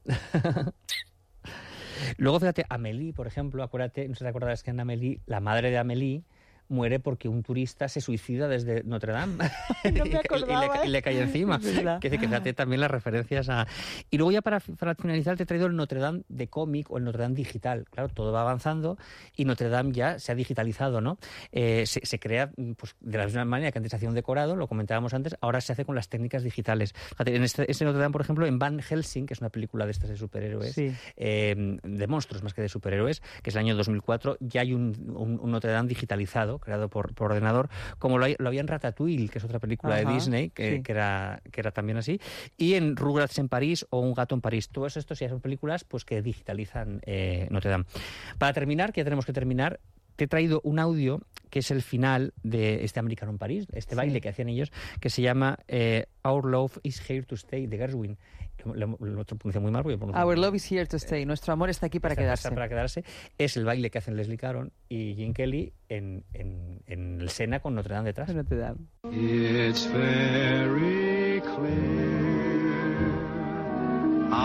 Luego, fíjate, Amélie, por ejemplo, acuérdate, no sé si te acordarás que en Amélie, la madre de Amélie muere porque un turista se suicida desde Notre Dame. No me acordaba, y le cae encima. Es verdad. Que fíjate también las referencias a... Y luego ya para finalizar te he traído el Notre Dame de cómic o el Notre Dame digital. Claro, todo va avanzando y Notre Dame ya se ha digitalizado, ¿no? Se crea pues, de la misma manera que antes se hacía un decorado, lo comentábamos antes, ahora se hace con las técnicas digitales. Fíjate, en este Notre Dame, por ejemplo, en Van Helsing, que es una película de estas de superhéroes, Sí. de monstruos más que de superhéroes, que es el año 2004, ya hay un Notre Dame digitalizado, creado por ordenador, como lo había en Ratatouille, que es otra película Ajá, de Disney, sí. que era también así, y en Rugrats en París o Un gato en París. Todos estos ya son películas pues que digitalizan Notre Dame. Para terminar, que ya tenemos que terminar, te he traído un audio que es el final de este Americano en París, este baile que hacían ellos, que se llama Our Love is Here to Stay, de Gershwin. Lo pronuncia muy mal. Our love is here to stay. Nuestro amor está aquí para quedarse. Para quedarse. Es el baile que hacen Leslie Caron y Gene Kelly en el Sena con Notre Dame detrás. Notre Dame. It's very clear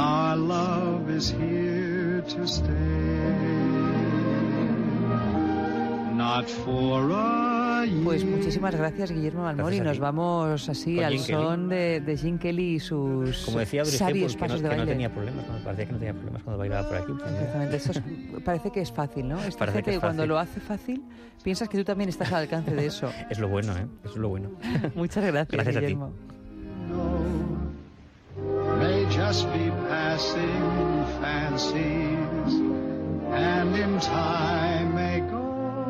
is here to stay. Not for a year. Pues muchísimas gracias, Guillermo Malmori. Gracias a Nos ti. vamos así Con al Gene Kelly. son de Gene Kelly y sus Como decía Audrey sabios Hepburn, pasos que de no baile. tenía problemas, ¿no? Parecía que no tenía problemas cuando bailaba por aquí. Exactamente, parece que es fácil, ¿no? Esta Parece gente que es cuando fácil. lo hace fácil, piensas que tú también estás al alcance de eso. Es lo bueno, ¿eh? Eso es lo bueno. Muchas gracias, Gracias a ti. Guillermo. May just be passing fancies, and in time may go.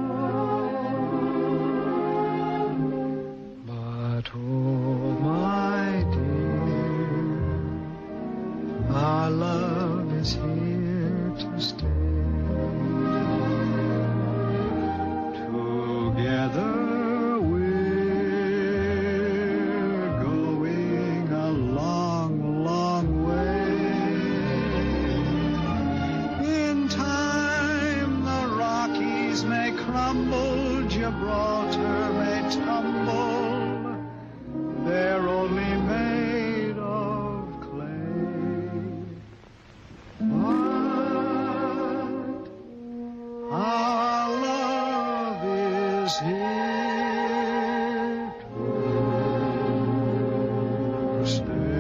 But oh, my dear, our love is here to stay. Together we're going a long, long way. In time the Rockies may crumble, Gibraltar may tumble. They're only made of clay. But our love is here to stay.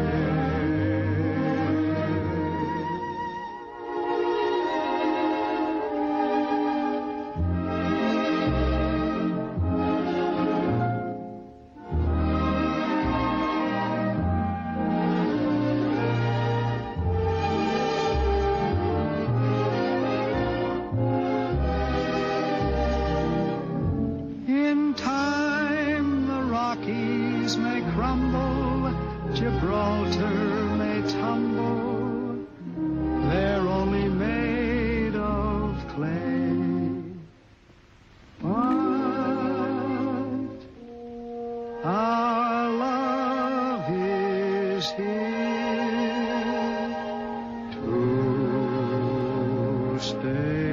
In time the Rockies may crumble, Gibraltar may tumble. They're only made of clay. But our love is here to stay.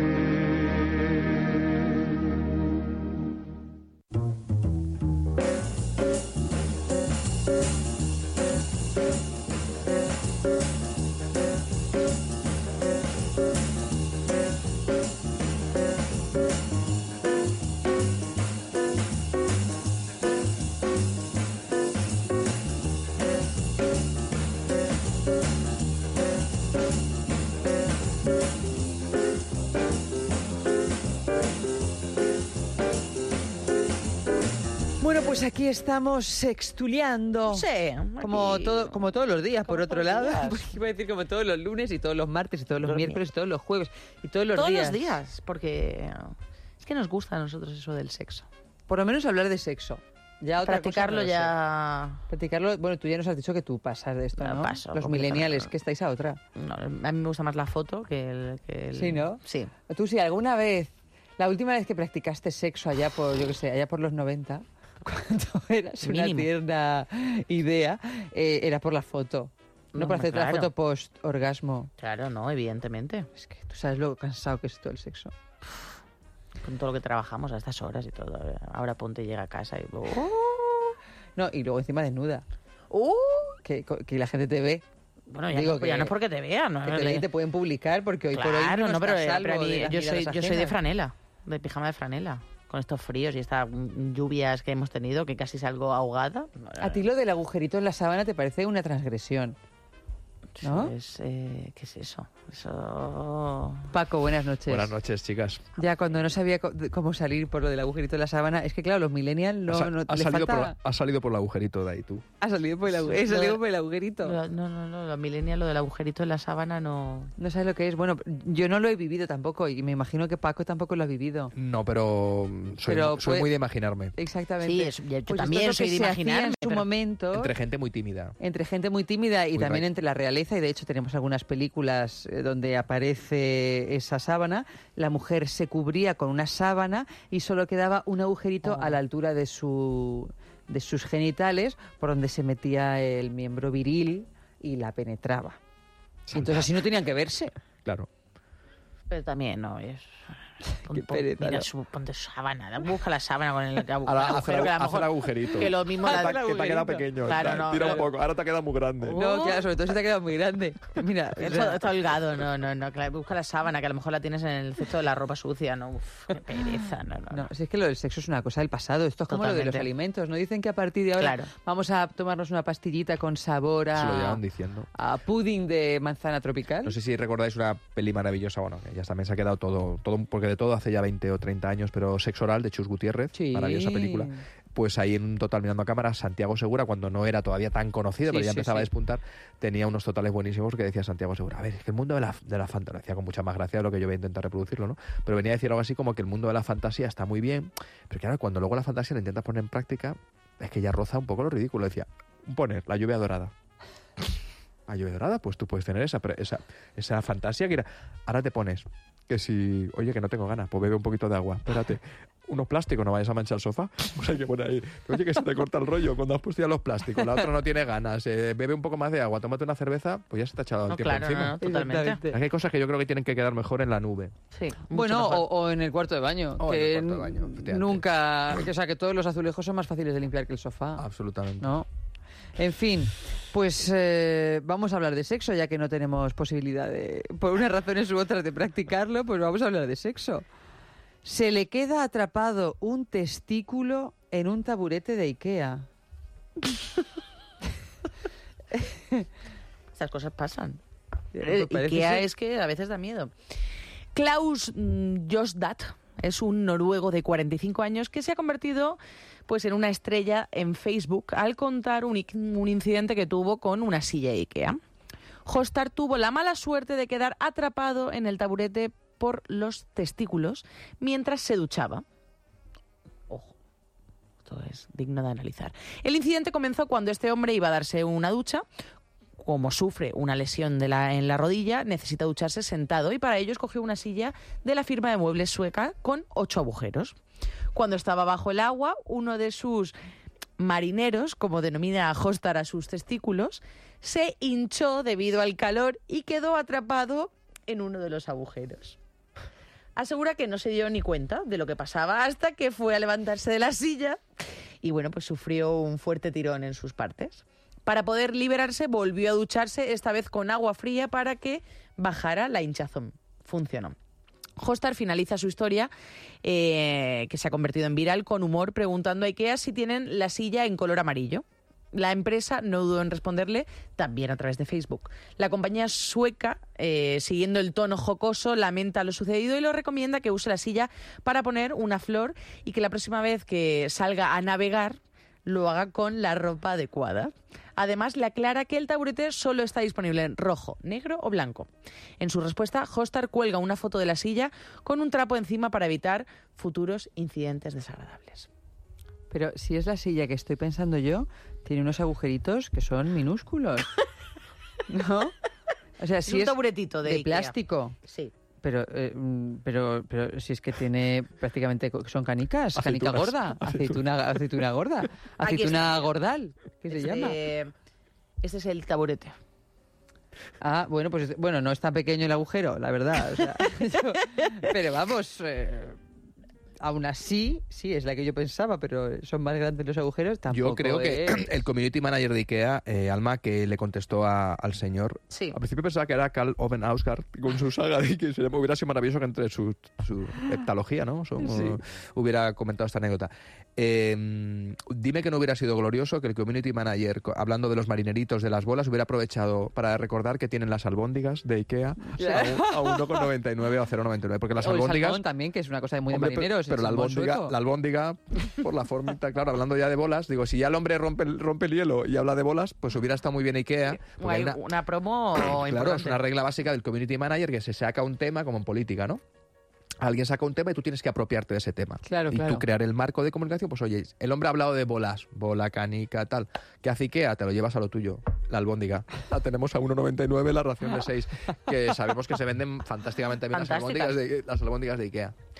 Bueno, pues aquí estamos sextuleando. Sí, Como, aquí. como todos los días, por otro todos los lado. días. Porque iba a decir como todos los lunes y todos los martes y todos los Los miércoles y todos los jueves y todos los Todos días. los días, porque es que nos gusta a nosotros eso del sexo. Por lo menos hablar de sexo. Ya otra Practicarlo cosa no lo ya... sé. Practicarlo, bueno, tú ya nos has dicho que tú pasas de esto, No, ¿no? paso, Los completamente. millennials, que estáis a otra. No, a mí me gusta más la foto que el... Sí, ¿no? Sí. Tú sí, alguna vez, la última vez que practicaste sexo allá por, yo qué sé, allá por los 90, cuando eras una Mínimo. tierna idea, era por la foto. No, No, por hacerte la claro. foto post-orgasmo. Claro, no, evidentemente. Es que tú sabes lo cansado que es todo el sexo. Con todo lo que trabajamos a estas horas y todo. Ahora ponte y llega a casa y... No, y luego encima desnuda. Que la gente te ve. Bueno, ya, no, ya no es porque te vean. ¿no? Que te ven y te pueden publicar porque hoy Claro, por hoy no, pero, estás a pero a salvo mí- de las yo soy miradas de ajenas. franela, de pijama de franela. Con estos fríos y estas lluvias que hemos tenido, que casi salgo ahogada. A ti lo del agujerito en la sábana te parece una transgresión, ¿no? ¿Qué es eso? Eso... Paco, buenas noches. Buenas noches, chicas. Ya cuando no sabía cómo salir por lo del agujerito de la sábana, es que claro, los millennials no Has les salido, falta... has salido por el agujerito de ahí tú. Ha salido por el agujerito. He salido por el agujerito. No, los millennials, lo del agujerito en la sábana no... No sabes lo que es. Bueno, yo no lo he vivido tampoco y me imagino que Paco tampoco lo ha vivido. No, pero soy Pues- muy de imaginarme. Exactamente. Sí, yo Pues también esto es lo soy que de se hacía imaginarme, en su pero- momento. Entre gente muy tímida. Entre gente muy tímida y Muy también right. entre la realeza, y de hecho tenemos algunas películas donde aparece esa sábana. La mujer se cubría con una sábana y solo quedaba un agujerito a la altura de sus genitales por donde se metía el miembro viril y la penetraba. Entonces así no tenían que verse. Claro. Pero también no es... Mira, ponte sábana, busca la sábana con el Ahora agujero, que a lo hace el mejor... agujerito. Que lo mismo... que te ha quedado pequeño. Claro, no, tira un claro. poco, ahora te ha quedado muy grande. No, claro, sobre todo si te ha quedado muy grande. Mira, Está holgado, no, claro, busca la sábana, que a lo mejor la tienes en el cesto de la ropa sucia, ¿no? Uf, qué pereza, no. No, si es que lo del sexo es una cosa del pasado. Esto es como lo de los Totalmente. alimentos, ¿no? Dicen que a partir de ahora Claro. vamos a tomarnos una pastillita con sabor Se lo llevan diciendo. a pudding de manzana tropical. No sé si recordáis una peli maravillosa, bueno, que ya también se ha quedado todo, porque de todo hace ya 20 o 30 años, pero Sexo Oral, de Chus Gutiérrez, Sí. maravillosa película. Pues ahí en un Total Mirando a Cámara, Santiago Segura, cuando no era todavía tan conocido, Sí, pero ya sí, empezaba a sí. despuntar, tenía unos totales buenísimos que decía Santiago Segura. A ver, es que el mundo de la fantasía, decía con mucha más gracia de lo que yo voy a intentar reproducirlo, ¿no? Pero venía a decir algo así como que el mundo de la fantasía está muy bien, pero claro, cuando luego la fantasía la intentas poner en práctica, es que ya roza un poco lo ridículo. Decía, poner la lluvia dorada. La lluvia dorada, pues tú puedes tener esa fantasía que era... Ahora te pones que si... Oye, que no tengo ganas, pues bebe un poquito de agua. Espérate, unos plásticos, no vayas a manchar el sofá. Pues hay que poner ahí... Oye, que se te corta el rollo cuando has puesto ya los plásticos. La otra no tiene ganas. Bebe un poco más de agua, tómate una cerveza, pues ya se te ha echado el tiempo encima. Totalmente. Es que hay cosas que yo creo que tienen que quedar mejor en la nube. Sí, Bueno, o en el cuarto de baño. O que en el cuarto de baño, efectivamente. nunca... O sea, que todos los azulejos son más fáciles de limpiar que el sofá. Absolutamente. ¿No? En fin, pues vamos a hablar de sexo, ya que no tenemos posibilidad de, por unas razones u otras, de practicarlo, pues vamos a hablar de sexo. Se le queda atrapado un testículo en un taburete de Ikea. Estas cosas pasan. Pues parece Ikea ser. es que a veces da miedo. Klaus Josdal es un noruego de 45 años que se ha convertido pues en una estrella en Facebook al contar un incidente que tuvo con una silla Ikea. Jostar tuvo la mala suerte de quedar atrapado en el taburete por los testículos mientras se duchaba. Ojo, esto es digno de analizar. El incidente comenzó cuando este hombre iba a darse una ducha. Como sufre una lesión en la rodilla, necesita ducharse sentado y para ello escogió una silla de la firma de muebles sueca con 8 agujeros. Cuando estaba bajo el agua, uno de sus marineros, como denomina a Jostar a sus testículos, se hinchó debido al calor y quedó atrapado en uno de los agujeros. Asegura que no se dio ni cuenta de lo que pasaba hasta que fue a levantarse de la silla y bueno, pues sufrió un fuerte tirón en sus partes. Para poder liberarse, volvió a ducharse, esta vez con agua fría, para que bajara la hinchazón. Funcionó. Jostar finaliza su historia, que se ha convertido en viral, con humor, preguntando a Ikea si tienen la silla en color amarillo. La empresa no dudó en responderle, también a través de Facebook. La compañía sueca, siguiendo el tono jocoso, lamenta lo sucedido y lo recomienda que use la silla para poner una flor y que la próxima vez que salga a navegar lo haga con la ropa adecuada. Además, le aclara que el taburete solo está disponible en rojo, negro o blanco. En su respuesta, Jostar cuelga una foto de la silla con un trapo encima para evitar futuros incidentes desagradables. Pero si es la silla que estoy pensando yo, tiene unos agujeritos que son minúsculos. ¿No? O sea, si un es taburetito de Ikea. plástico. Sí. Pero si es que tiene prácticamente son canicas, canica gorda, aceituna gorda, aceituna gordal, ¿qué se llama? Este es el taburete. Ah, bueno, pues no es tan pequeño el agujero, la verdad. O sea, pero vamos, aún así, sí, es la que yo pensaba, pero son más grandes los agujeros. Tampoco Yo creo que el community manager de Ikea, Alma, que le contestó al señor, sí. Al principio pensaba que era Karl Ove Knausgaard con su saga de que hubiera sido maravilloso que entre su heptalogía, ¿no? Hubiera comentado esta anécdota. Dime que no hubiera sido glorioso que el community manager, hablando de los marineritos de las bolas, hubiera aprovechado para recordar que tienen las albóndigas de Ikea a 1,99 o a 0,99, porque las o albóndigas... el salmón también, que es una cosa muy de marineros. Pero la albóndiga, por la formita, claro, hablando ya de bolas, digo, si ya el hombre rompe el hielo y habla de bolas, pues hubiera estado muy bien Ikea. Hay una promo importante. Claro, es una regla básica del community manager que se saca un tema, como en política, ¿no? Alguien saca un tema y tú tienes que apropiarte de ese tema. Claro, y tú crear el marco de comunicación, pues oye, el hombre ha hablado de bolas, bola, canica, tal. ¿Qué hace Ikea? Te lo llevas a lo tuyo, la albóndiga. La tenemos a 1,99 la ración de 6, que sabemos que se venden fantásticamente bien las albóndigas de Ikea.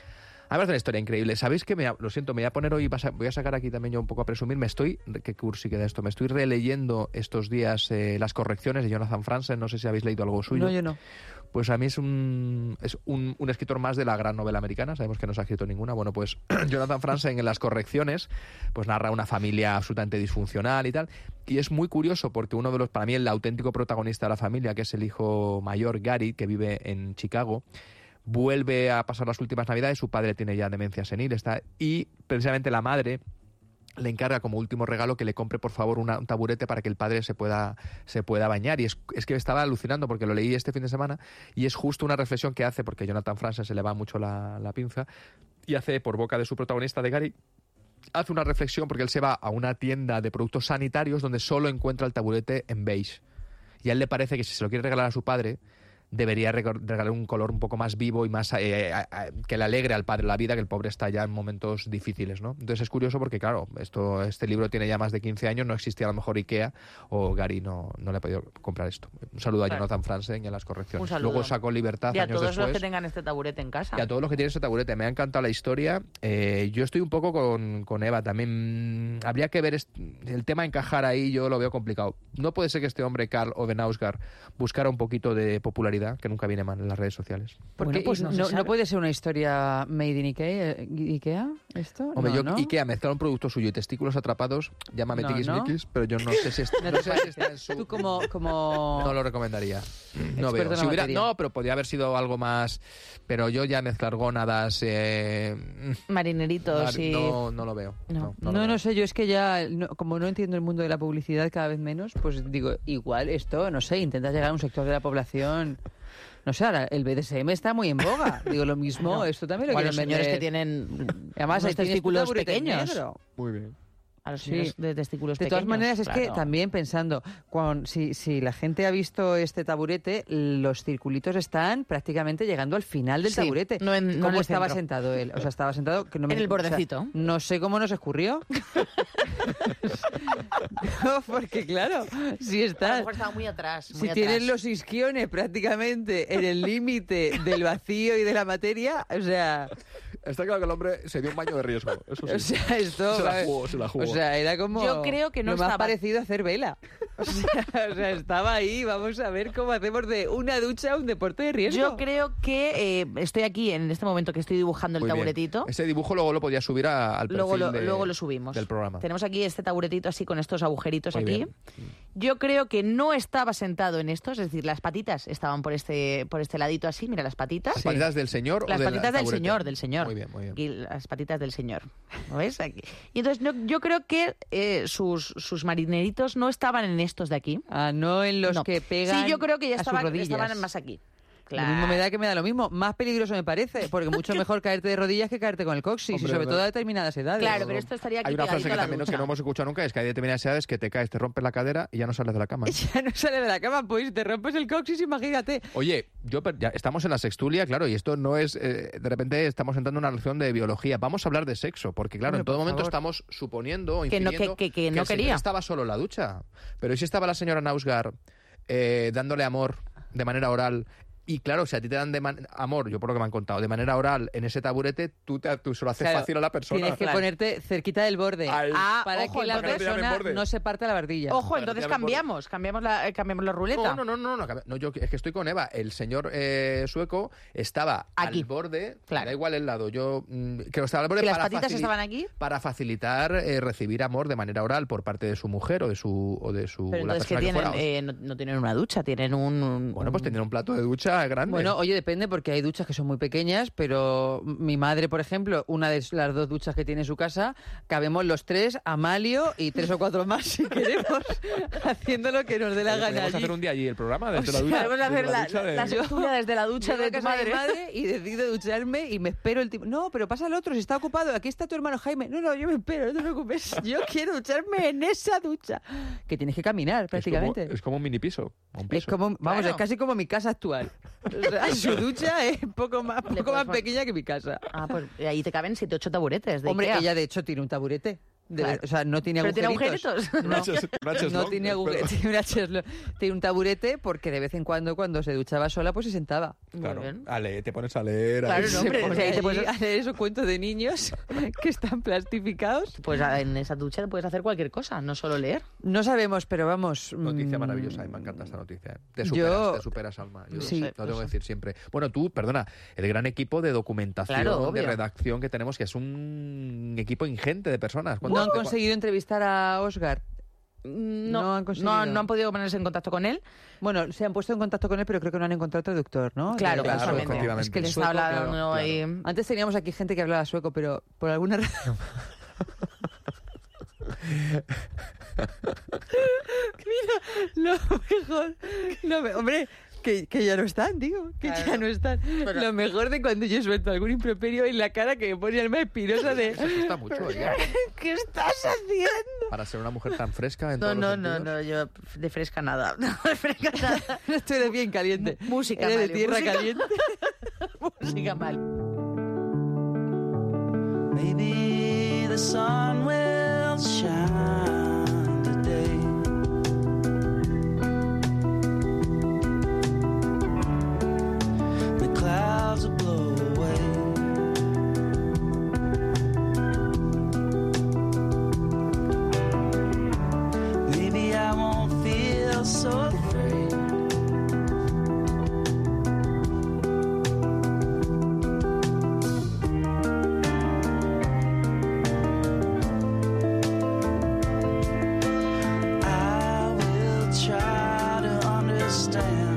A ver, es una historia increíble. ¿Sabéis que lo siento, me voy a poner hoy, voy a sacar aquí también yo un poco a presumir, qué cursi queda esto, me estoy releyendo estos días Las correcciones de Jonathan Franzen, no sé si habéis leído algo suyo. No, yo no. Pues a mí es un escritor más de la gran novela americana, sabemos que no se ha escrito ninguna. Bueno, pues Jonathan Franzen en Las correcciones pues narra una familia absolutamente disfuncional y tal, y es muy curioso porque uno de los, para mí, el auténtico protagonista de la familia, que es el hijo mayor, Gary, que vive en Chicago, vuelve a pasar las últimas navidades, su padre tiene ya demencia senil, y precisamente la madre le encarga como último regalo que le compre, por favor, un taburete para que el padre se pueda bañar. Y es que estaba alucinando porque lo leí este fin de semana y es justo una reflexión que hace, porque Jonathan Franzen se le va mucho la pinza, y hace, por boca de su protagonista, de Gary, hace una reflexión porque él se va a una tienda de productos sanitarios donde solo encuentra el taburete en beige. Y a él le parece que si se lo quiere regalar a su padre, debería regalar un color un poco más vivo y más que le alegre al padre la vida, que el pobre está ya en momentos difíciles, ¿no? Entonces es curioso porque, claro, este libro tiene ya más de 15 años, no existía a lo mejor Ikea, o Gary no le ha podido comprar esto. Un saludo a Jonathan Franzen y a Las correcciones. Un saludo. Luego sacó Libertad años después. Y a todos los que tengan este taburete en casa. Y a todos los que tienen este taburete. Me ha encantado la historia. Yo estoy un poco con Eva también. Habría que ver el tema encajar ahí, yo lo veo complicado. No puede ser que este hombre, Karl Ove Knausgaard, buscara un poquito de popularidad, que nunca viene mal en las redes sociales. Porque pues no puede ser una historia made in Ikea ¿esto? Hombre, ¿no? Ikea mezclar un producto suyo y testículos atrapados, llámame tiquismiquis, pero yo no sé si está en su... Tú como... No lo recomendaría. No veo. Si hubiera, pero podría haber sido algo más... Pero yo ya mezclar gónadas... marineritos y... No lo veo. No sé, yo es que ya, como no entiendo el mundo de la publicidad cada vez menos, pues digo, igual esto, no sé, intentas llegar a un sector de la población... No sé, ahora el BDSM está muy en boga. Digo, lo mismo, esto también lo quieren vender. Los señores que tienen además hay testículos pequeños. Muy bien. A los señores de testículos pequeños. De todas maneras, es que también pensando, si la gente ha visto este taburete, los circulitos están prácticamente llegando al final del taburete. ¿Cómo estaba sentado él? O sea, estaba sentado... Que no en el bordecito. O sea, no sé cómo nos escurrió. No, porque claro, si estás... A lo mejor estaba muy atrás. Si tienes los isquiones prácticamente en el límite del vacío y de la materia, o sea... Está claro que el hombre se dio un baño de riesgo, eso sí. O sea, esto... Se la jugó. O sea, era como... Yo creo que no lo estaba... más parecido a hacer vela. O sea, estaba ahí, vamos a ver cómo hacemos de una ducha un deporte de riesgo. Yo creo que estoy aquí en este momento que estoy dibujando el taburetito. Ese dibujo luego lo podía subir al perfil luego lo subimos. Del programa. Tenemos aquí este taburetito así con estos agujeritos Muy aquí. bien. Yo creo que no estaba sentado en estos, es decir, las patitas estaban por este ladito así, mira las patitas. ¿Las patitas del señor las o del patitas taburete? del señor. Muy bien, muy bien. Aquí las patitas del señor. ¿Lo ves? Aquí. Y entonces yo creo que sus marineritos no estaban en estos de aquí. No en los que pegan. Sí, yo creo que ya a sus rodillas. estaban más aquí. Claro. Lo mismo me da que me da lo mismo. Más peligroso me parece, porque mucho mejor caerte de rodillas que caerte con el coxis, Hombre, y sobre todo a determinadas edades. Claro, pero esto estaría aquí. Hay una frase que la también ducha. que no hemos escuchado nunca, es que hay determinadas edades que te caes, te rompes la cadera y ya no sales de la cama. Ya no sales de la cama, pues te rompes el coxis, imagínate. Oye, ya estamos en la sextulia, claro, y esto no es... de repente estamos entrando en una lección de biología. Vamos a hablar de sexo, porque claro, en todo momento estamos suponiendo o infiriendo que no el quería. estaba solo en la ducha. Pero ¿y si estaba la señora Knausgaard dándole amor de manera oral? Y claro, si a ti te dan amor, yo por lo que me han contado, de manera oral en ese taburete, tú se lo haces fácil a la persona. Tienes que ponerte cerquita del borde para ojo, que la persona no se parte la bardilla. Ojo, entonces cambiamos la ruleta. No, yo es que estoy con Eva. El señor sueco estaba aquí al borde, claro. Da igual el lado. Yo creo que estaba al borde ¿Que las patitas estaban aquí? Para facilitar recibir amor de manera oral por parte de su mujer o de su Pero la entonces persona que fuera. no tienen una ducha, tienen un... Bueno, pues tendrían un plato de ducha grande. Bueno, oye, depende, porque hay duchas que son muy pequeñas, pero mi madre, por ejemplo, una de las 2 duchas que tiene en su casa, cabemos los 3, Amalio y 3 o 4 más si queremos, haciendo lo que nos dé la gana. Podemos hacer un día allí el programa desde la ducha. Podemos hacer la sextulia desde la ducha de tu madre. Y decido ducharme y me espero el tiempo. No, pero pasa el otro, si está ocupado. Aquí está tu hermano Jaime. No, yo me espero, no te preocupes. Yo quiero ducharme en esa ducha. Que tienes que caminar prácticamente. Es como un mini piso. Es como, vamos, Claro. es casi como mi casa actual. O sea, su ducha es un poco más pequeña que mi casa. Pues ahí te caben 7 o 8 taburetes. Hombre, Ikea. ella de hecho tiene un taburete. Claro. O sea, no tiene ¿Pero tiene agujeritos. agujeritos? No tiene agujeritos. Tiene un taburete porque de vez en cuando se duchaba sola, pues se sentaba. Claro. Te pones a leer. Claro, no, hombre, o sea, ahí te puedes hacer esos cuentos de niños que están plastificados. Pues en esa ducha puedes hacer cualquier cosa, no solo leer. No sabemos, pero vamos... Noticia maravillosa, me encanta esta noticia. Te superas, Alma. Yo sí, lo tengo que decir siempre. Bueno, tú, perdona, el gran equipo de documentación, de redacción que tenemos, que es un equipo ingente de personas. ¿No han conseguido entrevistar a Oscar? No han podido ponerse en contacto con él. Bueno, se han puesto en contacto con él, pero creo que no han encontrado traductor, ¿no? Claro, efectivamente. Es que les está hablando ahí. Antes teníamos aquí gente que hablaba sueco, pero por alguna razón... Mira, lo mejor... Hombre... Que ya no están, digo, ya no están. Pero... Lo mejor de cuando yo suelto algún improperio en la cara que me pone Alma Espinosa de... Eso gusta mucho, ya. ¿Qué estás haciendo? Para ser una mujer tan fresca en No, yo de fresca nada. No, de fresca nada. Estoy de bien caliente. Música mal. De tierra caliente. Música mal. Maybe the sun will shine today. Clouds will blow away. Maybe I won't feel so afraid. I will try to understand.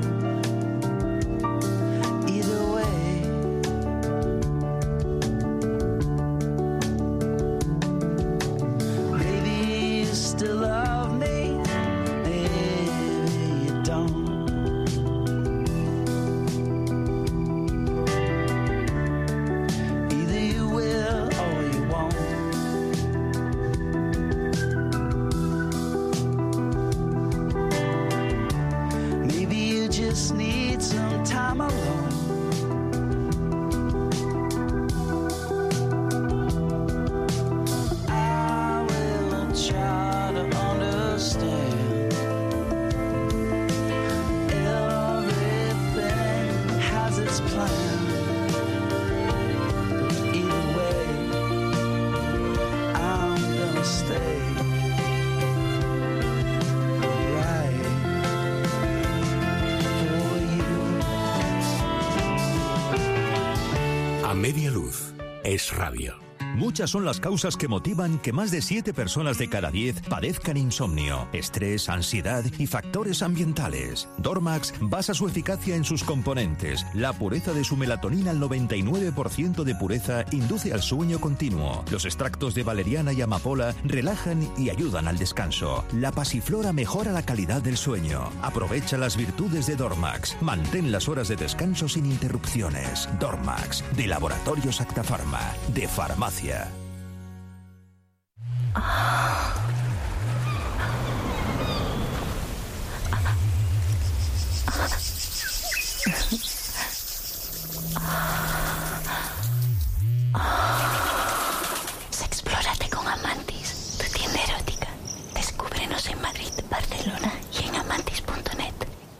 Media Luz es radio. Muchas son las causas que motivan que más de 7 personas de cada 10 padezcan insomnio, estrés, ansiedad y factores ambientales. Dormax basa su eficacia en sus componentes. La pureza de su melatonina al 99% de pureza induce al sueño continuo. Los extractos de valeriana y amapola relajan y ayudan al descanso. La pasiflora mejora la calidad del sueño. Aprovecha las virtudes de Dormax. Mantén las horas de descanso sin interrupciones. Dormax, de Laboratorios Acta Pharma, de Farmacia. Sexplórate con Amantis, tu tienda erótica. Descúbrenos en Madrid, Barcelona y en amantis.net.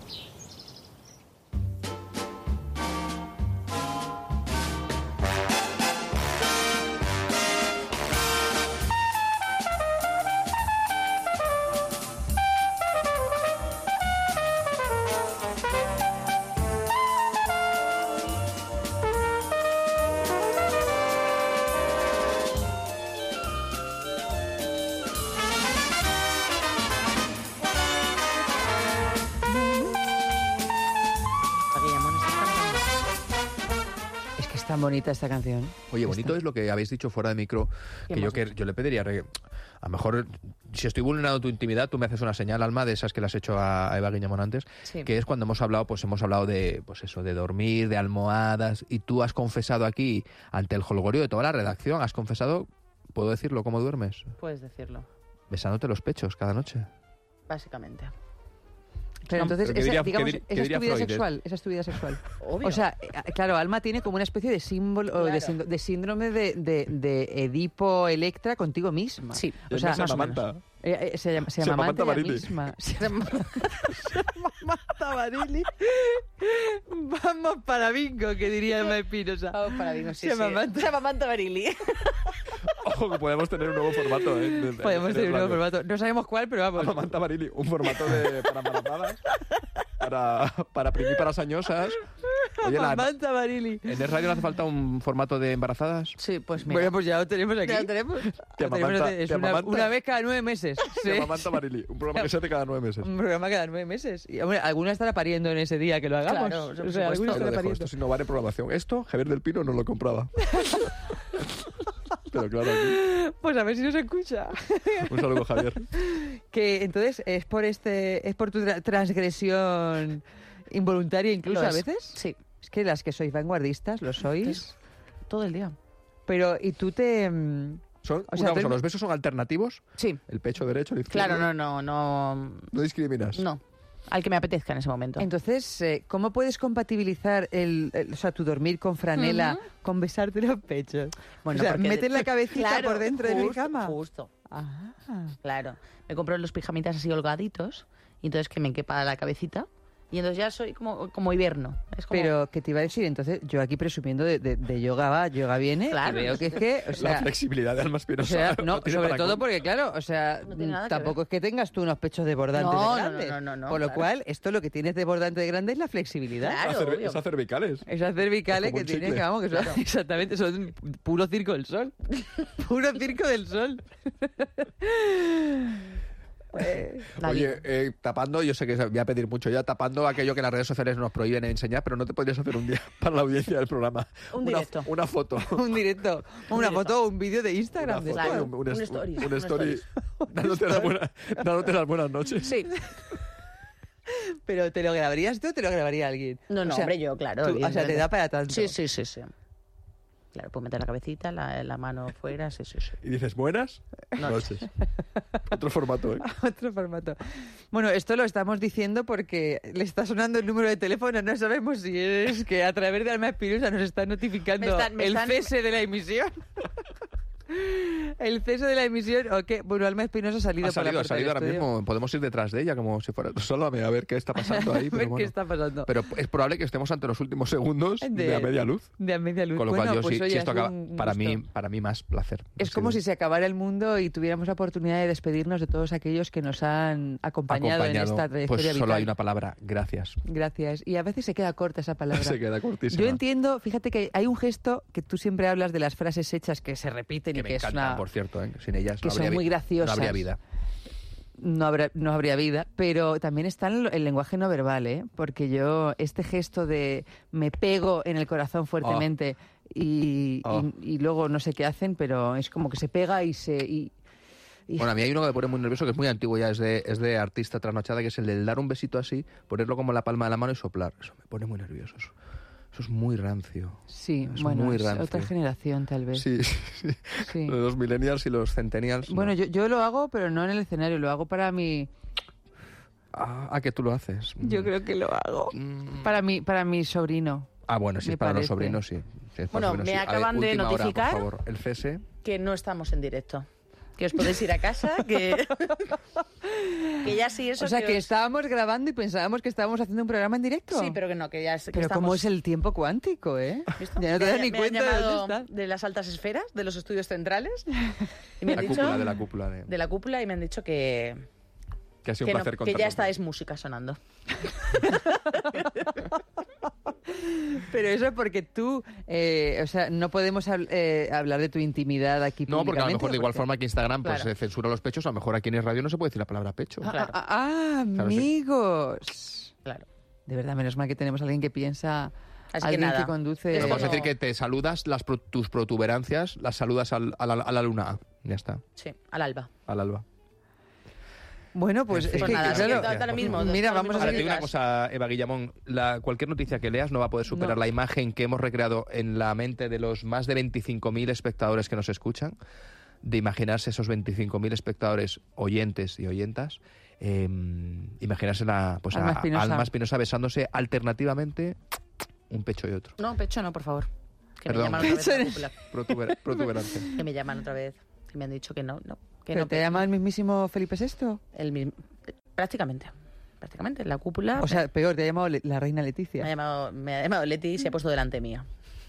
Tan bonita esta canción. Oye, bonito es lo que habéis dicho fuera de micro, que yo le pediría, a lo mejor, si estoy vulnerando tu intimidad, tú me haces una señal, Alma, de esas que le has hecho a Eva Guillamón antes, sí. Que es cuando hemos hablado de, pues eso, de dormir, de almohadas, y tú has confesado aquí, ante el jolgorio de toda la redacción, has confesado, ¿puedo decirlo, cómo duermes? Puedes decirlo. Besándote los pechos cada noche. Básicamente. Pero entonces, ¿Qué esa, diría- digamos, qué di- qué esa es diría tu vida Freud? sexual. Esa es tu vida sexual. Obvio. O sea, claro, Alma tiene como una especie de símbolo, o de síndrome de Edipo Electra contigo misma. Sí. O sea, se amamanta. Se llama Se amamanta amante ella Barili. misma. Se amamanta Barili. Vamos para bingo, que diría Alma Espinosa. Vamos para bingo, sí, Se sí. amamanta. Se amamanta Barili. Ojo, que podemos tener un nuevo formato, ¿eh? Podemos tener un nuevo radio. formato. No sabemos cuál, pero vamos. Amamanta Barili, un formato para embarazadas, para primíparas añosas. Oye, Amamanta Barili. ¿en el radio no hace falta un formato de embarazadas? Sí, pues mira. Bueno, pues ya lo tenemos aquí. Ya lo tenemos. Te Lo tenemos amamanta- es te amamanta- una vez cada 9 meses. Se Sí. amamanta Barili, un programa que se hace cada 9 meses. Un programa cada 9 meses. Y, hombre, alguna estará pariendo en ese día que lo hagamos. Claro, por o sea, supuesto. alguna Ahí lo estará dejo, pariendo. esto es innovar en programación. Esto, Javier del Pino no lo compraba. Pero claro, aquí. Pues a ver si nos escucha. Un saludo, Javier. Que entonces es por tu transgresión involuntaria incluso Lo a es. veces. Sí. Es que las que sois vanguardistas lo sois. Sí. Todo el día. Pero, ¿y tú te...? Son, O sea, una cosa, tú- ¿los besos son alternativos? Sí. El pecho derecho, el izquierdo. Claro, no. No discriminas. No. Al que me apetezca en ese momento. Entonces, ¿cómo puedes compatibilizar o sea, tu dormir con franela con besarte los pechos? Bueno, o sea, porque- meter la cabecita Claro, por dentro de mi justo, cama. Justo. Ah. Claro. Me compro los pijamitas así holgaditos y entonces que me quepa la cabecita. Y entonces ya soy como hibierno. Es como... Pero, ¿qué te iba a decir? Entonces, yo aquí presumiendo de yoga va, yoga viene, Claro. y veo que es que, o sea... La flexibilidad de Alma O Espinosa. sea, no, tiene sobre para todo colmo. porque, claro, o sea, No tiene nada que tampoco es que tengas tú unos pechos desbordantes No, de no, grandes. no, Por lo claro. cual, esto lo que tienes desbordante de grande es la flexibilidad. Claro, obvio. Esas cervicales. Esas cervicales Como que un tienes, chicle. que vamos, que son, exactamente, son puro circo del sol. Puro circo del sol. Oye, tapando, yo sé que voy a pedir mucho ya, tapando aquello que las redes sociales nos prohíben enseñar, pero no te podrías hacer un día para la audiencia del programa. Un directo. Una foto. Un directo, una foto o un vídeo de Instagram. Una de foto esto. y un story, un un story stories. dándote las buenas noches. Sí. Pero ¿te lo grabarías tú o te lo grabaría alguien? No, O sea, hombre, yo, claro. o sea, te evidentemente. da para tanto. Sí. Claro, puedo meter la cabecita, la mano fuera, sí. Y dices, buenas noches. Otro formato, ¿eh? Otro formato. Bueno, esto lo estamos diciendo porque le está sonando el número de teléfono. No sabemos si es que a través de Alma Espinosa nos está notificando Me están- el cese de la emisión. El cese de la emisión o qué. Bueno, Alma Espinosa ha salido, Ha salido, por la ha salido puerta ahora del estudio. mismo. Podemos ir detrás de ella como si fuera sálvame a ver qué está pasando ahí. A Pero, ver bueno. qué está pasando. Pero es probable que estemos ante los últimos segundos de a media luz. De a media luz. Con lo Bueno, cual yo pues, si oye, esto es acaba, un para gusto. mí más placer. Es Ha como sido si se acabara el mundo y tuviéramos la oportunidad de despedirnos de todos aquellos que nos han acompañado en esta trayectoria pues solo vital. hay una palabra, gracias. Gracias. Y a veces se queda corta esa palabra. Se queda cortísima. Yo entiendo, fíjate que hay un gesto que tú siempre hablas de las frases hechas que se repiten Que y me que es encantan, una... por cierto, ¿eh? Sin ellas que no son habría muy graciosas. No habría vida. No habría vida, pero también está el lenguaje no verbal, ¿eh? Porque yo, este gesto de me pego en el corazón fuertemente y luego no sé qué hacen, pero es como que se pega y se... y- Bueno, a mí hay uno que me pone muy nervioso, que es muy antiguo ya, es de artista trasnochada, que es el del dar un besito así, ponerlo como en la palma de la mano y soplar. Eso me pone muy nervioso. Eso es muy rancio. Sí, Es bueno, muy es rancio. otra generación tal vez. Sí, Sí. Los millennials y los centennials. no. Bueno, yo lo hago, pero no en el escenario, lo hago para mi... que tú lo haces. Yo creo que lo hago. Para mi sobrino. Ah, bueno, si me es para los parece. sobrinos, sí. Si es para Bueno, los sobrinos, me sí. A ver, acaban de última hora, notificar por favor, el cese. Que no estamos en directo. Que os podéis ir a casa, que ya sí eso. O sea, que os- estábamos grabando y pensábamos que estábamos haciendo un programa en directo. Sí, pero que no, que ya que Pero estamos... cómo es el tiempo cuántico, ¿eh? Ya no te Me das han- ni me han cuenta de llamado dónde estás. de las altas esferas, de los estudios centrales. Y me han La dicho... cúpula, de la cúpula. de la cúpula y me han dicho que... Que ha sido que, un no, placer que contar ya con esta es música sonando. Pero eso es porque tú, o sea, no podemos hablar de tu intimidad aquí No, porque a lo públicamente, mejor de igual porque- forma que Instagram pues Claro. censura los pechos, a lo mejor aquí en el radio no se puede decir la palabra pecho. Claro, Claro, sí. amigos. Claro. De verdad, menos mal que tenemos a alguien que piensa, Así que alguien que, nada. conduce... Pero vamos a decir que te saludas tus protuberancias, las saludas a la luna A. Ya está, Sí, al alba. al alba. Bueno, pues En es fin, que, nada, claro, sí, da lo mismo, mira, da lo vamos a mismo. Ahora te seguir... digo una cosa, Eva Guillamón, cualquier noticia que leas no va a poder superar No. la imagen que hemos recreado en la mente de los más de 25.000 espectadores que nos escuchan, de imaginarse esos 25.000 espectadores oyentes y oyentas imaginarse a Alma Espinosa besándose alternativamente un pecho y otro. No, pecho no, por favor. Que Perdón. me llaman otra vez a la cúpula. Protuberancia. Que me llaman otra vez. Que me han dicho que no. Que ¿Pero no, te llama el mismísimo Felipe VI? Prácticamente, en la cúpula. O sea, peor, te ha llamado la reina Leticia. Me ha llamado Leti y se ha puesto delante mía.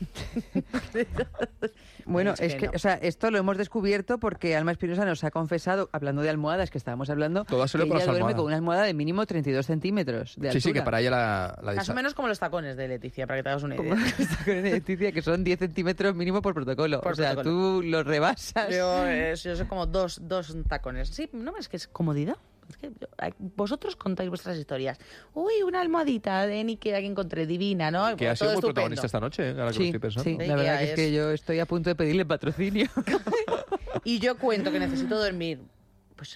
Bueno, Me ha dicho es que, no. o sea, esto lo hemos descubierto porque Alma Espinosa nos ha confesado, hablando de almohadas, que estábamos hablando, Todo ha que salido por ella las duerme almohadas. con una almohada de mínimo 32 centímetros de altura. Sí, que para ella la Más o distancia. menos como los tacones de Leticia, para que te hagas una idea. Como los tacones de Leticia, que son 10 centímetros mínimo por protocolo. Por o sea, protocolo. tú los rebasas. Yo soy como dos tacones. Sí, no, es que es comodidad. Es que vosotros contáis vuestras historias. Uy, una almohadita de Ikea que encontré divina, ¿no? Que ha sido Todo muy estupendo. protagonista esta noche, ahora que lo estoy pensando. Sí, la verdad que es que yo estoy a punto de pedirle patrocinio. Y yo cuento que necesito dormir, pues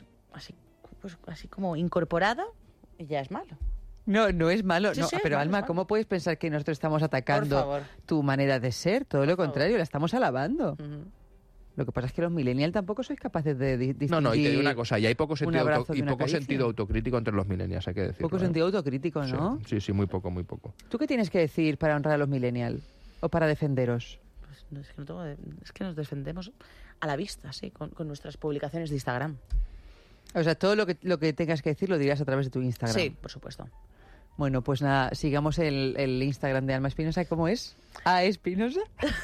así como incorporada, y ya es malo. No es malo. Sí, No, sí, es pero malo, Alma, es malo. ¿cómo puedes pensar que nosotros estamos atacando Por favor. tu manera de ser? Todo lo contrario, la estamos alabando. Ujú. Lo que pasa es que los millennials tampoco sois capaces de distinguir. No, y te digo una cosa, y hay poco un sentido, abrazo de y una poco caricia. sentido autocrítico entre los millennials, hay que decirlo. Poco sentido autocrítico, ¿no? Sí, muy poco, muy poco. ¿Tú qué tienes que decir para honrar a los millennials? ¿O para defenderos? Pues no, es que nos defendemos a la vista, sí, con nuestras publicaciones de Instagram. O sea, todo lo que tengas que decir lo dirás a través de tu Instagram. Sí, por supuesto. Bueno, pues nada, sigamos el Instagram de Alma Espinosa. ¿Cómo es? ¿A Espinosa?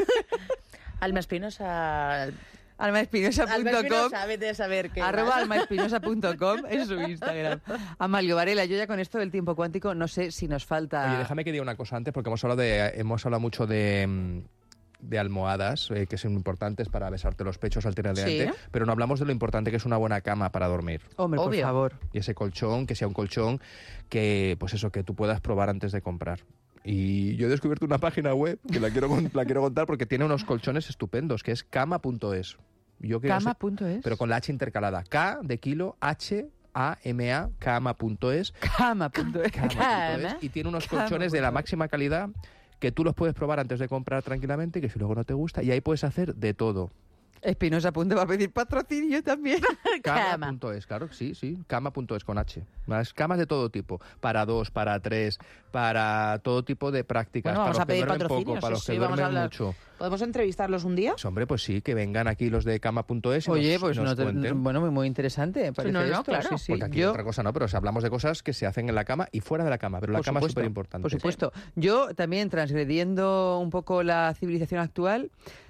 Alma Espinosa... almaespinosa.com Alma Espinosa, vete a saber qué. @almaespinosa.com es su Instagram. Amalio Varela, yo ya con esto del tiempo cuántico no sé si nos falta... Oye, déjame que diga una cosa antes, porque hemos hablado mucho de almohadas, que son importantes para besarte los pechos alternativamente, Sí. pero no hablamos de lo importante que es una buena cama para dormir. Hombre, por favor. Y ese colchón, que sea un colchón que, pues eso, que tú puedas probar antes de comprar. Y yo he descubierto una página web que la quiero contar porque tiene unos colchones estupendos, que es cama.es. Cama.es. Pero con la H intercalada. K de kilo, H, A-M-A, cama.es. Cama.es. Y tiene unos colchones de la máxima calidad que tú los puedes probar antes de comprar tranquilamente, que si luego no te gusta, y ahí puedes hacer de todo. Espinosa va a pedir patrocinio también. Cama.es, claro, sí, cama.es con H. Las camas de todo tipo, para 2, para 3, para todo tipo de prácticas, Bueno, vamos para a pedir los que duermen patrocinio, poco, para sí, los que sí, vamos a duermen hablar. mucho. ¿Podemos entrevistarlos un día? Pues, hombre, pues sí, que vengan aquí los de cama.es y Oye, nos, pues nos cuenten. bueno, muy interesante, me parece esto. claro. Sí, sí. Porque aquí otra cosa no, pero si hablamos de cosas que se hacen en la cama y fuera de la cama, pero la Por cama es supuesto, súper importante. Por supuesto. Yo también, transgrediendo un poco la civilización actual,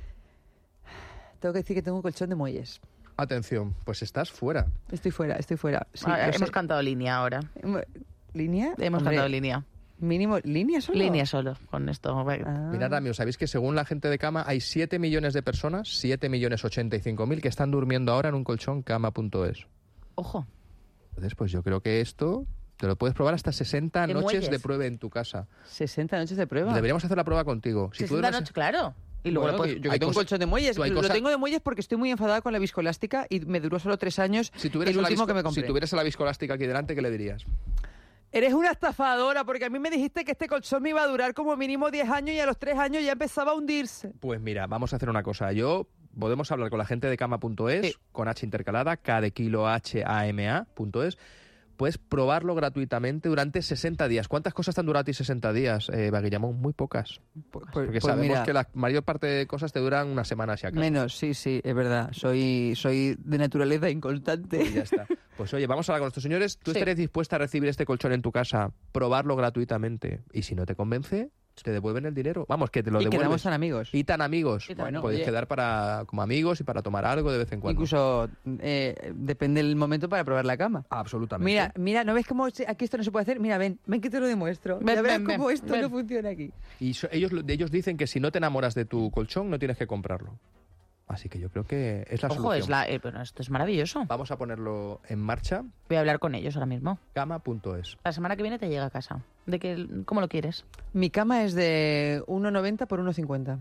tengo que decir que tengo un colchón de muelles. Atención, pues estás fuera. Estoy fuera. Sí, Hemos lo sé. cantado línea ahora. ¿Línea? Hemos Hombre, cantado línea. Mínimo, ¿línea solo? Línea solo, con esto. Mirad, amigos, ¿sabéis que según la gente de cama hay 7 millones de personas, 7.085.000, que están durmiendo ahora en un colchón cama.es? Ojo. Entonces, pues yo creo que esto te lo puedes probar hasta 60 ¿De noches muelles? de prueba en tu casa. 60 noches de prueba. Deberíamos hacer la prueba contigo. Si tú 60 duermes- noches, claro. Y luego Bueno, lo puedes- yo hay tengo un cosas- colchón de muelles. tú hay Lo cosas- tengo de muelles porque estoy muy enfadada con la viscoelástica y me duró solo 3 años Si el tuvieras, último que me compré. si tuvieras a la viscoelástica aquí delante, ¿qué le dirías? Eres una estafadora porque a mí me dijiste que este colchón me iba a durar como mínimo 10 años y a los 3 años ya empezaba a hundirse. Pues mira, vamos a hacer una cosa. Podemos hablar con la gente de cama.es, con H intercalada, K de kilo, H, A, M, A.es. Puedes probarlo gratuitamente durante 60 días. ¿Cuántas cosas te han durado a ti 60 días, Baguillamón? Muy pocas. Porque pues sabemos mira. que la mayor parte de cosas te duran una semana, si acaso. Menos, sí, es verdad. Soy de naturaleza inconstante. Y ya está. Pues oye, vamos a hablar con nuestros señores. ¿Tú Sí. estarías dispuesta a recibir este colchón en tu casa, probarlo gratuitamente? Y si no te convence, te devuelven el dinero. Vamos, que te lo Y devuelves. quedamos tan amigos. Y tan amigos. Y tan amigos. Podéis Oye. quedar como amigos y para tomar algo de vez en cuando. Incluso depende del momento para probar la cama. Absolutamente. Mira, ¿no ves cómo aquí esto no se puede hacer? Mira, ven que te lo demuestro. Ven, ya verás ven, cómo ven, esto ven. no funciona aquí. Y ellos dicen que si no te enamoras de tu colchón, no tienes que comprarlo. Así que yo creo que es la Ojo, solución. bueno, esto es maravilloso. Vamos a ponerlo en marcha. Voy a hablar con ellos ahora mismo. Cama.es. La semana que viene te llega a casa. ¿Cómo lo quieres? Mi cama es de 1,90 por 1,50.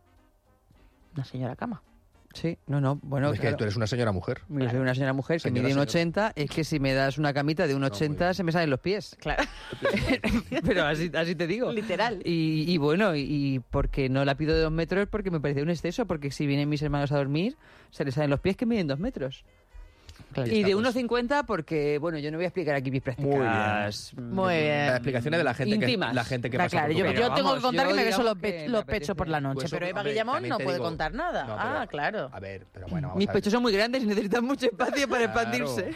Una señora cama. Sí, bueno, Es claro. que tú eres una señora mujer. Yo soy una señora mujer que Señora, mide un señora. 80, es que si me das una camita de un 80 se me salen los pies. Claro. Pero así te digo. Literal. Y bueno, y porque no la pido de 2 metros porque me parece un exceso, porque si vienen mis hermanos a dormir, se les salen los pies que miden 2 metros. Y de 1,50 porque, bueno, yo no voy a explicar aquí mis prácticas. Muy bien. Las explicaciones de la gente íntimas. que pasa Claro, por tu yo casa. tengo que contar que me beso digamos los pechos por la noche, Pues, pero Eva hombre, Guillamón también no te puede digo- contar nada. No, pero- Claro. A ver, pero bueno, vamos Mis a ver. pechos son muy grandes y necesitan mucho espacio para expandirse.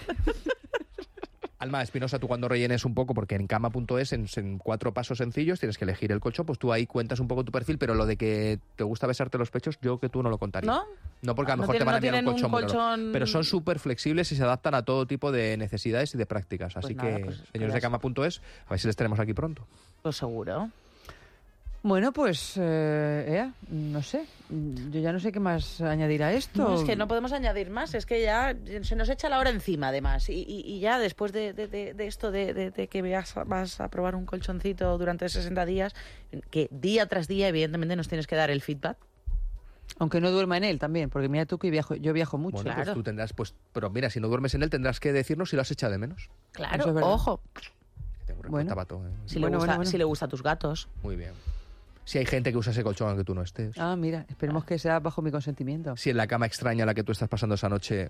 Alma Espinosa, tú cuando rellenes un poco, porque en cama.es, en 4 pasos sencillos, tienes que elegir el colchón, pues tú ahí cuentas un poco tu perfil, pero lo de que te gusta besarte los pechos, yo que tú no lo contaría. ¿No? No, porque a lo No mejor te van a tienen enviar un un colchón, bueno, colchón- pero son súper flexibles y se adaptan a todo tipo de necesidades y de prácticas. Así nada, que, pues, señores de verás. cama.es, a ver si les tenemos aquí pronto. Pues seguro. Bueno, pues, no sé. Yo ya no sé qué más añadir a esto. No, es que no podemos añadir más, es que ya se nos echa la hora encima, además. Y ya después de esto de que vas a probar un colchoncito durante 60 días, que día tras día, evidentemente, nos tienes que dar el feedback. Aunque no duerma en él también, porque mira tú que yo viajo mucho. Bueno, pues tú tendrás, pero mira, si no duermes en él, tendrás que decirnos si lo has echado de menos. Claro, Eso es verdad. ojo. Tengo un Bueno. tabato, Si, Bueno, le gusta, bueno. si le gusta a tus gatos. Muy bien. Si hay gente que usa ese colchón aunque tú no estés. Ah, mira, esperemos que sea bajo mi consentimiento. Si en la cama extraña a la que tú estás pasando esa noche...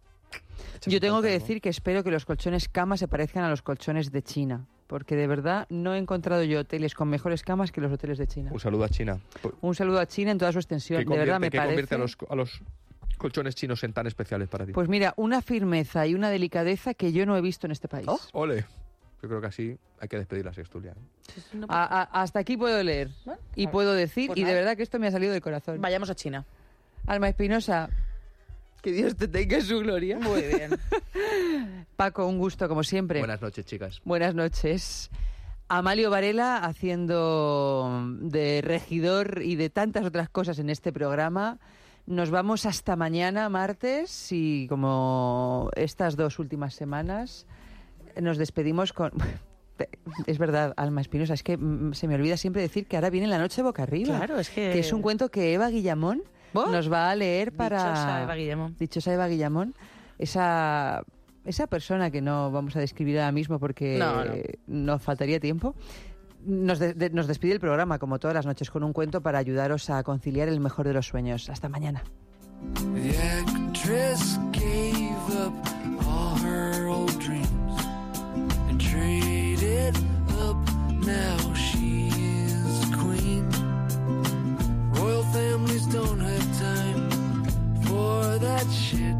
Yo tengo que decir que espero que los colchones cama se parezcan a los colchones de China, porque de verdad no he encontrado yo hoteles con mejores camas que los hoteles de China. Un saludo a China. Un saludo a China en toda su extensión. ¿Qué De verdad me convierte parece. a los colchones chinos en tan especiales para ti? Pues mira, una firmeza y una delicadeza que yo no he visto en este país. ¡Ole! Yo creo que así hay que despedir la sextulia. Hasta aquí puedo leer y puedo decir, pues y de nada. verdad que esto me ha salido del corazón. Vayamos a China. Alma Espinosa, que Dios te tenga en su gloria. Muy bien. Paco, un gusto como siempre. Buenas noches, chicas. Buenas noches. Amalio Varela haciendo de regidor y de tantas otras cosas en este programa. Nos vamos hasta mañana, martes, y como estas 2 últimas semanas, nos despedimos con... Es verdad, Alma Espinosa, es que se me olvida siempre decir que ahora viene La Noche Boca Arriba. Claro, es que... es un cuento que Eva Guillamón nos va a leer para... Dichosa Eva Guillamón. Dichosa Eva Guillamón. Esa persona que no vamos a describir ahora mismo porque No. nos faltaría tiempo, nos despide el programa, como todas las noches, con un cuento para ayudaros a conciliar el mejor de los sueños. Hasta mañana. The actress gave up all her old dreams and traded up. Now she is queen. Royal families don't have time for that shit.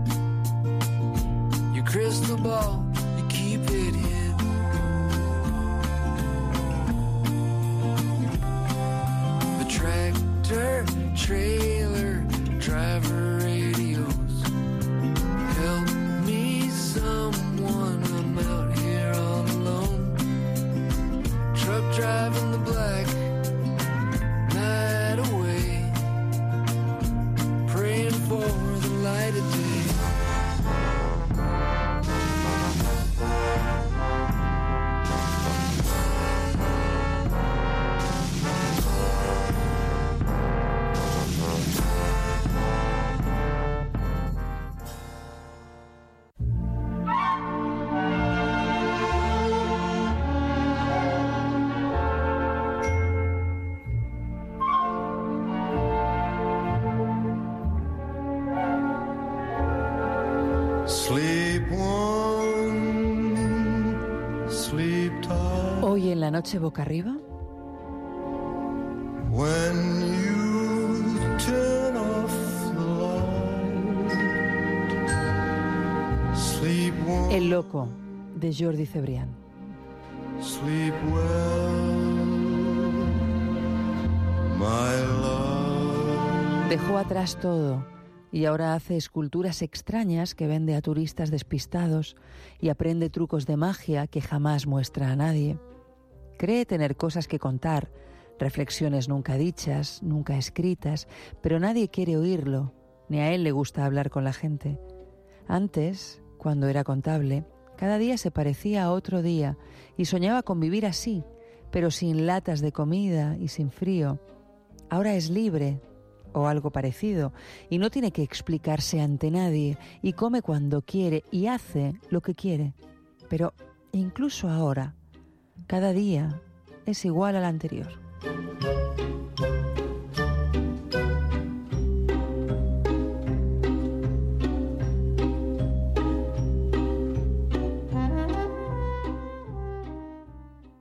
Your crystal ball, you keep it hid. The tractor trailer driver radios. Help me, someone, I'm out here all alone. Truck driving the black night away, praying for the light of day. Sleep one, sleep tall. Hoy en La Noche Boca Arriba, When you turn off the light, sleep one, El Loco, de Jordi Cebrián. sleep well, my love. Dejó atrás todo y ahora hace esculturas extrañas que vende a turistas despistados y aprende trucos de magia que jamás muestra a nadie. Cree tener cosas que contar, reflexiones nunca dichas, nunca escritas, pero nadie quiere oírlo, ni a él le gusta hablar con la gente. Antes, cuando era contable, cada día se parecía a otro día y soñaba con vivir así, pero sin latas de comida y sin frío. Ahora es libre, o algo parecido, y no tiene que explicarse ante nadie, y come cuando quiere y hace lo que quiere. Pero incluso ahora, cada día es igual al anterior.